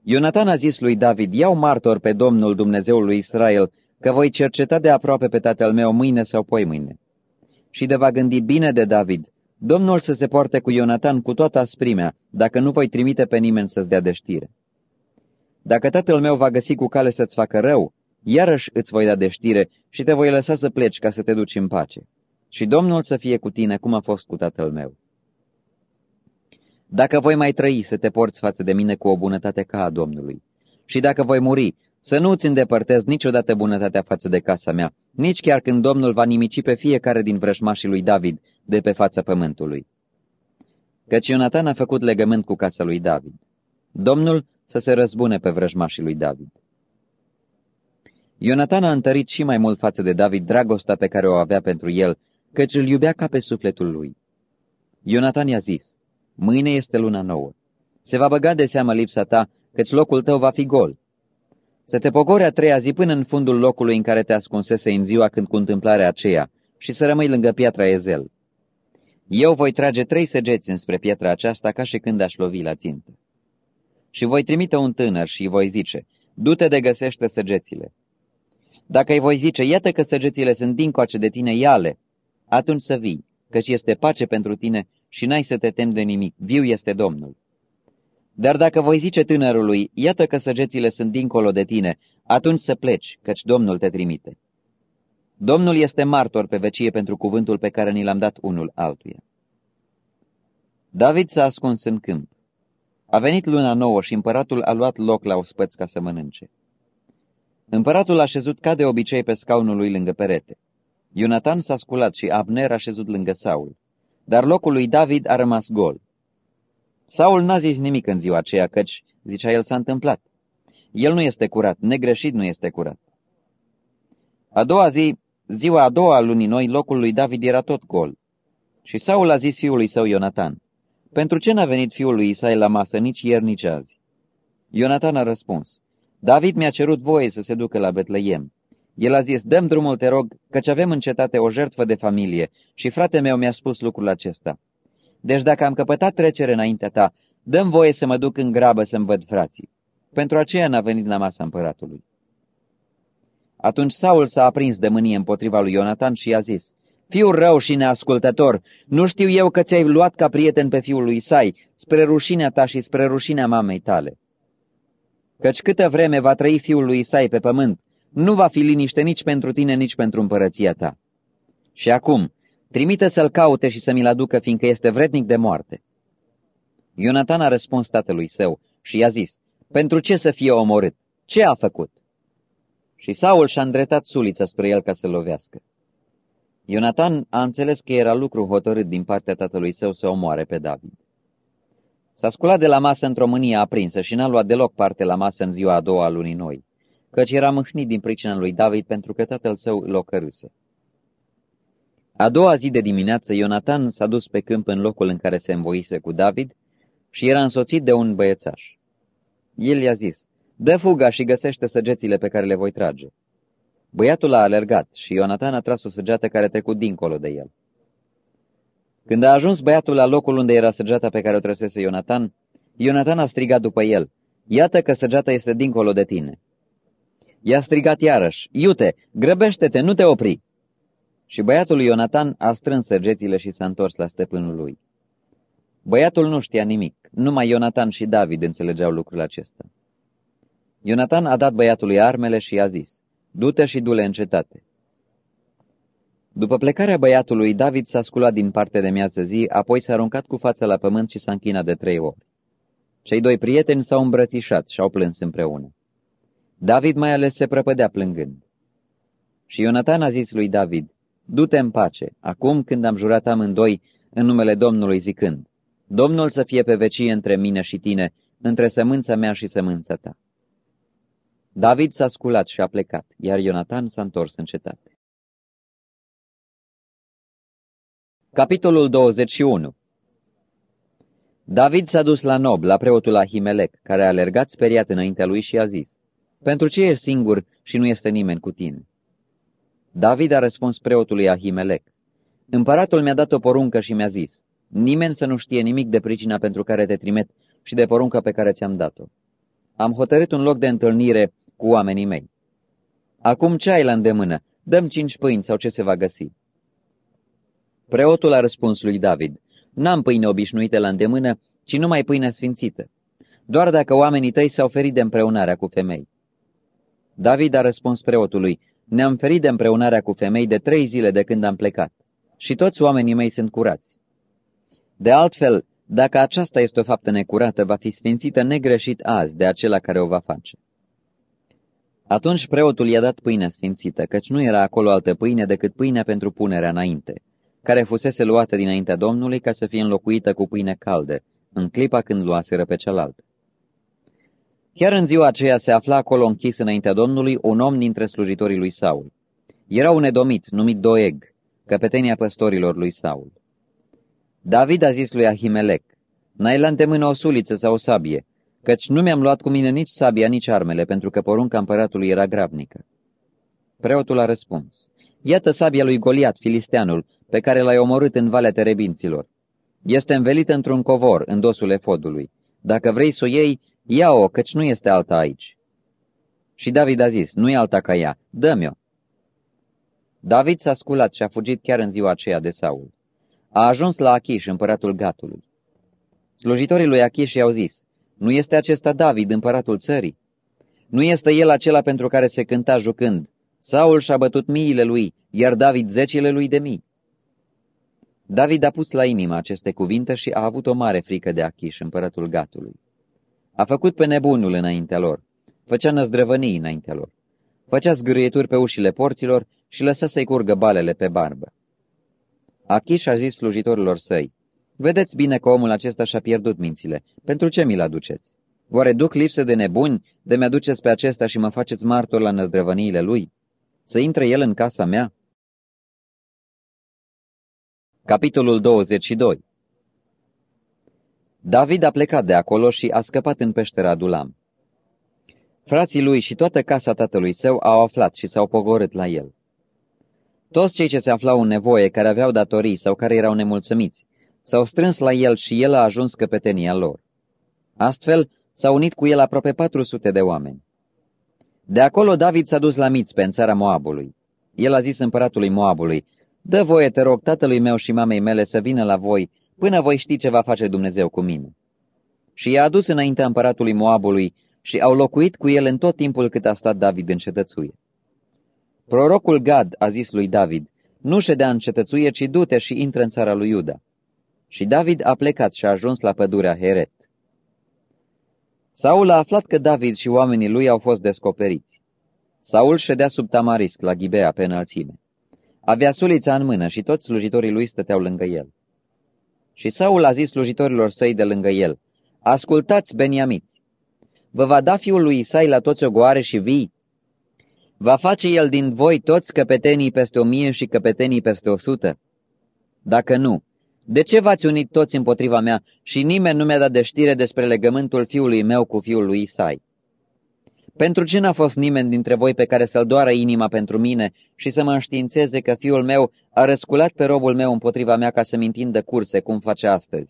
Ionatan a zis lui David, iau martor pe Domnul Dumnezeul lui Israel, că voi cerceta de aproape pe tatăl meu mâine sau poimâine. Și de va gândi bine de David, Domnul să se poarte cu Ionatan cu toată asprimea, dacă nu voi trimite pe nimeni să-ți dea de știre. Dacă tatăl meu va găsi cu cale să-ți facă rău, iarăși îți voi da de știre și te voi lăsa să pleci ca să te duci în pace. Și Domnul să fie cu tine cum a fost cu tatăl meu. Dacă voi mai trăi să te porți față de mine cu o bunătate ca a Domnului, și dacă voi muri, să nu îți îndepărtezi niciodată bunătatea față de casa mea, nici chiar când Domnul va nimici pe fiecare din vrăjmașii lui David de pe fața pământului. Căci Ionatan a făcut legământ cu casa lui David. Domnul să se răzbune pe vrăjmașii lui David. Ionatan a întărit și mai mult față de David dragostea pe care o avea pentru el, căci îl iubea ca pe sufletul lui. Ionatan i-a zis, mâine este luna nouă. Se va băga de seamă lipsa ta, căci locul tău va fi gol. Să te pogori a treia zi până în fundul locului în care te ascunsese în ziua când cu întâmplarea aceea și să rămâi lângă piatra Ezel. Eu voi trage trei săgeți înspre piatra aceasta ca și când aș lovi la țintă. Și voi trimite un tânăr și îi voi zice, du-te de găsește săgețile. Dacă îi voi zice, iată că săgețile sunt dincoace de tine, ia-le, atunci să vii, căci este pace pentru tine și n-ai să te temi de nimic, viu este Domnul. Dar dacă voi zice tânărului, iată că săgețile sunt dincolo de tine, atunci să pleci, căci Domnul te trimite. Domnul este martor pe vecie pentru cuvântul pe care ni l-am dat unul altuia. David s-a ascuns în câmp. A venit luna nouă și împăratul a luat loc la ospăț ca să mănânce. Împăratul a șezut ca de obicei pe scaunul lui lângă perete. Ionatan s-a sculat și Abner a șezut lângă Saul, dar locul lui David a rămas gol. Saul n-a zis nimic în ziua aceea, căci, zicea el, s-a întâmplat. El nu este curat, negreșit nu este curat. A doua zi, ziua a doua a lunii noi, locul lui David era tot gol. Și Saul a zis fiului său Ionatan, pentru ce n-a venit fiul lui Isai la masă nici ieri, nici azi? Ionatan a răspuns, David mi-a cerut voie să se ducă la Betleem. El a zis, dă-mi drumul, te rog, căci avem în cetate o jertfă de familie și frate meu mi-a spus lucrul acesta. Deci dacă am căpătat trecere înaintea ta, dă-mi voie să mă duc în grabă să-mi văd frații. Pentru aceea n-a venit la masa împăratului. Atunci Saul s-a aprins de mânie împotriva lui Ionatan și i-a zis, fiul rău și neascultător, nu știu eu că ți-ai luat ca prieten pe fiul lui Isai, spre rușinea ta și spre rușinea mamei tale. Căci câtă vreme va trăi fiul lui Isai pe pământ, nu va fi liniște nici pentru tine, nici pentru împărăția ta. Și acum, trimite să-l caute și să mi-l aducă, fiindcă este vrednic de moarte. Ionatan a răspuns tatălui său și i-a zis, pentru ce să fie omorât? Ce a făcut? Și Saul și-a îndreptat sulița spre el ca să lovească. Ionatan a înțeles că era lucru hotărât din partea tatălui său să omoare pe David. S-a sculat de la masă într-o mânie aprinsă și n-a luat deloc parte la masă în ziua a doua a lunii noi, căci era mâhnit din pricina lui David pentru că tatăl său îl ocărâse. A doua zi de dimineață, Ionatan s-a dus pe câmp în locul în care se învoise cu David și era însoțit de un băiețaș. El i-a zis, dă fuga și găsește săgețile pe care le voi trage. Băiatul a alergat și Ionatan a tras o săgeată care a trecut dincolo de el. Când a ajuns băiatul la locul unde era săgeata pe care o trăsese Ionatan, Ionatan a strigat după el, iată că săgeata este dincolo de tine. I-a strigat iarăși, iute, grăbește-te, nu te opri. Și băiatul lui Ionatan a strâns săgețile și s-a întors la stăpânul lui. Băiatul nu știa nimic, numai Ionatan și David înțelegeau lucrul acesta. Ionatan a dat băiatului armele și i-a zis, du-te și du-le în cetate. După plecarea băiatului, David s-a sculat din partea de miază zi, apoi s-a aruncat cu fața la pământ și s-a închinat de trei ori. Cei doi prieteni s-au îmbrățișat și au plâns împreună. David mai ales se prăpădea plângând. Și Ionatan a zis lui David, du-te în pace, acum când am jurat amândoi în numele Domnului zicând, Domnul să fie pe vecie între mine și tine, între sămânța mea și sămânța ta. David s-a sculat și a plecat, iar Ionatan s-a întors în cetate. Capitolul douăzeci și unu. David s-a dus la Nob, la preotul Ahimelec, care a alergat speriat înaintea lui și a zis, pentru ce ești singur și nu este nimeni cu tine? David a răspuns preotului Ahimelec, împăratul mi-a dat o poruncă și mi-a zis, nimeni să nu știe nimic de pricina pentru care te trimit și de porunca pe care ți-am dat-o. am hotărât un loc de întâlnire cu oamenii mei. Acum ce ai la îndemână? Dăm cinci pâini sau ce se va găsi?" Preotul a răspuns lui David, n-am pâine obișnuite la îndemână, ci numai pâine sfințită, doar dacă oamenii tăi s-au ferit de împreunarea cu femei." David a răspuns preotului, ne-am ferit de împreunarea cu femei de trei zile de când am plecat și toți oamenii mei sunt curați. De altfel, dacă aceasta este o faptă necurată, va fi sfințită negreșit azi de acela care o va face." Atunci preotul i-a dat pâinea sfințită, căci nu era acolo altă pâine decât pâinea pentru punerea înainte, care fusese luată dinaintea Domnului ca să fie înlocuită cu pâine caldă, în clipa când luaseră pe cealaltă. Chiar în ziua aceea se afla acolo închis înaintea Domnului un om dintre slujitorii lui Saul. Era un edomit numit Doeg, căpetenia păstorilor lui Saul. David a zis lui Ahimelec, n-ai la îndemână o suliță sau o sabie, căci nu mi-am luat cu mine nici sabia, nici armele, pentru că porunca împăratului era grabnică. Preotul a răspuns, iată sabia lui Goliat, filisteanul, pe care l-ai omorât în Valea Terebinților. Este învelită într-un covor, în dosul efodului. Dacă vrei să o iei, ia-o, căci nu este alta aici. Și David a zis, nu e alta ca ea, dă-mi-o. David s-a sculat și a fugit chiar în ziua aceea de Saul. A ajuns la Achiș, împăratul Gatului. Slujitorii lui Achiș i-au zis, nu este acesta David, împăratul țării? Nu este el acela pentru care se cânta jucând, Saul și-a bătut miile lui, iar David zecile lui de mii? David a pus la inimă aceste cuvinte și a avut o mare frică de Achiș, împăratul Gatului. A făcut pe nebunul înaintea lor, făcea năzdrăvănii înaintea lor, făcea zgârieturi pe ușile porților și lăsa să-i curgă balele pe barbă. Achiș a zis slujitorilor săi, vedeți bine că omul acesta și-a pierdut mințile, pentru ce mi-l aduceți? Oare duc lipsă de nebuni de mi-aduceți pe acesta și mă faceți martor la năzdrăvăniile lui? Să intre el în casa mea? Capitolul douăzeci și doi. David a plecat de acolo și a scăpat în peștera Adulam. Frații lui și toată casa tatălui său au aflat și s-au pogorât la el. Toți cei ce se aflau în nevoie, care aveau datorii sau care erau nemulțumiți, s-au strâns la el și el a ajuns căpetenia lor. Astfel, s-au unit cu el aproape patru sute de oameni. De acolo David s-a dus la Mițpe, în țara Moabului. El a zis împăratului Moabului, dă voie, te rog, tatălui meu și mamei mele să vină la voi, până voi ști ce va face Dumnezeu cu mine. Și i-a adus înaintea împăratului Moabului și au locuit cu el în tot timpul cât a stat David în cetățuie. Prorocul Gad a zis lui David, nu ședea în cetățuie, ci du-te și intră în țara lui Iuda. Și David a plecat și a ajuns la pădurea Heret. Saul a aflat că David și oamenii lui au fost descoperiți. Saul ședea sub tamarisc la Ghibea pe înălțime. Avea sulița în mână și toți slujitorii lui stăteau lângă el. Și Saul a zis slujitorilor săi de lângă el, ascultați, beniamiți, vă va da fiul lui Isai la toți ogoare și vii? Va face el din voi toți căpetenii peste o mie și căpetenii peste o sută? Dacă nu, de ce v-ați unit toți împotriva mea și nimeni nu mi-a dat de știre despre legământul fiului meu cu fiul lui Isai? Pentru ce n-a fost nimeni dintre voi pe care să-l doară inima pentru mine și să mă înștiințeze că fiul meu a răsculat pe robul meu împotriva mea ca să-mi întindă curse, cum face astăzi?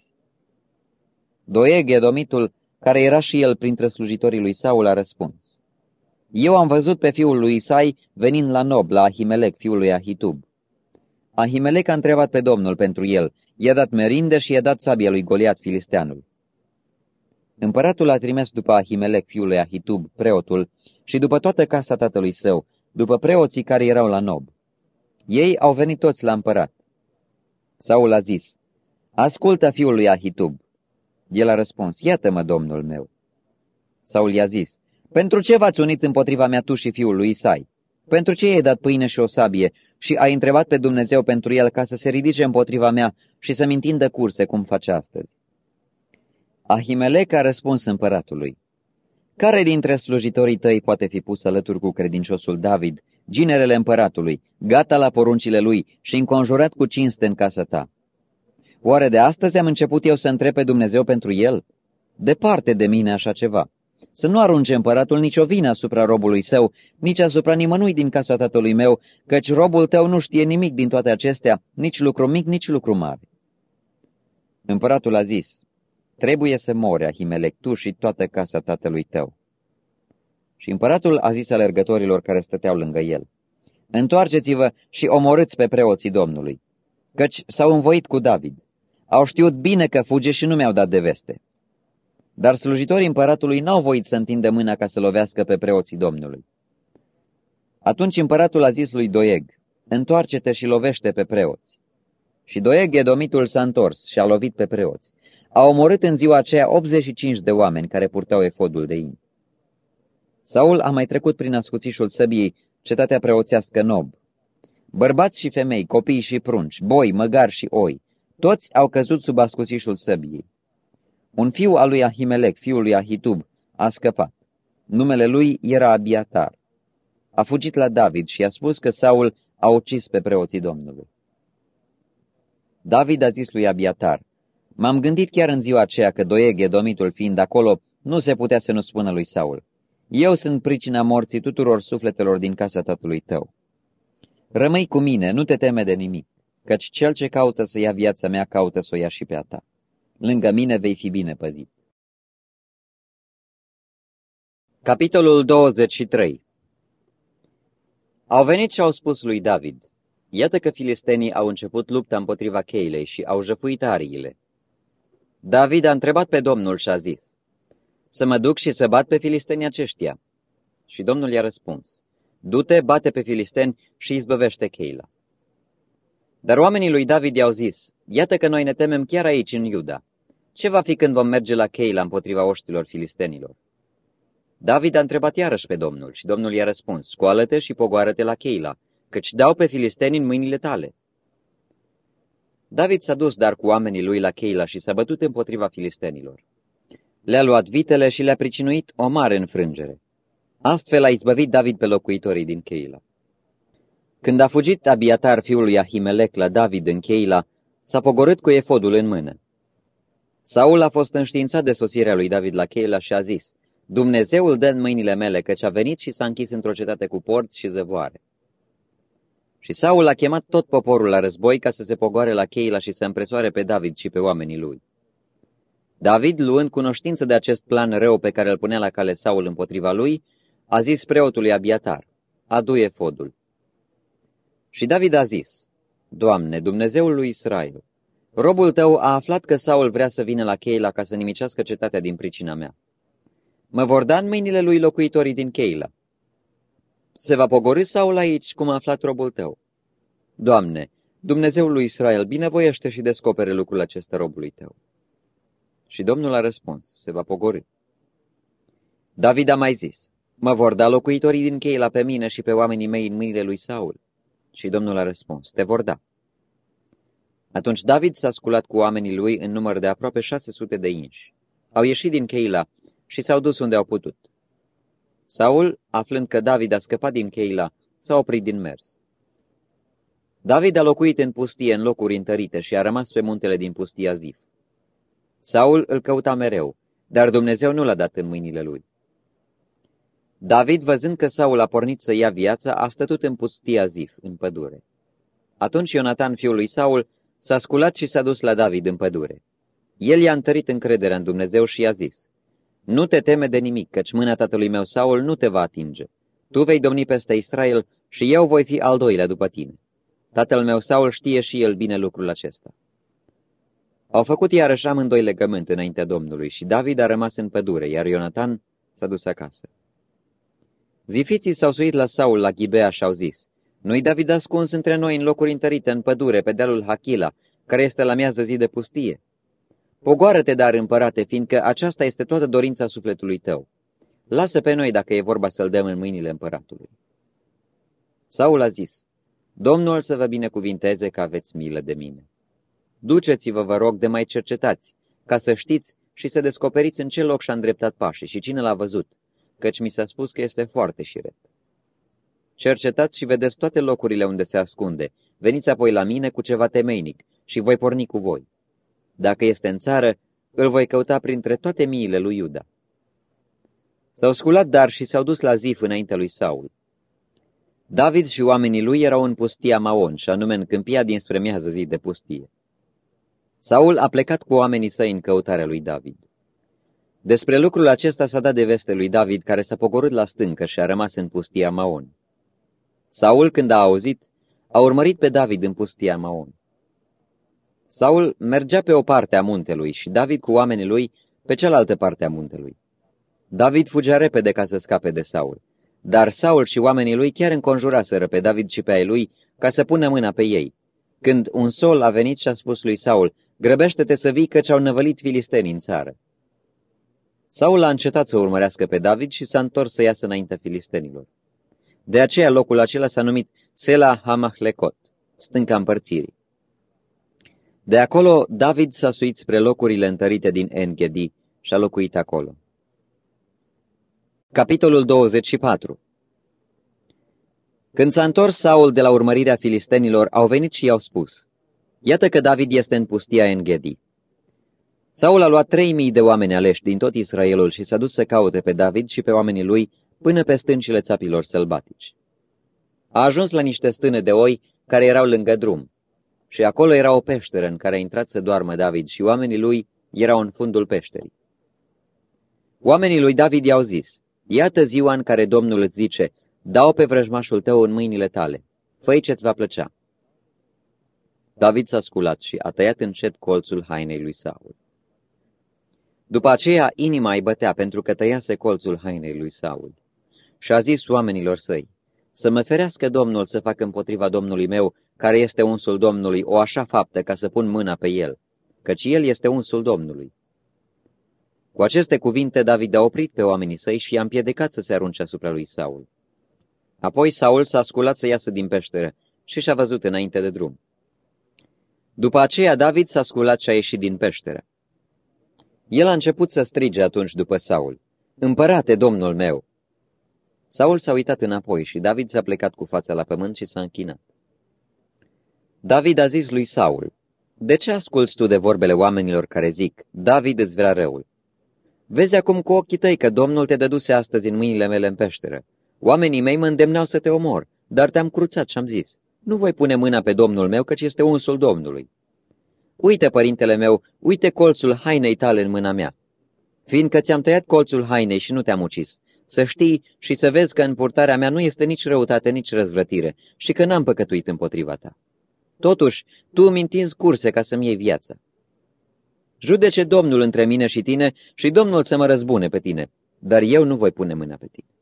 Doeg, edomitul, care era și el printre slujitorii lui Saul, a răspuns, eu am văzut pe fiul lui Isai venind la Nob, la Ahimelec, fiul lui Ahitub. Ahimelec a întrebat pe Domnul pentru el, i-a dat merinde și i-a dat sabia lui Goliat, filisteanul. Împăratul a trimis după Ahimelec, fiul lui Ahitub, preotul, și după toată casa tatălui său, după preoții care erau la Nob. Ei au venit toți la împărat. Saul a zis, ascultă fiul lui Ahitub. El a răspuns, iată-mă, domnul meu. Saul i-a zis, pentru ce v-ați unit împotriva mea tu și fiul lui Isai? Pentru ce i-ai dat pâine și o sabie și ai întrebat pe Dumnezeu pentru el ca să se ridice împotriva mea și să-mi întindă curse, cum face astăzi? Ahimelec a răspuns împăratului, care dintre slujitorii tăi poate fi pus alături cu credinciosul David, ginerele împăratului, gata la poruncile lui și înconjurat cu cinste în casa ta? Oare de astăzi am început eu să întreb pe Dumnezeu pentru el? Departe de mine așa ceva. Să nu arunce împăratul nicio vină asupra robului său, nici asupra nimănui din casa tatălui meu, căci robul tău nu știe nimic din toate acestea, nici lucru mic, nici lucru mare. Împăratul a zis, trebuie să mori, Ahimelec, tu și toată casa tatălui tău. Și împăratul a zis alergătorilor care stăteau lângă el: Întoarceți-vă și omorâți pe preoții Domnului, căci s-au învoit cu David. Au știut bine că fuge și nu mi-au dat de veste. Dar slujitorii împăratului n-au voit să întindă mâna ca să lovească pe preoții Domnului. Atunci împăratul a zis lui Doeg: Întoarce-te și lovește pe preoți. Și Doeg, edomitul, s-a întors și a lovit pe preoți. A omorât în ziua aceea optzeci și cinci de oameni care purtau efodul de in. Saul a mai trecut prin ascuțișul săbiei cetatea preoțească Nob. Bărbați și femei, copii și prunci, boi, măgari și oi, toți au căzut sub ascuțișul săbiei. Un fiu al lui Ahimelec, fiul lui Ahitub, a scăpat. Numele lui era Abiatar. A fugit la David și a spus că Saul a ucis pe preoții Domnului. David a zis lui Abiatar: M-am gândit chiar în ziua aceea că Doeg, edomitul fiind acolo, nu se putea să nu spună lui Saul: Eu sunt pricina morții tuturor sufletelor din casa tatălui tău. Rămâi cu mine, nu te teme de nimic, căci cel ce caută să ia viața mea caută să o ia și pe a ta. Lângă mine vei fi bine păzit. Capitolul douăzeci și trei. Au venit și au spus lui David: Iată că filistenii au început lupta împotriva Cheilei și au jăfuit ariile. David a întrebat pe Domnul și a zis: Să mă duc și să bat pe filistenii aceștia? Și Domnul i-a răspuns: Du-te, bate pe filisteni și izbăvește Cheila. Dar oamenii lui David i-au zis: Iată că noi ne temem chiar aici în Iuda. Ce va fi când vom merge la Cheila împotriva oștilor filistenilor? David a întrebat iarăși pe Domnul și Domnul i-a răspuns: Scoală-te și pogoară-te la Cheila, căci dau pe filisteni în mâinile tale. David s-a dus dar cu oamenii lui la Cheila și s-a bătut împotriva filistenilor. Le-a luat vitele și le-a pricinuit o mare înfrângere. Astfel a izbăvit David pe locuitorii din Cheila. Când a fugit Abiatar, fiul lui Ahimelec, la David în Cheila, s-a pogorât cu efodul în mână. Saul a fost înștiințat de sosirea lui David la Cheila și a zis: Dumnezeul dă în mâinile mele, căci a venit și s-a închis într-o cetate cu porți și zăvoare. Și Saul a chemat tot poporul la război ca să se pogoare la Cheila și să împresoare pe David și pe oamenii lui. David, luând cunoștință de acest plan rău pe care îl punea la cale Saul împotriva lui, a zis preotului Abiatar: Adu efodul. Și David a zis: Doamne, Dumnezeul lui Israel, robul tău a aflat că Saul vrea să vină la Cheila ca să nimicească cetatea din pricina mea. Mă vor da în mâinile lui locuitorii din Cheila. Se va pogorî Saul aici, cum a aflat robul tău. Doamne, Dumnezeul lui Israel, binevoiește și descopere lucrul acesta robului tău. Și Domnul a răspuns: Se va pogorî. David a mai zis: Mă vor da locuitorii din Cheila pe mine și pe oamenii mei în mâinile lui Saul. Și Domnul a răspuns: Te vor da. Atunci David s-a sculat cu oamenii lui în număr de aproape șase sute de inși. Au ieșit din Cheila și s-au dus unde au putut. Saul, aflând că David a scăpat din Cheila, s-a oprit din mers. David a locuit în pustie în locuri întărite și a rămas pe muntele din pustia Zif. Saul îl căuta mereu, dar Dumnezeu nu l-a dat în mâinile lui. David, văzând că Saul a pornit să ia viața, a stătut în pustia Zif, în pădure. Atunci Ionatan, fiul lui Saul, s-a sculat și s-a dus la David în pădure. El i-a întărit încrederea în Dumnezeu și i-a zis: Nu te teme de nimic, căci mâna tatălui meu Saul nu te va atinge. Tu vei domni peste Israel și eu voi fi al doilea după tine. Tatăl meu Saul știe și el bine lucrul acesta. Au făcut iarăși amândoi legământ înaintea Domnului și David a rămas în pădure, iar Ionatan s-a dus acasă. Zifiții s-au suit la Saul la Ghibea și au zis: Nu-i David ascuns între noi în locuri întărite, în pădure, pe dealul Hachila, care este la miază zi de pustie? Pogoară-te, dar, împărate, fiindcă aceasta este toată dorința sufletului tău. Lasă pe noi dacă e vorba să-l dăm în mâinile împăratului. Saul a zis: Domnul să vă binecuvinteze că aveți milă de mine. Duceți-vă, vă rog, de mai cercetați, ca să știți și să descoperiți în ce loc și-a îndreptat pașii și cine l-a văzut, căci mi s-a spus că este foarte șiret. Cercetați și vedeți toate locurile unde se ascunde, veniți apoi la mine cu ceva temeinic și voi porni cu voi. Dacă este în țară, îl voi căuta printre toate miile lui Iuda. S-au sculat dar și s-au dus la Zif înaintea lui Saul. David și oamenii lui erau în pustia Maon, și anume în câmpia dinspre miază zi de pustie. Saul a plecat cu oamenii săi în căutarea lui David. Despre lucrul acesta s-a dat de veste lui David, care s-a pogorât la stâncă și a rămas în pustia Maon. Saul, când a auzit, a urmărit pe David în pustia Maon. Saul mergea pe o parte a muntelui și David cu oamenii lui pe cealaltă parte a muntelui. David fugea repede ca să scape de Saul, dar Saul și oamenii lui chiar înconjuraseră pe David și pe ai lui ca să pună mâna pe ei. Când un sol a venit și a spus lui Saul, grăbește-te să vii căci au năvălit filistenii în țară. Saul a încetat să urmărească pe David și s-a întors să iasă înaintea filistenilor. De aceea locul acela s-a numit Sela Hamahlecot, stânca împărțirii. De acolo David s-a suit spre locurile întărite din En-Gedi și a locuit acolo. Capitolul douăzeci și patru. Când s-a întors Saul de la urmărirea filistenilor, au venit și i-au spus, iată că David este în pustia En-Gedi. Saul a luat trei mii de oameni aleși din tot Israelul și s-a dus să caute pe David și pe oamenii lui până pe stâncile țapilor sălbatici. A ajuns la niște stâne de oi care erau lângă drum și acolo era o peșteră în care a intrat să doarmă David și oamenii lui erau în fundul peșterii. Oamenii lui David i-au zis, iată ziua în care Domnul îți zice, dau pe vrăjmașul tău în mâinile tale, fă-i ce-ți va plăcea. David s-a sculat și a tăiat încet colțul hainei lui Saul. După aceea inima îi bătea pentru că tăiase colțul hainei lui Saul. Și a zis oamenilor săi, să mă ferească Domnul să fac împotriva Domnului meu, care este unsul Domnului, o așa faptă ca să pun mâna pe el, căci el este unsul Domnului. Cu aceste cuvinte David a oprit pe oamenii săi și i-a împiedicat să se arunce asupra lui Saul. Apoi Saul s-a sculat să iasă din peșteră și și-a văzut înainte de drum. După aceea David s-a sculat și a ieșit din peșteră. El a început să strige atunci după Saul, împărate, Domnul meu! Saul s-a uitat înapoi și David s-a plecat cu fața la pământ și s-a închinat. David a zis lui Saul, de ce asculți tu de vorbele oamenilor care zic, David îți vrea răul? Vezi acum cu ochii tăi că Domnul te dăduse astăzi în mâinile mele în peșteră. Oamenii mei mă îndemnau să te omor, dar te-am cruțat și am zis, nu voi pune mâna pe Domnul meu, căci este unsul Domnului. Uite, părintele meu, uite colțul hainei tale în mâna mea. Fiindcă ți-am tăiat colțul hainei și nu te-am ucis, să știi și să vezi că în purtarea mea nu este nici răutate, nici răzvrătire și că n-am păcătuit împotriva ta. Totuși, tu îmi întinzi curse ca să-mi iei viața. Judece Domnul între mine și tine și Domnul să mă răzbune pe tine, dar eu nu voi pune mâna pe tine.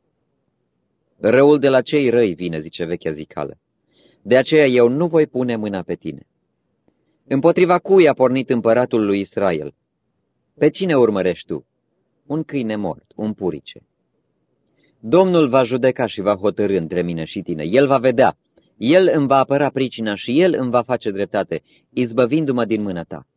Răul de la cei răi vine, zice vechea zicală. De aceea eu nu voi pune mâna pe tine. Împotriva cui a pornit împăratul lui Israel? Pe cine urmărești tu? Un câine mort, un purice. Domnul va judeca și va hotărî între mine și tine. El va vedea. El îmi va apăra pricina și El îmi va face dreptate, izbăvindu-mă din mâna ta.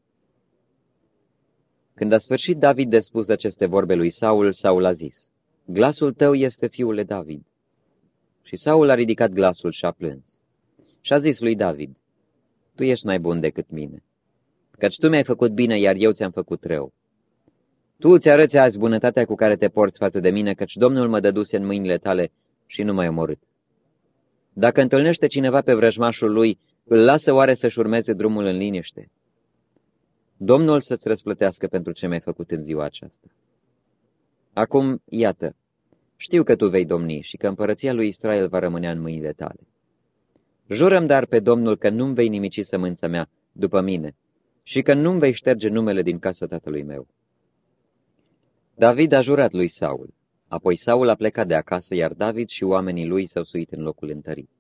Când a sfârșit David de spus aceste vorbe lui Saul, Saul a zis, glasul tău este fiule David. Și Saul a ridicat glasul și a plâns. Și a zis lui David, tu ești mai bun decât mine, căci tu mi-ai făcut bine, iar eu ți-am făcut rău. Tu îți arăți azi bunătatea cu care te porți față de mine, căci Domnul mă dăduse în mâinile tale și nu m-ai omorât. Dacă întâlnește cineva pe vrăjmașul lui, îl lasă oare să-și urmeze drumul în liniște? Domnul să-ți răsplătească pentru ce mi-ai făcut în ziua aceasta. Acum, iată, știu că tu vei domni și că împărăția lui Israel va rămâne în mâinile tale. Jură-mi dar pe Domnul că nu-mi vei nimici sămânța mea după mine și că nu-mi vei șterge numele din casa tatălui meu. David a jurat lui Saul. Apoi Saul a plecat de acasă, iar David și oamenii lui s-au suit în locul întărit.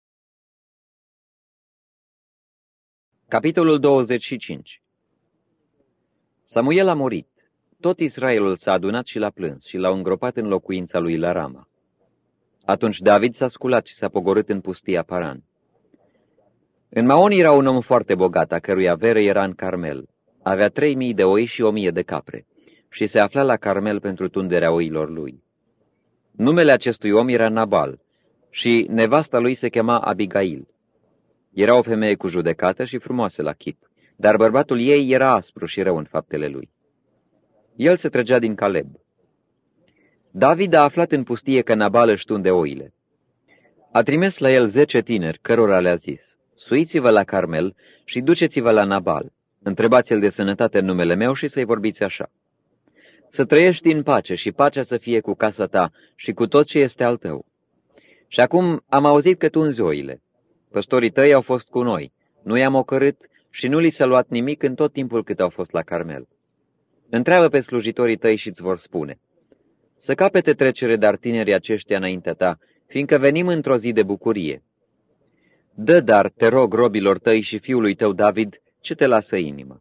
Capitolul douăzeci și cinci. Samuel a murit. Tot Israelul s-a adunat și l-a plâns și l-au îngropat în locuința lui la Rama. Atunci David s-a sculat și s-a pogorât în pustia Paran. În Maon era un om foarte bogat, a cărui avere era în Carmel. Avea trei mii de oi și o mie de capre și se afla la Carmel pentru tunderea oilor lui. Numele acestui om era Nabal și nevasta lui se chema Abigail. Era o femeie cu judecată și frumoasă la chip, dar bărbatul ei era aspru și rău în faptele lui. El se trăgea din Caleb. David a aflat în pustie că Nabal își tunde oile. A trimis la el zece tineri, cărora le-a zis, suiți-vă la Carmel și duceți-vă la Nabal, întrebați-l de sănătate în numele meu și să-i vorbiți așa. Să trăiești în pace și pacea să fie cu casa ta și cu tot ce este al tău. Și acum am auzit că tunzi oile. Păstorii tăi au fost cu noi, nu i-am ocărât și nu li s-a luat nimic în tot timpul cât au fost la Carmel. Întreabă pe slujitorii tăi și îți vor spune: să capete trecere dar tinerii aceștia înaintea ta, fiindcă venim într-o zi de bucurie. Dă dar, te rog, robilor tăi și fiului tău David, ce te lasă inima.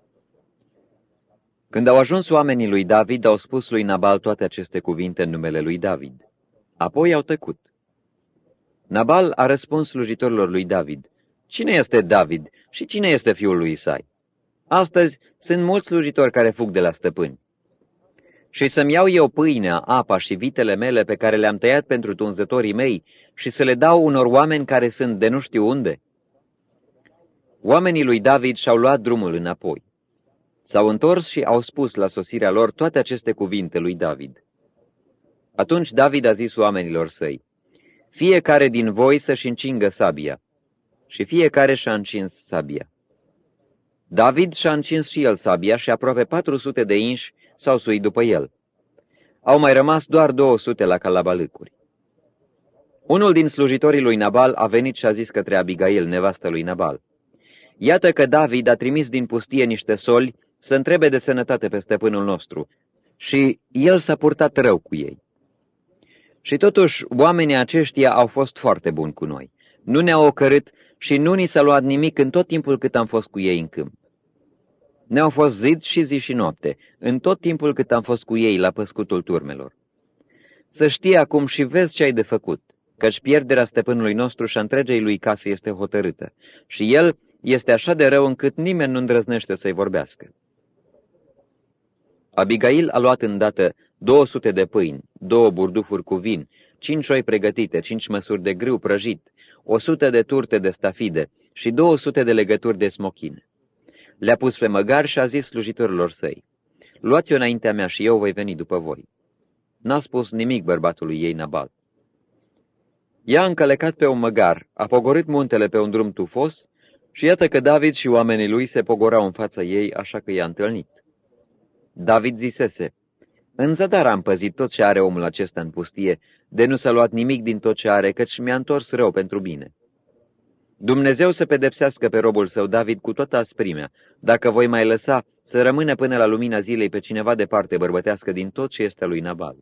Când au ajuns oamenii lui David, au spus lui Nabal toate aceste cuvinte în numele lui David. Apoi au tăcut. Nabal a răspuns slujitorilor lui David: cine este David și cine este fiul lui Isai? Astăzi sunt mulți slujitori care fug de la stăpâni. Și să-mi iau eu pâinea, apa și vitele mele pe care le-am tăiat pentru tunzătorii mei și să le dau unor oameni care sunt de nu știu unde? Oamenii lui David și-au luat drumul înapoi. S-au întors și au spus la sosirea lor toate aceste cuvinte lui David. Atunci David a zis oamenilor săi: fiecare din voi să-și încingă sabia. Și fiecare și-a încins sabia. David și-a încins și el sabia și aproape patru sute de inși s-au suit după el. Au mai rămas doar două sute la calabalâcuri. Unul din slujitorii lui Nabal a venit și a zis către Abigail, nevastă lui Nabal: iată că David a trimis din pustie niște soli să întrebe de sănătate pe stăpânul nostru și el s-a purtat rău cu ei. Și totuși oamenii aceștia au fost foarte buni cu noi. Nu ne-au ocărât și nu ni s-a luat nimic în tot timpul cât am fost cu ei în câmp. Ne-au fost zi și zi și noapte, în tot timpul cât am fost cu ei la păscutul turmelor. Să știi acum și vezi ce ai de făcut, căci pierderea stăpânului nostru și a întregei lui casă este hotărâtă, și el este așa de rău încât nimeni nu îndrăznește să-i vorbească. Abigail a luat îndată două sute de pâini, două burdufuri cu vin, cinci oi pregătite, cinci măsuri de grâu prăjit, o sută de turte de stafide și două sute de legături de smochine. Le-a pus pe măgar și a zis slujitorilor săi: luați-o înaintea mea și eu voi veni după voi. N-a spus nimic bărbatului ei Nabal. Ea a încălecat pe un măgar, a pogorât muntele pe un drum tufos și iată că David și oamenii lui se pogorau în fața ei, așa că i-a întâlnit. David zisese: în zadar am păzit tot ce are omul acesta în pustie, de nu s-a luat nimic din tot ce are, căci mi-a întors rău pentru bine. Dumnezeu să pedepsească pe robul său David cu toată asprimea, dacă voi mai lăsa să rămână până la lumina zilei pe cineva de parte bărbătească din tot ce este a lui Nabal.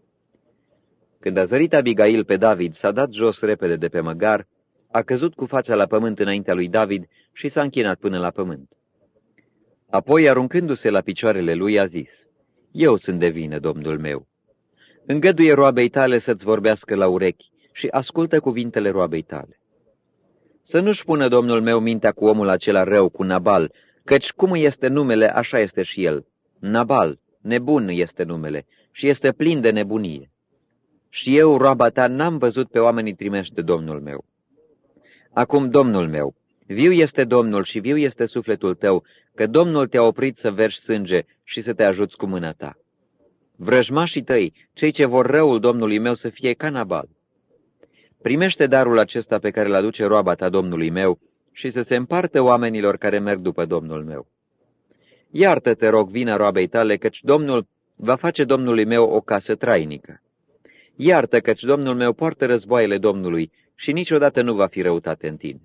Când a zărit Abigail pe David, s-a dat jos repede de pe măgar, a căzut cu fața la pământ înaintea lui David și s-a închinat până la pământ. Apoi, aruncându-se la picioarele lui, a zis: eu sunt de vină, domnul meu. Îngăduie roabei tale să-ți vorbească la urechi și ascultă cuvintele roabei tale. Să nu-și pună domnul meu mintea cu omul acela rău, cu Nabal, căci cum este numele, așa este și el. Nabal, nebun este numele, și este plin de nebunie. Și eu, roaba ta, n-am văzut pe oamenii trimești de domnul meu. Acum, domnul meu, viu este Domnul și viu este sufletul tău, că Domnul te-a oprit să vergi sânge și să te ajuți cu mâna ta. Vrăjmașii tăi, cei ce vor răul Domnului meu, să fie ca Nabal. Primește darul acesta pe care îl aduce roaba ta Domnului meu și să se împartă oamenilor care merg după Domnul meu. Iartă, te rog, vina roabei tale, căci Domnul va face Domnului meu o casă trainică. Iartă, căci Domnul meu poartă războaiele Domnului și niciodată nu va fi răutate în tine.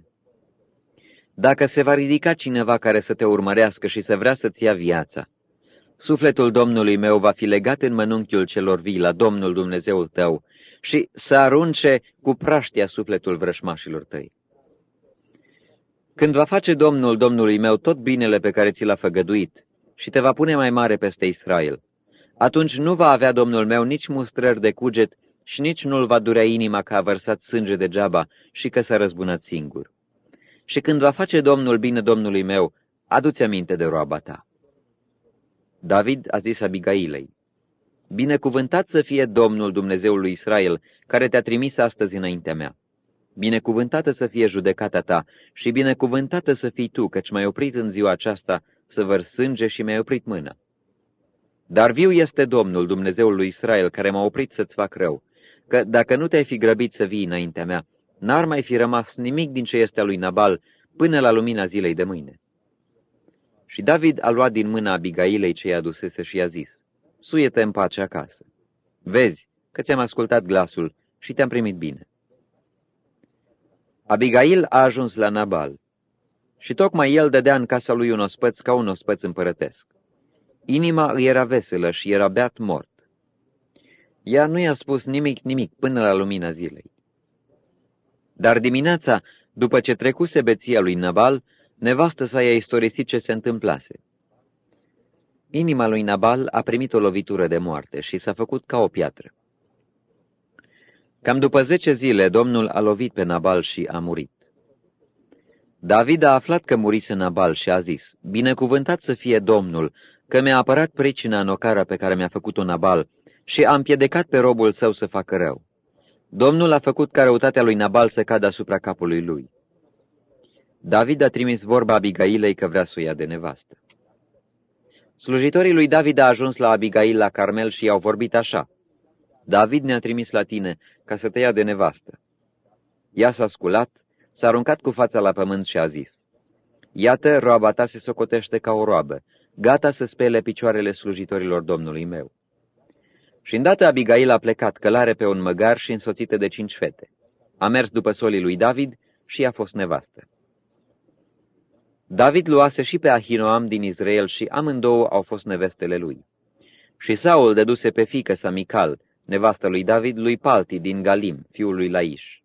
Dacă se va ridica cineva care să te urmărească și să vrea să-ți ia viața, sufletul Domnului meu va fi legat în mănunchiul celor vii la Domnul Dumnezeul tău și să arunce cu praștia sufletul vrășmașilor tăi. Când va face Domnul Domnului meu tot binele pe care ți l-a făgăduit și te va pune mai mare peste Israel, atunci nu va avea Domnul meu nici mustrări de cuget și nici nu-l va durea inima că a vărsat sânge degeaba și că s-a răzbunat singur. Și când va face Domnul bine Domnului meu, adu-ți aminte de roaba ta. David a zis Abigailei: binecuvântat să fie Domnul Dumnezeul lui Israel, care te-a trimis astăzi înaintea mea. Binecuvântată să fie judecata ta și binecuvântată să fii tu, căci m-ai oprit în ziua aceasta să vărs sânge și mi-ai oprit mâna. Dar viu este Domnul Dumnezeul lui Israel, care m-a oprit să-ți fac rău, că dacă nu te-ai fi grăbit să vii înaintea mea, n-ar mai fi rămas nimic din ce este a lui Nabal până la lumina zilei de mâine. Și David a luat din mâna Abigailei ce i-a adusese și i-a zis: suie-te în pace acasă. Vezi că ți-am ascultat glasul și te-am primit bine. Abigail a ajuns la Nabal și tocmai el dădea în casa lui un ospăț ca un ospăț împărătesc. Inima îi era veselă și era beat mort. Ea nu i-a spus nimic, nimic până la lumina zilei. Dar dimineața, după ce trecuse beția lui Nabal, nevastă sa i-a istorisit ce se întâmplase. Inima lui Nabal a primit o lovitură de moarte și s-a făcut ca o piatră. Cam după zece zile, Domnul a lovit pe Nabal și a murit. David a aflat că murise Nabal și a zis, binecuvântat să fie Domnul, că mi-a apărat pricina în ocara pe care mi-a făcut-o Nabal și a împiedicat pe robul său să facă rău. Domnul a făcut ca răutatea lui Nabal să cadă asupra capului lui. David a trimis vorba Abigailei că vrea să o ia de nevastă. Slujitorii lui David a ajuns la Abigail la Carmel și i-au vorbit așa, David ne-a trimis la tine ca să te ia de nevastă. Ea s-a sculat, s-a aruncat cu fața la pământ și a zis, iată, roaba ta se socotește ca o roabă, gata să spele picioarele slujitorilor Domnului meu. Și îndată Abigail a plecat călare pe un măgar și însoțită de cinci fete. A mers după solii lui David și a fost nevastă. David luase și pe Ahinoam din Israel și amândouă au fost nevestele lui. Și Saul dăduse pe fiică sa Mical, nevastă lui David, lui Palti din Galim, fiul lui Laiș.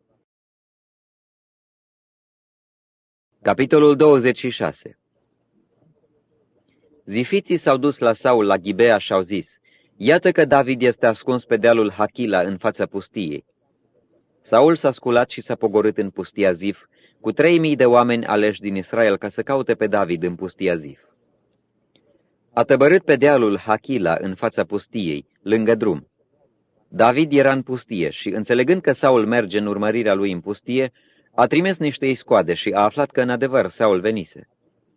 Capitolul douăzeci și șase. Zifiții s-au dus la Saul la Ghibea și au zis, iată că David este ascuns pe dealul Hachila în fața pustiei. Saul s-a sculat și s-a pogorât în pustia Zif, cu trei mii de oameni aleși din Israel ca să caute pe David în pustia Zif. A tăbărât pe dealul Hachila în fața pustiei, lângă drum. David era în pustie și, înțelegând că Saul merge în urmărirea lui în pustie, a trimis niște iscoade și a aflat că în adevăr Saul venise.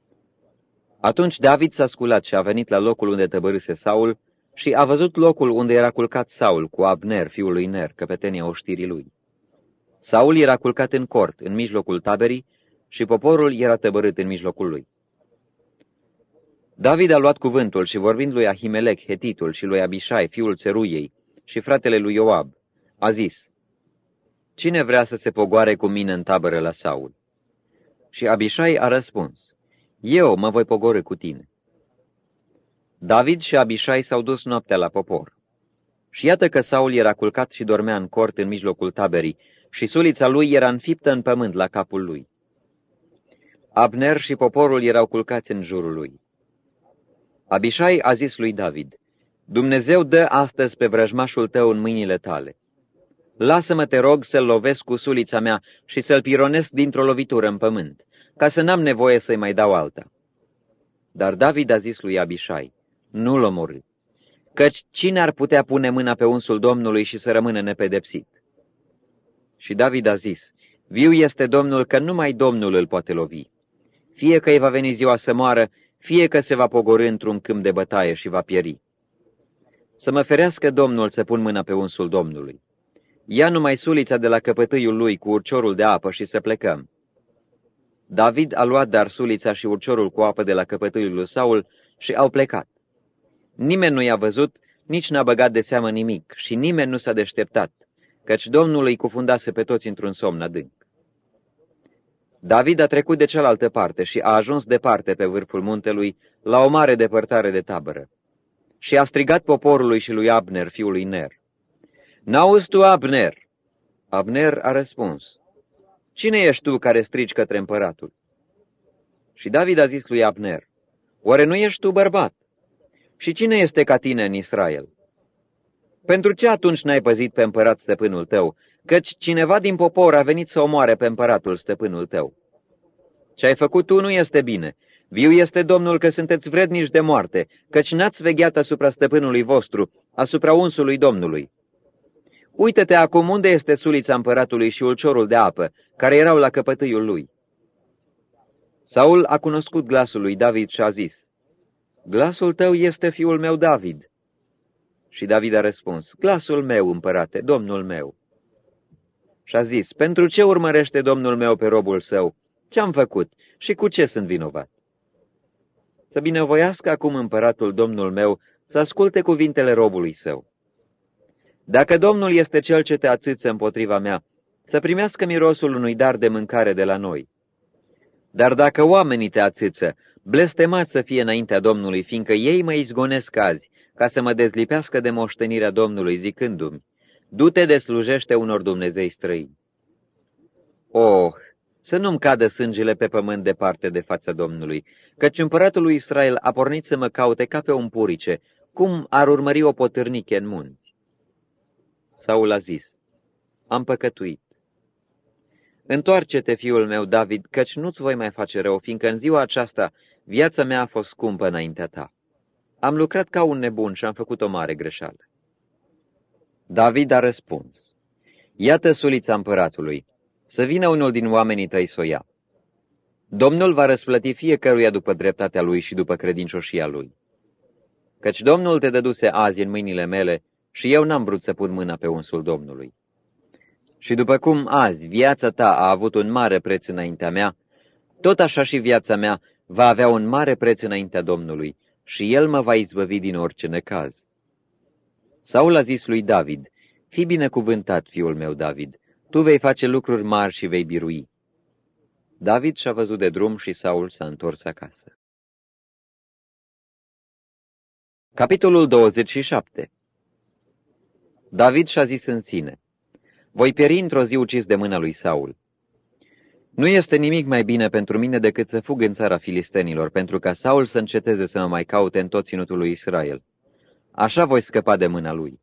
Atunci David s-a sculat și a venit la locul unde tăbărâse Saul și a văzut locul unde era culcat Saul cu Abner, fiul lui Ner, căpetenia oștirii lui. Saul era culcat în cort, în mijlocul taberii, și poporul era tăbărât în mijlocul lui. David a luat cuvântul și, vorbind lui Ahimelec, hetitul, și lui Abishai, fiul Țeruiei, și fratele lui Ioab, a zis, cine vrea să se pogoare cu mine în tabără la Saul? Și Abishai a răspuns, eu mă voi pogorî cu tine. David și Abishai s-au dus noaptea la popor. Și iată că Saul era culcat și dormea în cort în mijlocul taberii, și sulița lui era înfiptă în pământ la capul lui. Abner și poporul erau culcați în jurul lui. Abishai a zis lui David, Dumnezeu dă astăzi pe vrăjmașul tău în mâinile tale. Lasă-mă, te rog, să-l lovesc cu sulița mea și să-l pironesc dintr-o lovitură în pământ, ca să n-am nevoie să-i mai dau alta. Dar David a zis lui Abishai, nu-l omorî, căci cine ar putea pune mâna pe unsul Domnului și să rămână nepedepsit? Și David a zis, viu este Domnul că numai Domnul îl poate lovi. Fie că îi va veni ziua să moară, fie că se va pogorî într-un câmp de bătaie și va pieri. Să mă ferească Domnul să pun mâna pe unsul Domnului. Ia numai sulița de la căpătâiul lui cu urciorul de apă și să plecăm. David a luat dar sulița și urciorul cu apă de la căpătâiul lui Saul și au plecat. Nimeni nu i-a văzut, nici n-a băgat de seamă nimic și nimeni nu s-a deșteptat, căci Domnul îi cufundase pe toți într-un somn adânc. David a trecut de cealaltă parte și a ajuns departe pe vârful muntelui, la o mare depărtare de tabără. Și a strigat poporului și lui Abner, fiul lui Ner, N-auzi tu, Abner? Abner a răspuns, Cine ești tu care strigi către împăratul? Și David a zis lui Abner, Oare nu ești tu bărbat? Și cine este ca tine în Israel? Pentru ce atunci n-ai păzit pe împărat stăpânul tău, căci cineva din popor a venit să omoare pe împăratul stăpânul tău? Ce ai făcut tu nu este bine. Viu este Domnul că sunteți vrednici de moarte, căci n-ați vegheat asupra stăpânului vostru, asupra unsului Domnului. Uită-te acum unde este sulița împăratului și ulciorul de apă, care erau la căpătâiul lui. Saul a cunoscut glasul lui David și a zis, Glasul tău este fiul meu David. Și David a răspuns, Glasul meu, împărate, Domnul meu. Și a zis, pentru ce urmărește Domnul meu pe robul său? Ce-am făcut și cu ce sunt vinovat? Să binevoiască acum împăratul Domnul meu să asculte cuvintele robului său. Dacă Domnul este cel ce te ațâță împotriva mea, să primească mirosul unui dar de mâncare de la noi. Dar dacă oamenii te ațâță, blestemați să fie înaintea Domnului, fiindcă ei mă izgonesc azi, ca să mă dezlipească de moștenirea Domnului, zicându-mi, du-te de slujește unor Dumnezei străini. Oh, să nu-mi cadă sângele pe pământ departe de fața Domnului, căci împăratul lui Israel a pornit să mă caute ca pe un purice, cum ar urmări o potârniche în munți. Saul a zis, am păcătuit. Întoarce-te, fiul meu David, căci nu-ți voi mai face rău, fiindcă în ziua aceasta viața mea a fost scumpă înaintea ta. Am lucrat ca un nebun și am făcut o mare greșeală. David a răspuns, iată sulița împăratului, să vină unul din oamenii tăi să o ia. Domnul va răsplăti fiecăruia după dreptatea lui și după credincioșia lui. Căci Domnul te dăduse azi în mâinile mele și eu n-am vrut să pun mâna pe unsul Domnului. Și după cum azi viața ta a avut un mare preț înaintea mea, tot așa și viața mea va avea un mare preț înaintea Domnului și El mă va izbăvi din orice necaz. Saul a zis lui David, fii binecuvântat, fiul meu David, tu vei face lucruri mari și vei birui. David și-a văzut de drum și Saul s-a întors acasă. Capitolul douăzeci și șapte. David și-a zis în sine, voi pieri într-o zi ucis de mâna lui Saul. Nu este nimic mai bine pentru mine decât să fug în țara filistenilor, pentru ca Saul să înceteze să mă mai caute în tot ținutul lui Israel. Așa voi scăpa de mâna lui.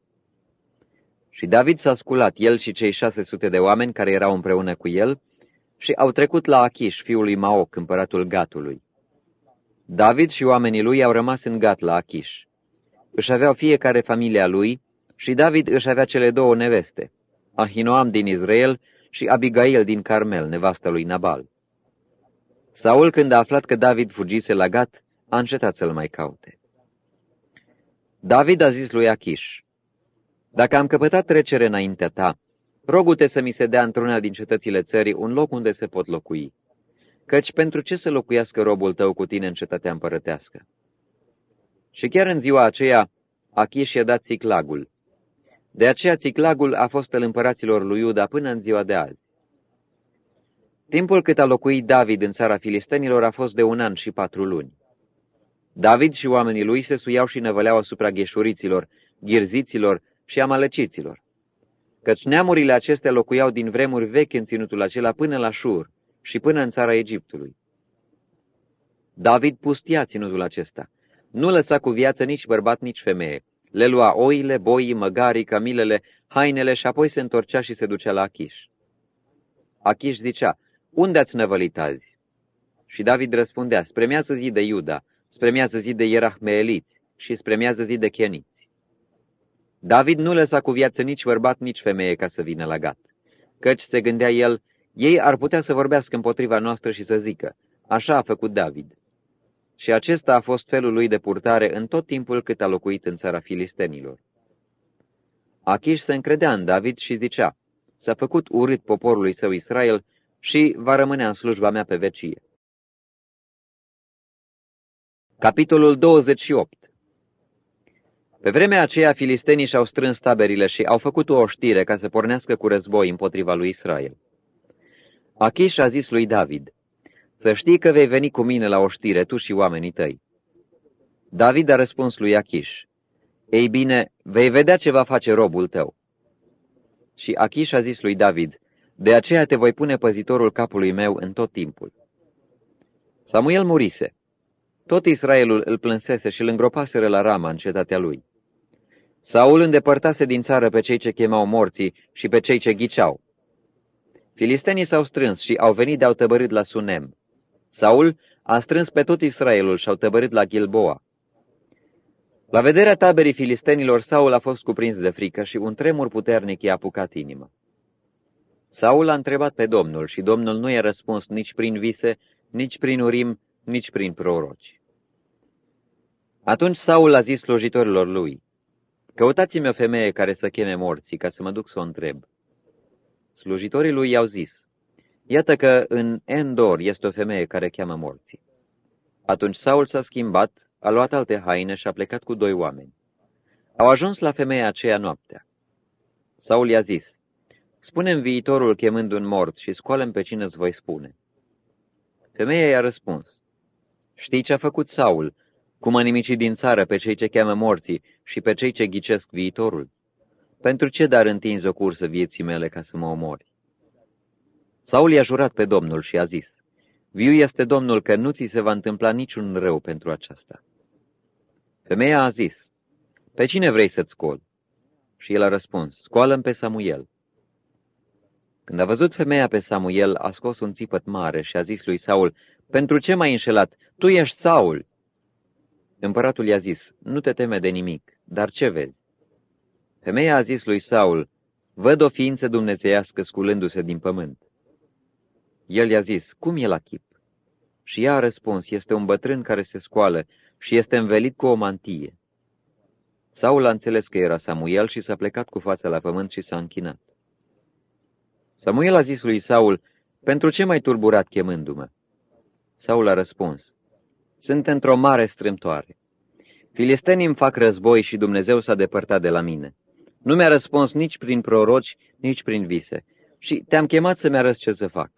Și David s-a sculat, el și cei șase sute de oameni care erau împreună cu el, și au trecut la Achish, fiul lui Maoc, împăratul Gatului. David și oamenii lui au rămas în Gat la Achish. Își aveau fiecare familia lui și David își avea cele două neveste, Ahinoam din Israel și Abigail din Carmel, nevasta lui Nabal. Saul, când a aflat că David fugise la Gat, a încetat să-l mai caute. David a zis lui Achish, dacă am căpătat trecere înaintea ta, rogu-te să mi se dea într-una din cetățile țării un loc unde se pot locui, căci pentru ce să locuiască robul tău cu tine în cetatea împărătească? Și chiar în ziua aceea, Achish i-a dat Țiclagul. De aceea Țiclagul a fost al împăraților lui Iuda până în ziua de azi. Timpul cât a locuit David în țara filistenilor a fost de un an și patru luni. David și oamenii lui se suiau și năvăleau asupra gheșuriților, ghirziților și amaleciților, căci neamurile acestea locuiau din vremuri vechi în ținutul acela până la Șur și până în țara Egiptului. David pustia ținutul acesta. Nu lăsa cu viață nici bărbat, nici femeie. Le lua oile, boii, măgarii, camilele, hainele și apoi se întorcea și se ducea la Achish. Achish zicea, unde ați năvălit azi? Și David răspundea, spre miază zi de Iuda, spre miază zi de Ierahmeeliți și spre miază zi de Cheniți. David nu lăsa cu viață nici bărbat, nici femeie ca să vină la Gat, căci se gândea el, ei ar putea să vorbească împotriva noastră și să zică, așa a făcut David. Și acesta a fost felul lui de purtare în tot timpul cât a locuit în țara filistenilor. Achish se încredea în David și zicea, s-a făcut urât poporului său Israel și va rămâne în slujba mea pe vecie. Capitolul douăzeci și opt. Pe vremea aceea filistenii și-au strâns taberile și au făcut o oștire ca să pornească cu război împotriva lui Israel. Achish a zis lui David, să știi că vei veni cu mine la oștire, tu și oamenii tăi. David a răspuns lui Achish, ei bine, vei vedea ce va face robul tău. Și Achish a zis lui David, de aceea te voi pune păzitorul capului meu în tot timpul. Samuel murise. Tot Israelul îl plânsese și îl îngropaseră la Rama în cetatea lui. Saul îndepărtase din țară pe cei ce chemau morții și pe cei ce ghiceau. Filistenii s-au strâns și au venit de-au tăbărât la Sunem. Saul a strâns pe tot Israelul și au tăbărât la Gilboa. La vederea taberii filistenilor, Saul a fost cuprins de frică și un tremur puternic i-a apucat inima. Saul a întrebat pe Domnul și Domnul nu i-a răspuns nici prin vise, nici prin urim, nici prin proroci. Atunci Saul a zis slujitorilor lui, căutați-mi o femeie care să cheme morții, ca să mă duc să o întreb. Slujitorii lui i-au zis, iată că în Endor este o femeie care cheamă morții. Atunci Saul s-a schimbat, a luat alte haine și a plecat cu doi oameni. Au ajuns la femeia aceea noaptea. Saul i-a zis, spune-mi viitorul chemând un mort și scoală-mi pe cine îți voi spune. Femeia i-a răspuns, știi ce a făcut Saul, cum a nimicit din țară pe cei ce cheamă morții și pe cei ce ghicesc viitorul? Pentru ce dar întinzi o cursă vieții mele ca să mă omori? Saul i-a jurat pe Domnul și a zis, viu este Domnul că nu ți se va întâmpla niciun rău pentru aceasta. Femeia a zis, pe cine vrei să-ți scol? Și el a răspuns, scoală-mi pe Samuel. Când a văzut femeia pe Samuel, a scos un țipăt mare și a zis lui Saul, pentru ce m-ai înșelat? Tu ești Saul. Împăratul i-a zis, nu te teme de nimic, dar ce vezi? Femeia a zis lui Saul, văd o ființă dumnezeiască sculându-se din pământ. El i-a zis, cum e la chip? Și ea a răspuns, este un bătrân care se scoală și este învelit cu o mantie. Saul a înțeles că era Samuel și s-a plecat cu fața la pământ și s-a închinat. Samuel a zis lui Saul, pentru ce m-ai turburat chemându-mă? Saul a răspuns, sunt într-o mare strâmtoare. Filistenii îmi fac război și Dumnezeu s-a depărtat de la mine. Nu mi-a răspuns nici prin proroci, nici prin vise. Și te-am chemat să-mi arăți ce să fac.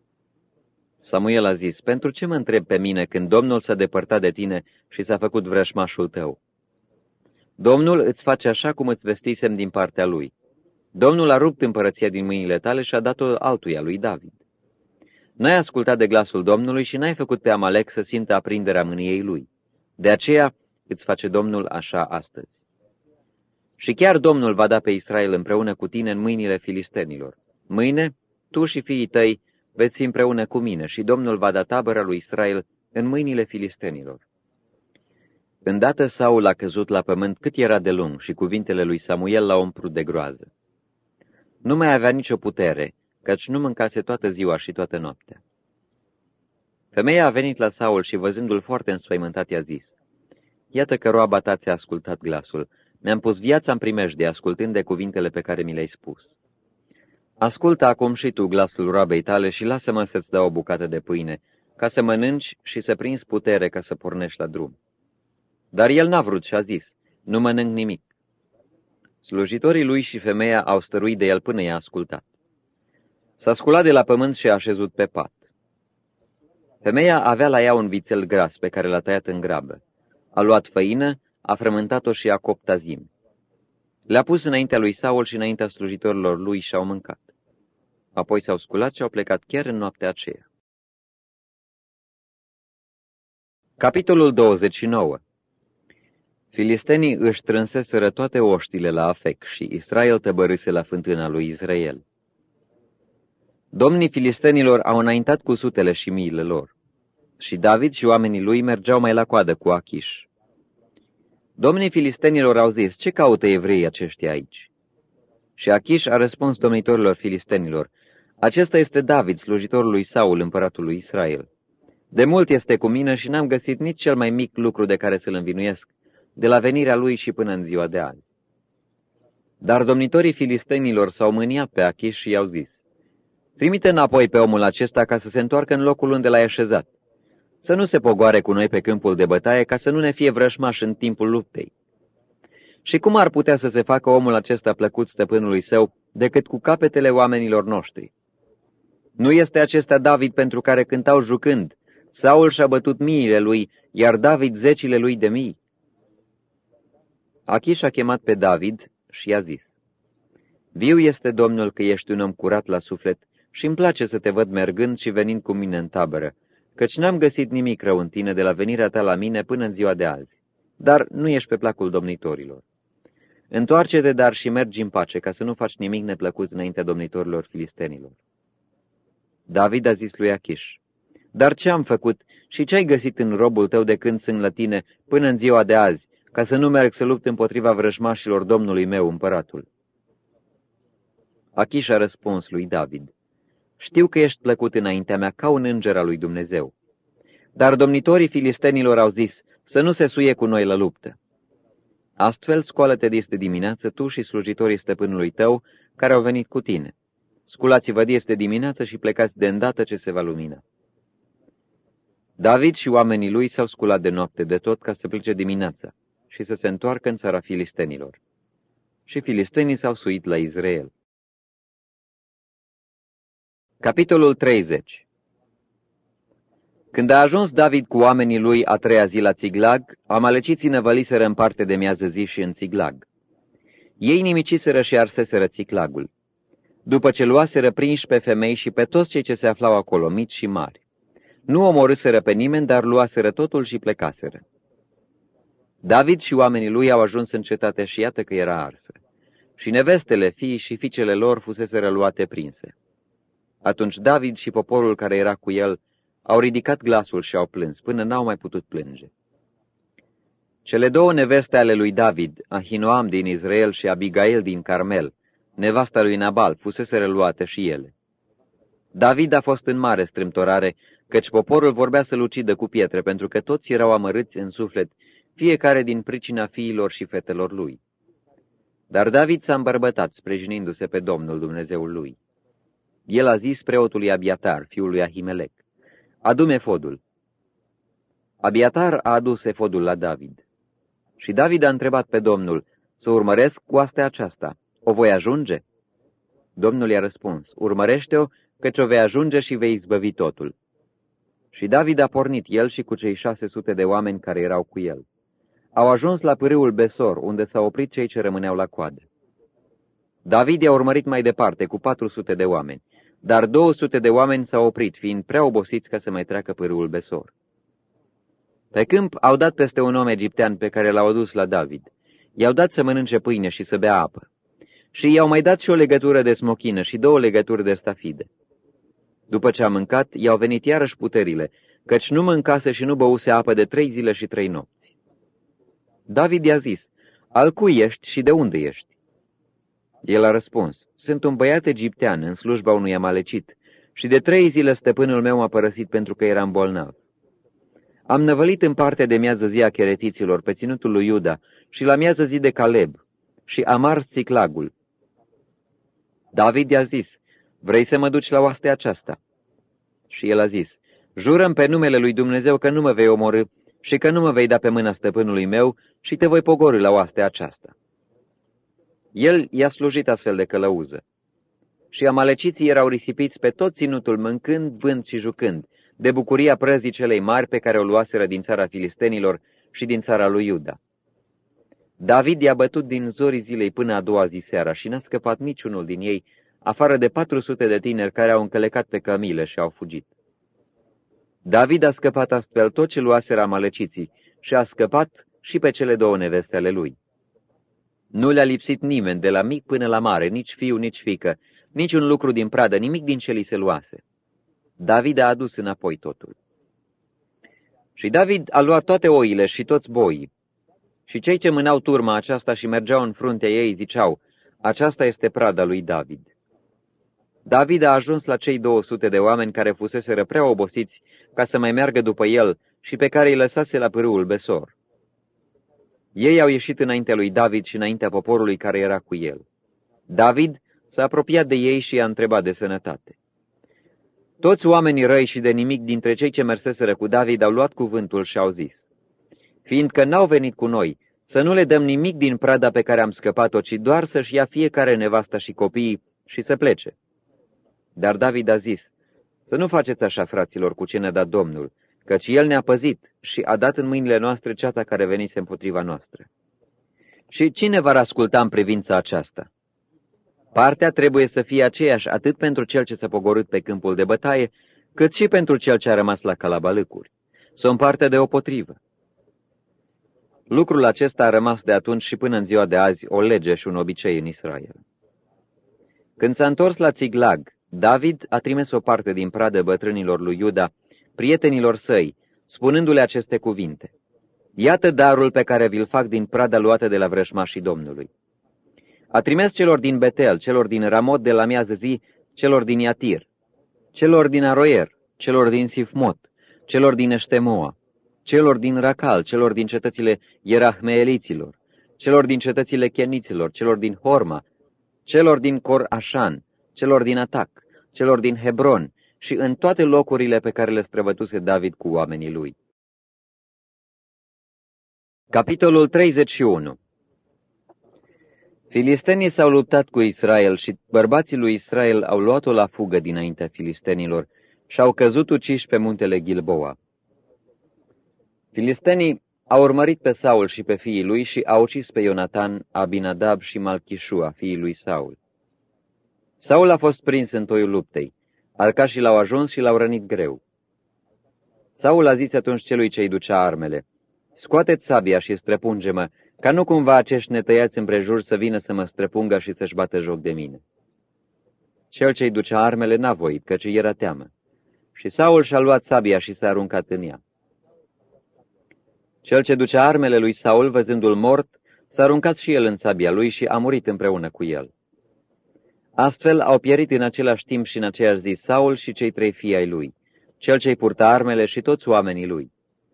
Samuel a zis, pentru ce mă întreb pe mine când Domnul s-a depărtat de tine și s-a făcut vrăjmașul tău? Domnul îți face așa cum îți vestisem din partea lui. Domnul a rupt împărăția din mâinile tale și a dat-o altuia lui David. N-ai ascultat de glasul Domnului și n-ai făcut pe Amalek să simtă aprinderea mâniei lui. De aceea îți face Domnul așa astăzi. Și chiar Domnul va da pe Israel împreună cu tine în mâinile filistenilor. Mâine, tu și fiii tăi veți fi împreună cu mine și Domnul va da tabăra lui Israel în mâinile filistenilor. Îndată Saul a căzut la pământ cât era de lung și cuvintele lui Samuel l-au umplut de groază. Nu mai avea nicio putere, căci nu mâncase toată ziua și toată noaptea. Femeia a venit la Saul și văzându-l foarte înspăimântat i-a zis, iată că roaba ta ți-a ascultat glasul, mi-am pus viața în primejdie ascultând de cuvintele pe care mi le-ai spus. Ascultă acum și tu glasul roabei tale și lasă-mă să-ți dau o bucată de pâine, ca să mănânci și să prinzi putere ca să pornești la drum. Dar el n-a vrut și a zis, nu mănânc nimic. Slujitorii lui și femeia au stăruit de el până i-a ascultat. S-a sculat de la pământ și a așezut pe pat. Femeia avea la ea un vițel gras pe care l-a tăiat în grabă. A luat făină, a frământat-o și a copt azim. Le-a pus înaintea lui Saul și înaintea slujitorilor lui și au mâncat. Apoi s-au sculat și au plecat chiar în noaptea aceea. Capitolul douăzeci și nouă. Filistenii își trânseseră toate oștile la Afec și Israel tăbărâse la fântâna lui Israel. Domnii filistenilor au înaintat cu sutele și miile lor. Și David și oamenii lui mergeau mai la coadă cu Achiș. Domnii filistenilor au zis, ce caută evreii aceștia aici? Și Achiș a răspuns domnitorilor filistenilor, acesta este David, slujitorul lui Saul, împăratul lui Israel. De mult este cu mine și n-am găsit nici cel mai mic lucru de care să-l învinuiesc, de la venirea lui și până în ziua de azi. Dar domnitorii filistenilor s-au mâniat pe Achiș și i-au zis, trimite înapoi pe omul acesta ca să se întoarcă în locul unde l-ai așezat, să nu se pogoare cu noi pe câmpul de bătaie ca să nu ne fie vrășmaș în timpul luptei. Și cum ar putea să se facă omul acesta plăcut stăpânului său decât cu capetele oamenilor noștri? Nu este acesta David pentru care cântau jucând, Saul și-a bătut miile lui, iar David zecile lui de mii? Achiș a chemat pe David și i-a zis, viu este Domnul că ești un om curat la suflet și îmi place să te văd mergând și venind cu mine în tabără, căci n-am găsit nimic rău în tine de la venirea ta la mine până în ziua de azi, dar nu ești pe placul domnitorilor. Întoarce-te dar și mergi în pace, ca să nu faci nimic neplăcut înaintea domnitorilor filistenilor. David a zis lui Achiș, dar ce am făcut și ce ai găsit în robul tău de când sunt la tine până în ziua de azi, ca să nu merg să lupt împotriva vrăjmașilor domnului meu, împăratul? Achiș a răspuns lui David, știu că ești plăcut înaintea mea ca un înger al lui Dumnezeu. Dar domnitorii filistenilor au zis, să nu se suie cu noi la luptă. Astfel, scoală-te dis de dimineață tu și slujitorii stăpânului tău, care au venit cu tine. Sculați-vă dis de dimineață și plecați de îndată ce se va lumina. David și oamenii lui s-au sculat de noapte de tot ca să plece dimineața și să se întoarcă în țara filistenilor. Și filistenii s-au suit la Israel. Capitolul treizeci. Când a ajuns David cu oamenii lui a treia zi la Țiglag, amaleciții năvăliseră în parte de miază zi și în Țiglag. Ei nimiciseră și arseseră Țiglagul, după ce luaseră prinși pe femei și pe toți cei ce se aflau acolo, mici și mari. Nu omorâseră pe nimeni, dar luaseră totul și plecaseră. David și oamenii lui au ajuns în cetate și iată că era arsă. Și nevestele, fiii și fiicele lor fuseseră luate prinse. Atunci David și poporul care era cu el au ridicat glasul și au plâns, până n-au mai putut plânge. Cele două neveste ale lui David, Ahinoam din Israel și Abigail din Carmel, nevasta lui Nabal, fuseseră luate și ele. David a fost în mare strâmtorare, căci poporul vorbea să-l ucidă cu pietre, pentru că toți erau amărâți în suflet, fiecare din pricina fiilor și fetelor lui. Dar David s-a îmbărbătat, sprijinindu-se pe Domnul Dumnezeul lui. El a zis preotului Abiatar, fiul lui Ahimelec: adu-mi efodul. Abiatar a adus efodul la David. Și David a întrebat pe Domnul: să urmăresc coastea aceasta, o voi ajunge? Domnul i-a răspuns: urmărește-o, căci o vei ajunge și vei izbăvi totul. Și David a pornit, el și cu cei șase sute de oameni care erau cu el. Au ajuns la pârâul Besor, unde s-au oprit cei ce rămâneau la coadă. David i-a urmărit mai departe cu patru sute de oameni, dar două sute de oameni s-au oprit, fiind prea obosiți ca să mai treacă pârâul Besor. Pe câmp au dat peste un om egiptean pe care l-au adus la David. I-au dat să mănânce pâine și să bea apă. Și i-au mai dat și o legătură de smochină și două legături de stafide. După ce a mâncat, i-au venit iarăși puterile, căci nu mâncase și nu băuse apă de trei zile și trei nopți. David i-a zis: al cui ești și de unde ești? El a răspuns: sunt un băiat egiptean în slujba unui amalecit și de trei zile stăpânul meu m-a părăsit pentru că eram bolnav. Am năvălit în parte de miază zi a cheretiților pe ținutul lui Iuda și la miază zi de Caleb și am ars Țiglagul. David i-a zis: vrei să mă duci la oastea aceasta? Și el a zis: jurăm pe numele lui Dumnezeu că nu mă vei omorî și că nu mă vei da pe mâna stăpânului meu și te voi pogorî la oastea aceasta. El i-a slujit astfel de călăuză. Și amaleciții erau risipiți pe tot ținutul, mâncând, vând și jucând, de bucuria prăzii celei mari pe care o luaseră din țara filistenilor și din țara lui Iuda. David i-a bătut din zorii zilei până a doua zi seara și n-a scăpat niciunul din ei, afară de patru sute de tineri care au încălecat pe cămile și au fugit. David a scăpat astfel tot ce luaseră amaleciții și a scăpat și pe cele două neveste ale lui. Nu le-a lipsit nimeni, de la mic până la mare, nici fiu, nici fiică, nici un lucru din pradă, nimic din ce li se luase. David a adus înapoi totul. Și David a luat toate oile și toți boii. Și cei ce mânau turma aceasta și mergeau în fruntea ei ziceau: aceasta este prada lui David. David a ajuns la cei două sute de oameni care fuseseră prea obosiți ca să mai meargă după el și pe care îi lăsase la pârâul Besor. Ei au ieșit înaintea lui David și înaintea poporului care era cu el. David s-a apropiat de ei și i-a întrebat de sănătate. Toți oamenii răi și de nimic dintre cei ce merseseră cu David au luat cuvântul și au zis: fiindcă n-au venit cu noi, să nu le dăm nimic din prada pe care am scăpat-o, ci doar să-și ia fiecare nevasta și copiii și să plece. Dar David a zis: să nu faceți așa, fraților, cu ce ne-a dat Domnul, căci El ne-a păzit și a dat în mâinile noastre ceata care venise împotriva noastră. Și cine va asculta în privința aceasta? Partea trebuie să fie aceeași atât pentru cel ce s-a pogorât pe câmpul de bătaie, cât și pentru cel ce a rămas la calabalâcuri. Să împartă deopotrivă. Lucrul acesta a rămas de atunci și până în ziua de azi o lege și un obicei în Israel. Când s-a întors la Țiglag, David a trimis o parte din pradă bătrânilor lui Iuda, prietenilor săi, spunându-le aceste cuvinte: iată darul pe care vi-l fac din prada luată de la vrăjmașii Domnului. A trimis celor din Betel, celor din Ramot de la miază zi, celor din Iatir, celor din Aroer, celor din Sifmot, celor din Eștemoa, celor din Racal, celor din cetățile Ierahmeeliților, celor din cetățile Cheniților, celor din Horma, celor din Cor-Așan, celor din Atac, celor din Hebron și în toate locurile pe care le străbătuse David cu oamenii lui. Capitolul treizeci și unu. Filistenii s-au luptat cu Israel și bărbații lui Israel au luat-o la fugă dinaintea filistenilor și au căzut uciși pe muntele Gilboa. Filistenii au urmărit pe Saul și pe fiii lui și au ucis pe Ionatan, Abinadab și Malchișua, fiii lui Saul. Saul a fost prins în toiul luptei. Arcașii l-au ajuns și l-au rănit greu. Saul a zis atunci celui ce-i ducea armele: "Scoateți sabia și străpunge-mă, ca nu cumva acești netăiați împrejur să vină să mă străpungă și să-și bată joc de mine." Cel ce-i ducea armele n-a voit, căci era teamă. Și Saul și-a luat sabia și s-a aruncat în ea. Cel ce ducea armele lui Saul, văzându-l mort, s-a aruncat și el în sabia lui și a murit împreună cu el. Astfel au pierit în același timp și în aceeași zi Saul și cei trei fii ai lui, cel ce-i purta armele și toți oamenii lui.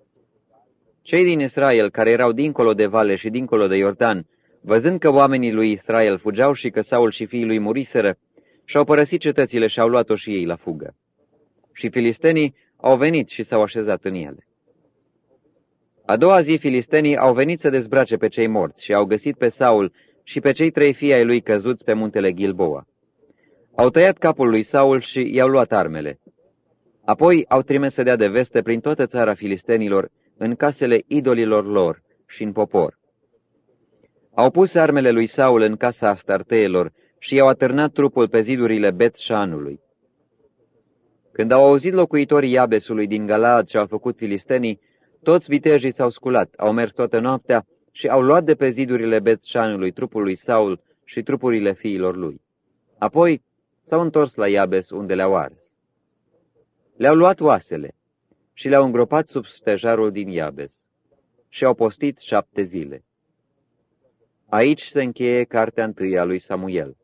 Cei din Israel, care erau dincolo de vale și dincolo de Iordan, văzând că oamenii lui Israel fugeau și că Saul și fiii lui muriseră, și-au părăsit cetățile și au luat-o și ei la fugă. Și filistenii au venit și s-au așezat în ele. A doua zi filistenii au venit să dezbrace pe cei morți și au găsit pe Saul și pe cei trei fii ai lui căzuți pe muntele Gilboa. Au tăiat capul lui Saul și i-au luat armele. Apoi au trimis să dea de veste prin toată țara filistenilor, în casele idolilor lor și în popor. Au pus armele lui Saul în casa Astarteelor și i-au atârnat trupul pe zidurile Bet-Șanului. Când au auzit locuitorii Iabesului din Galaad ce au făcut filistenii, toți vitejii s-au sculat, au mers toată noaptea și au luat de pe zidurile Bet-Șanului trupul lui Saul și trupurile fiilor lui. Apoi s-au întors la Iabes, unde le-au ars. Le-au luat oasele și le-au îngropat sub stejarul din Iabes și au postit șapte zile. Aici se încheie cartea întâi a lui Samuel.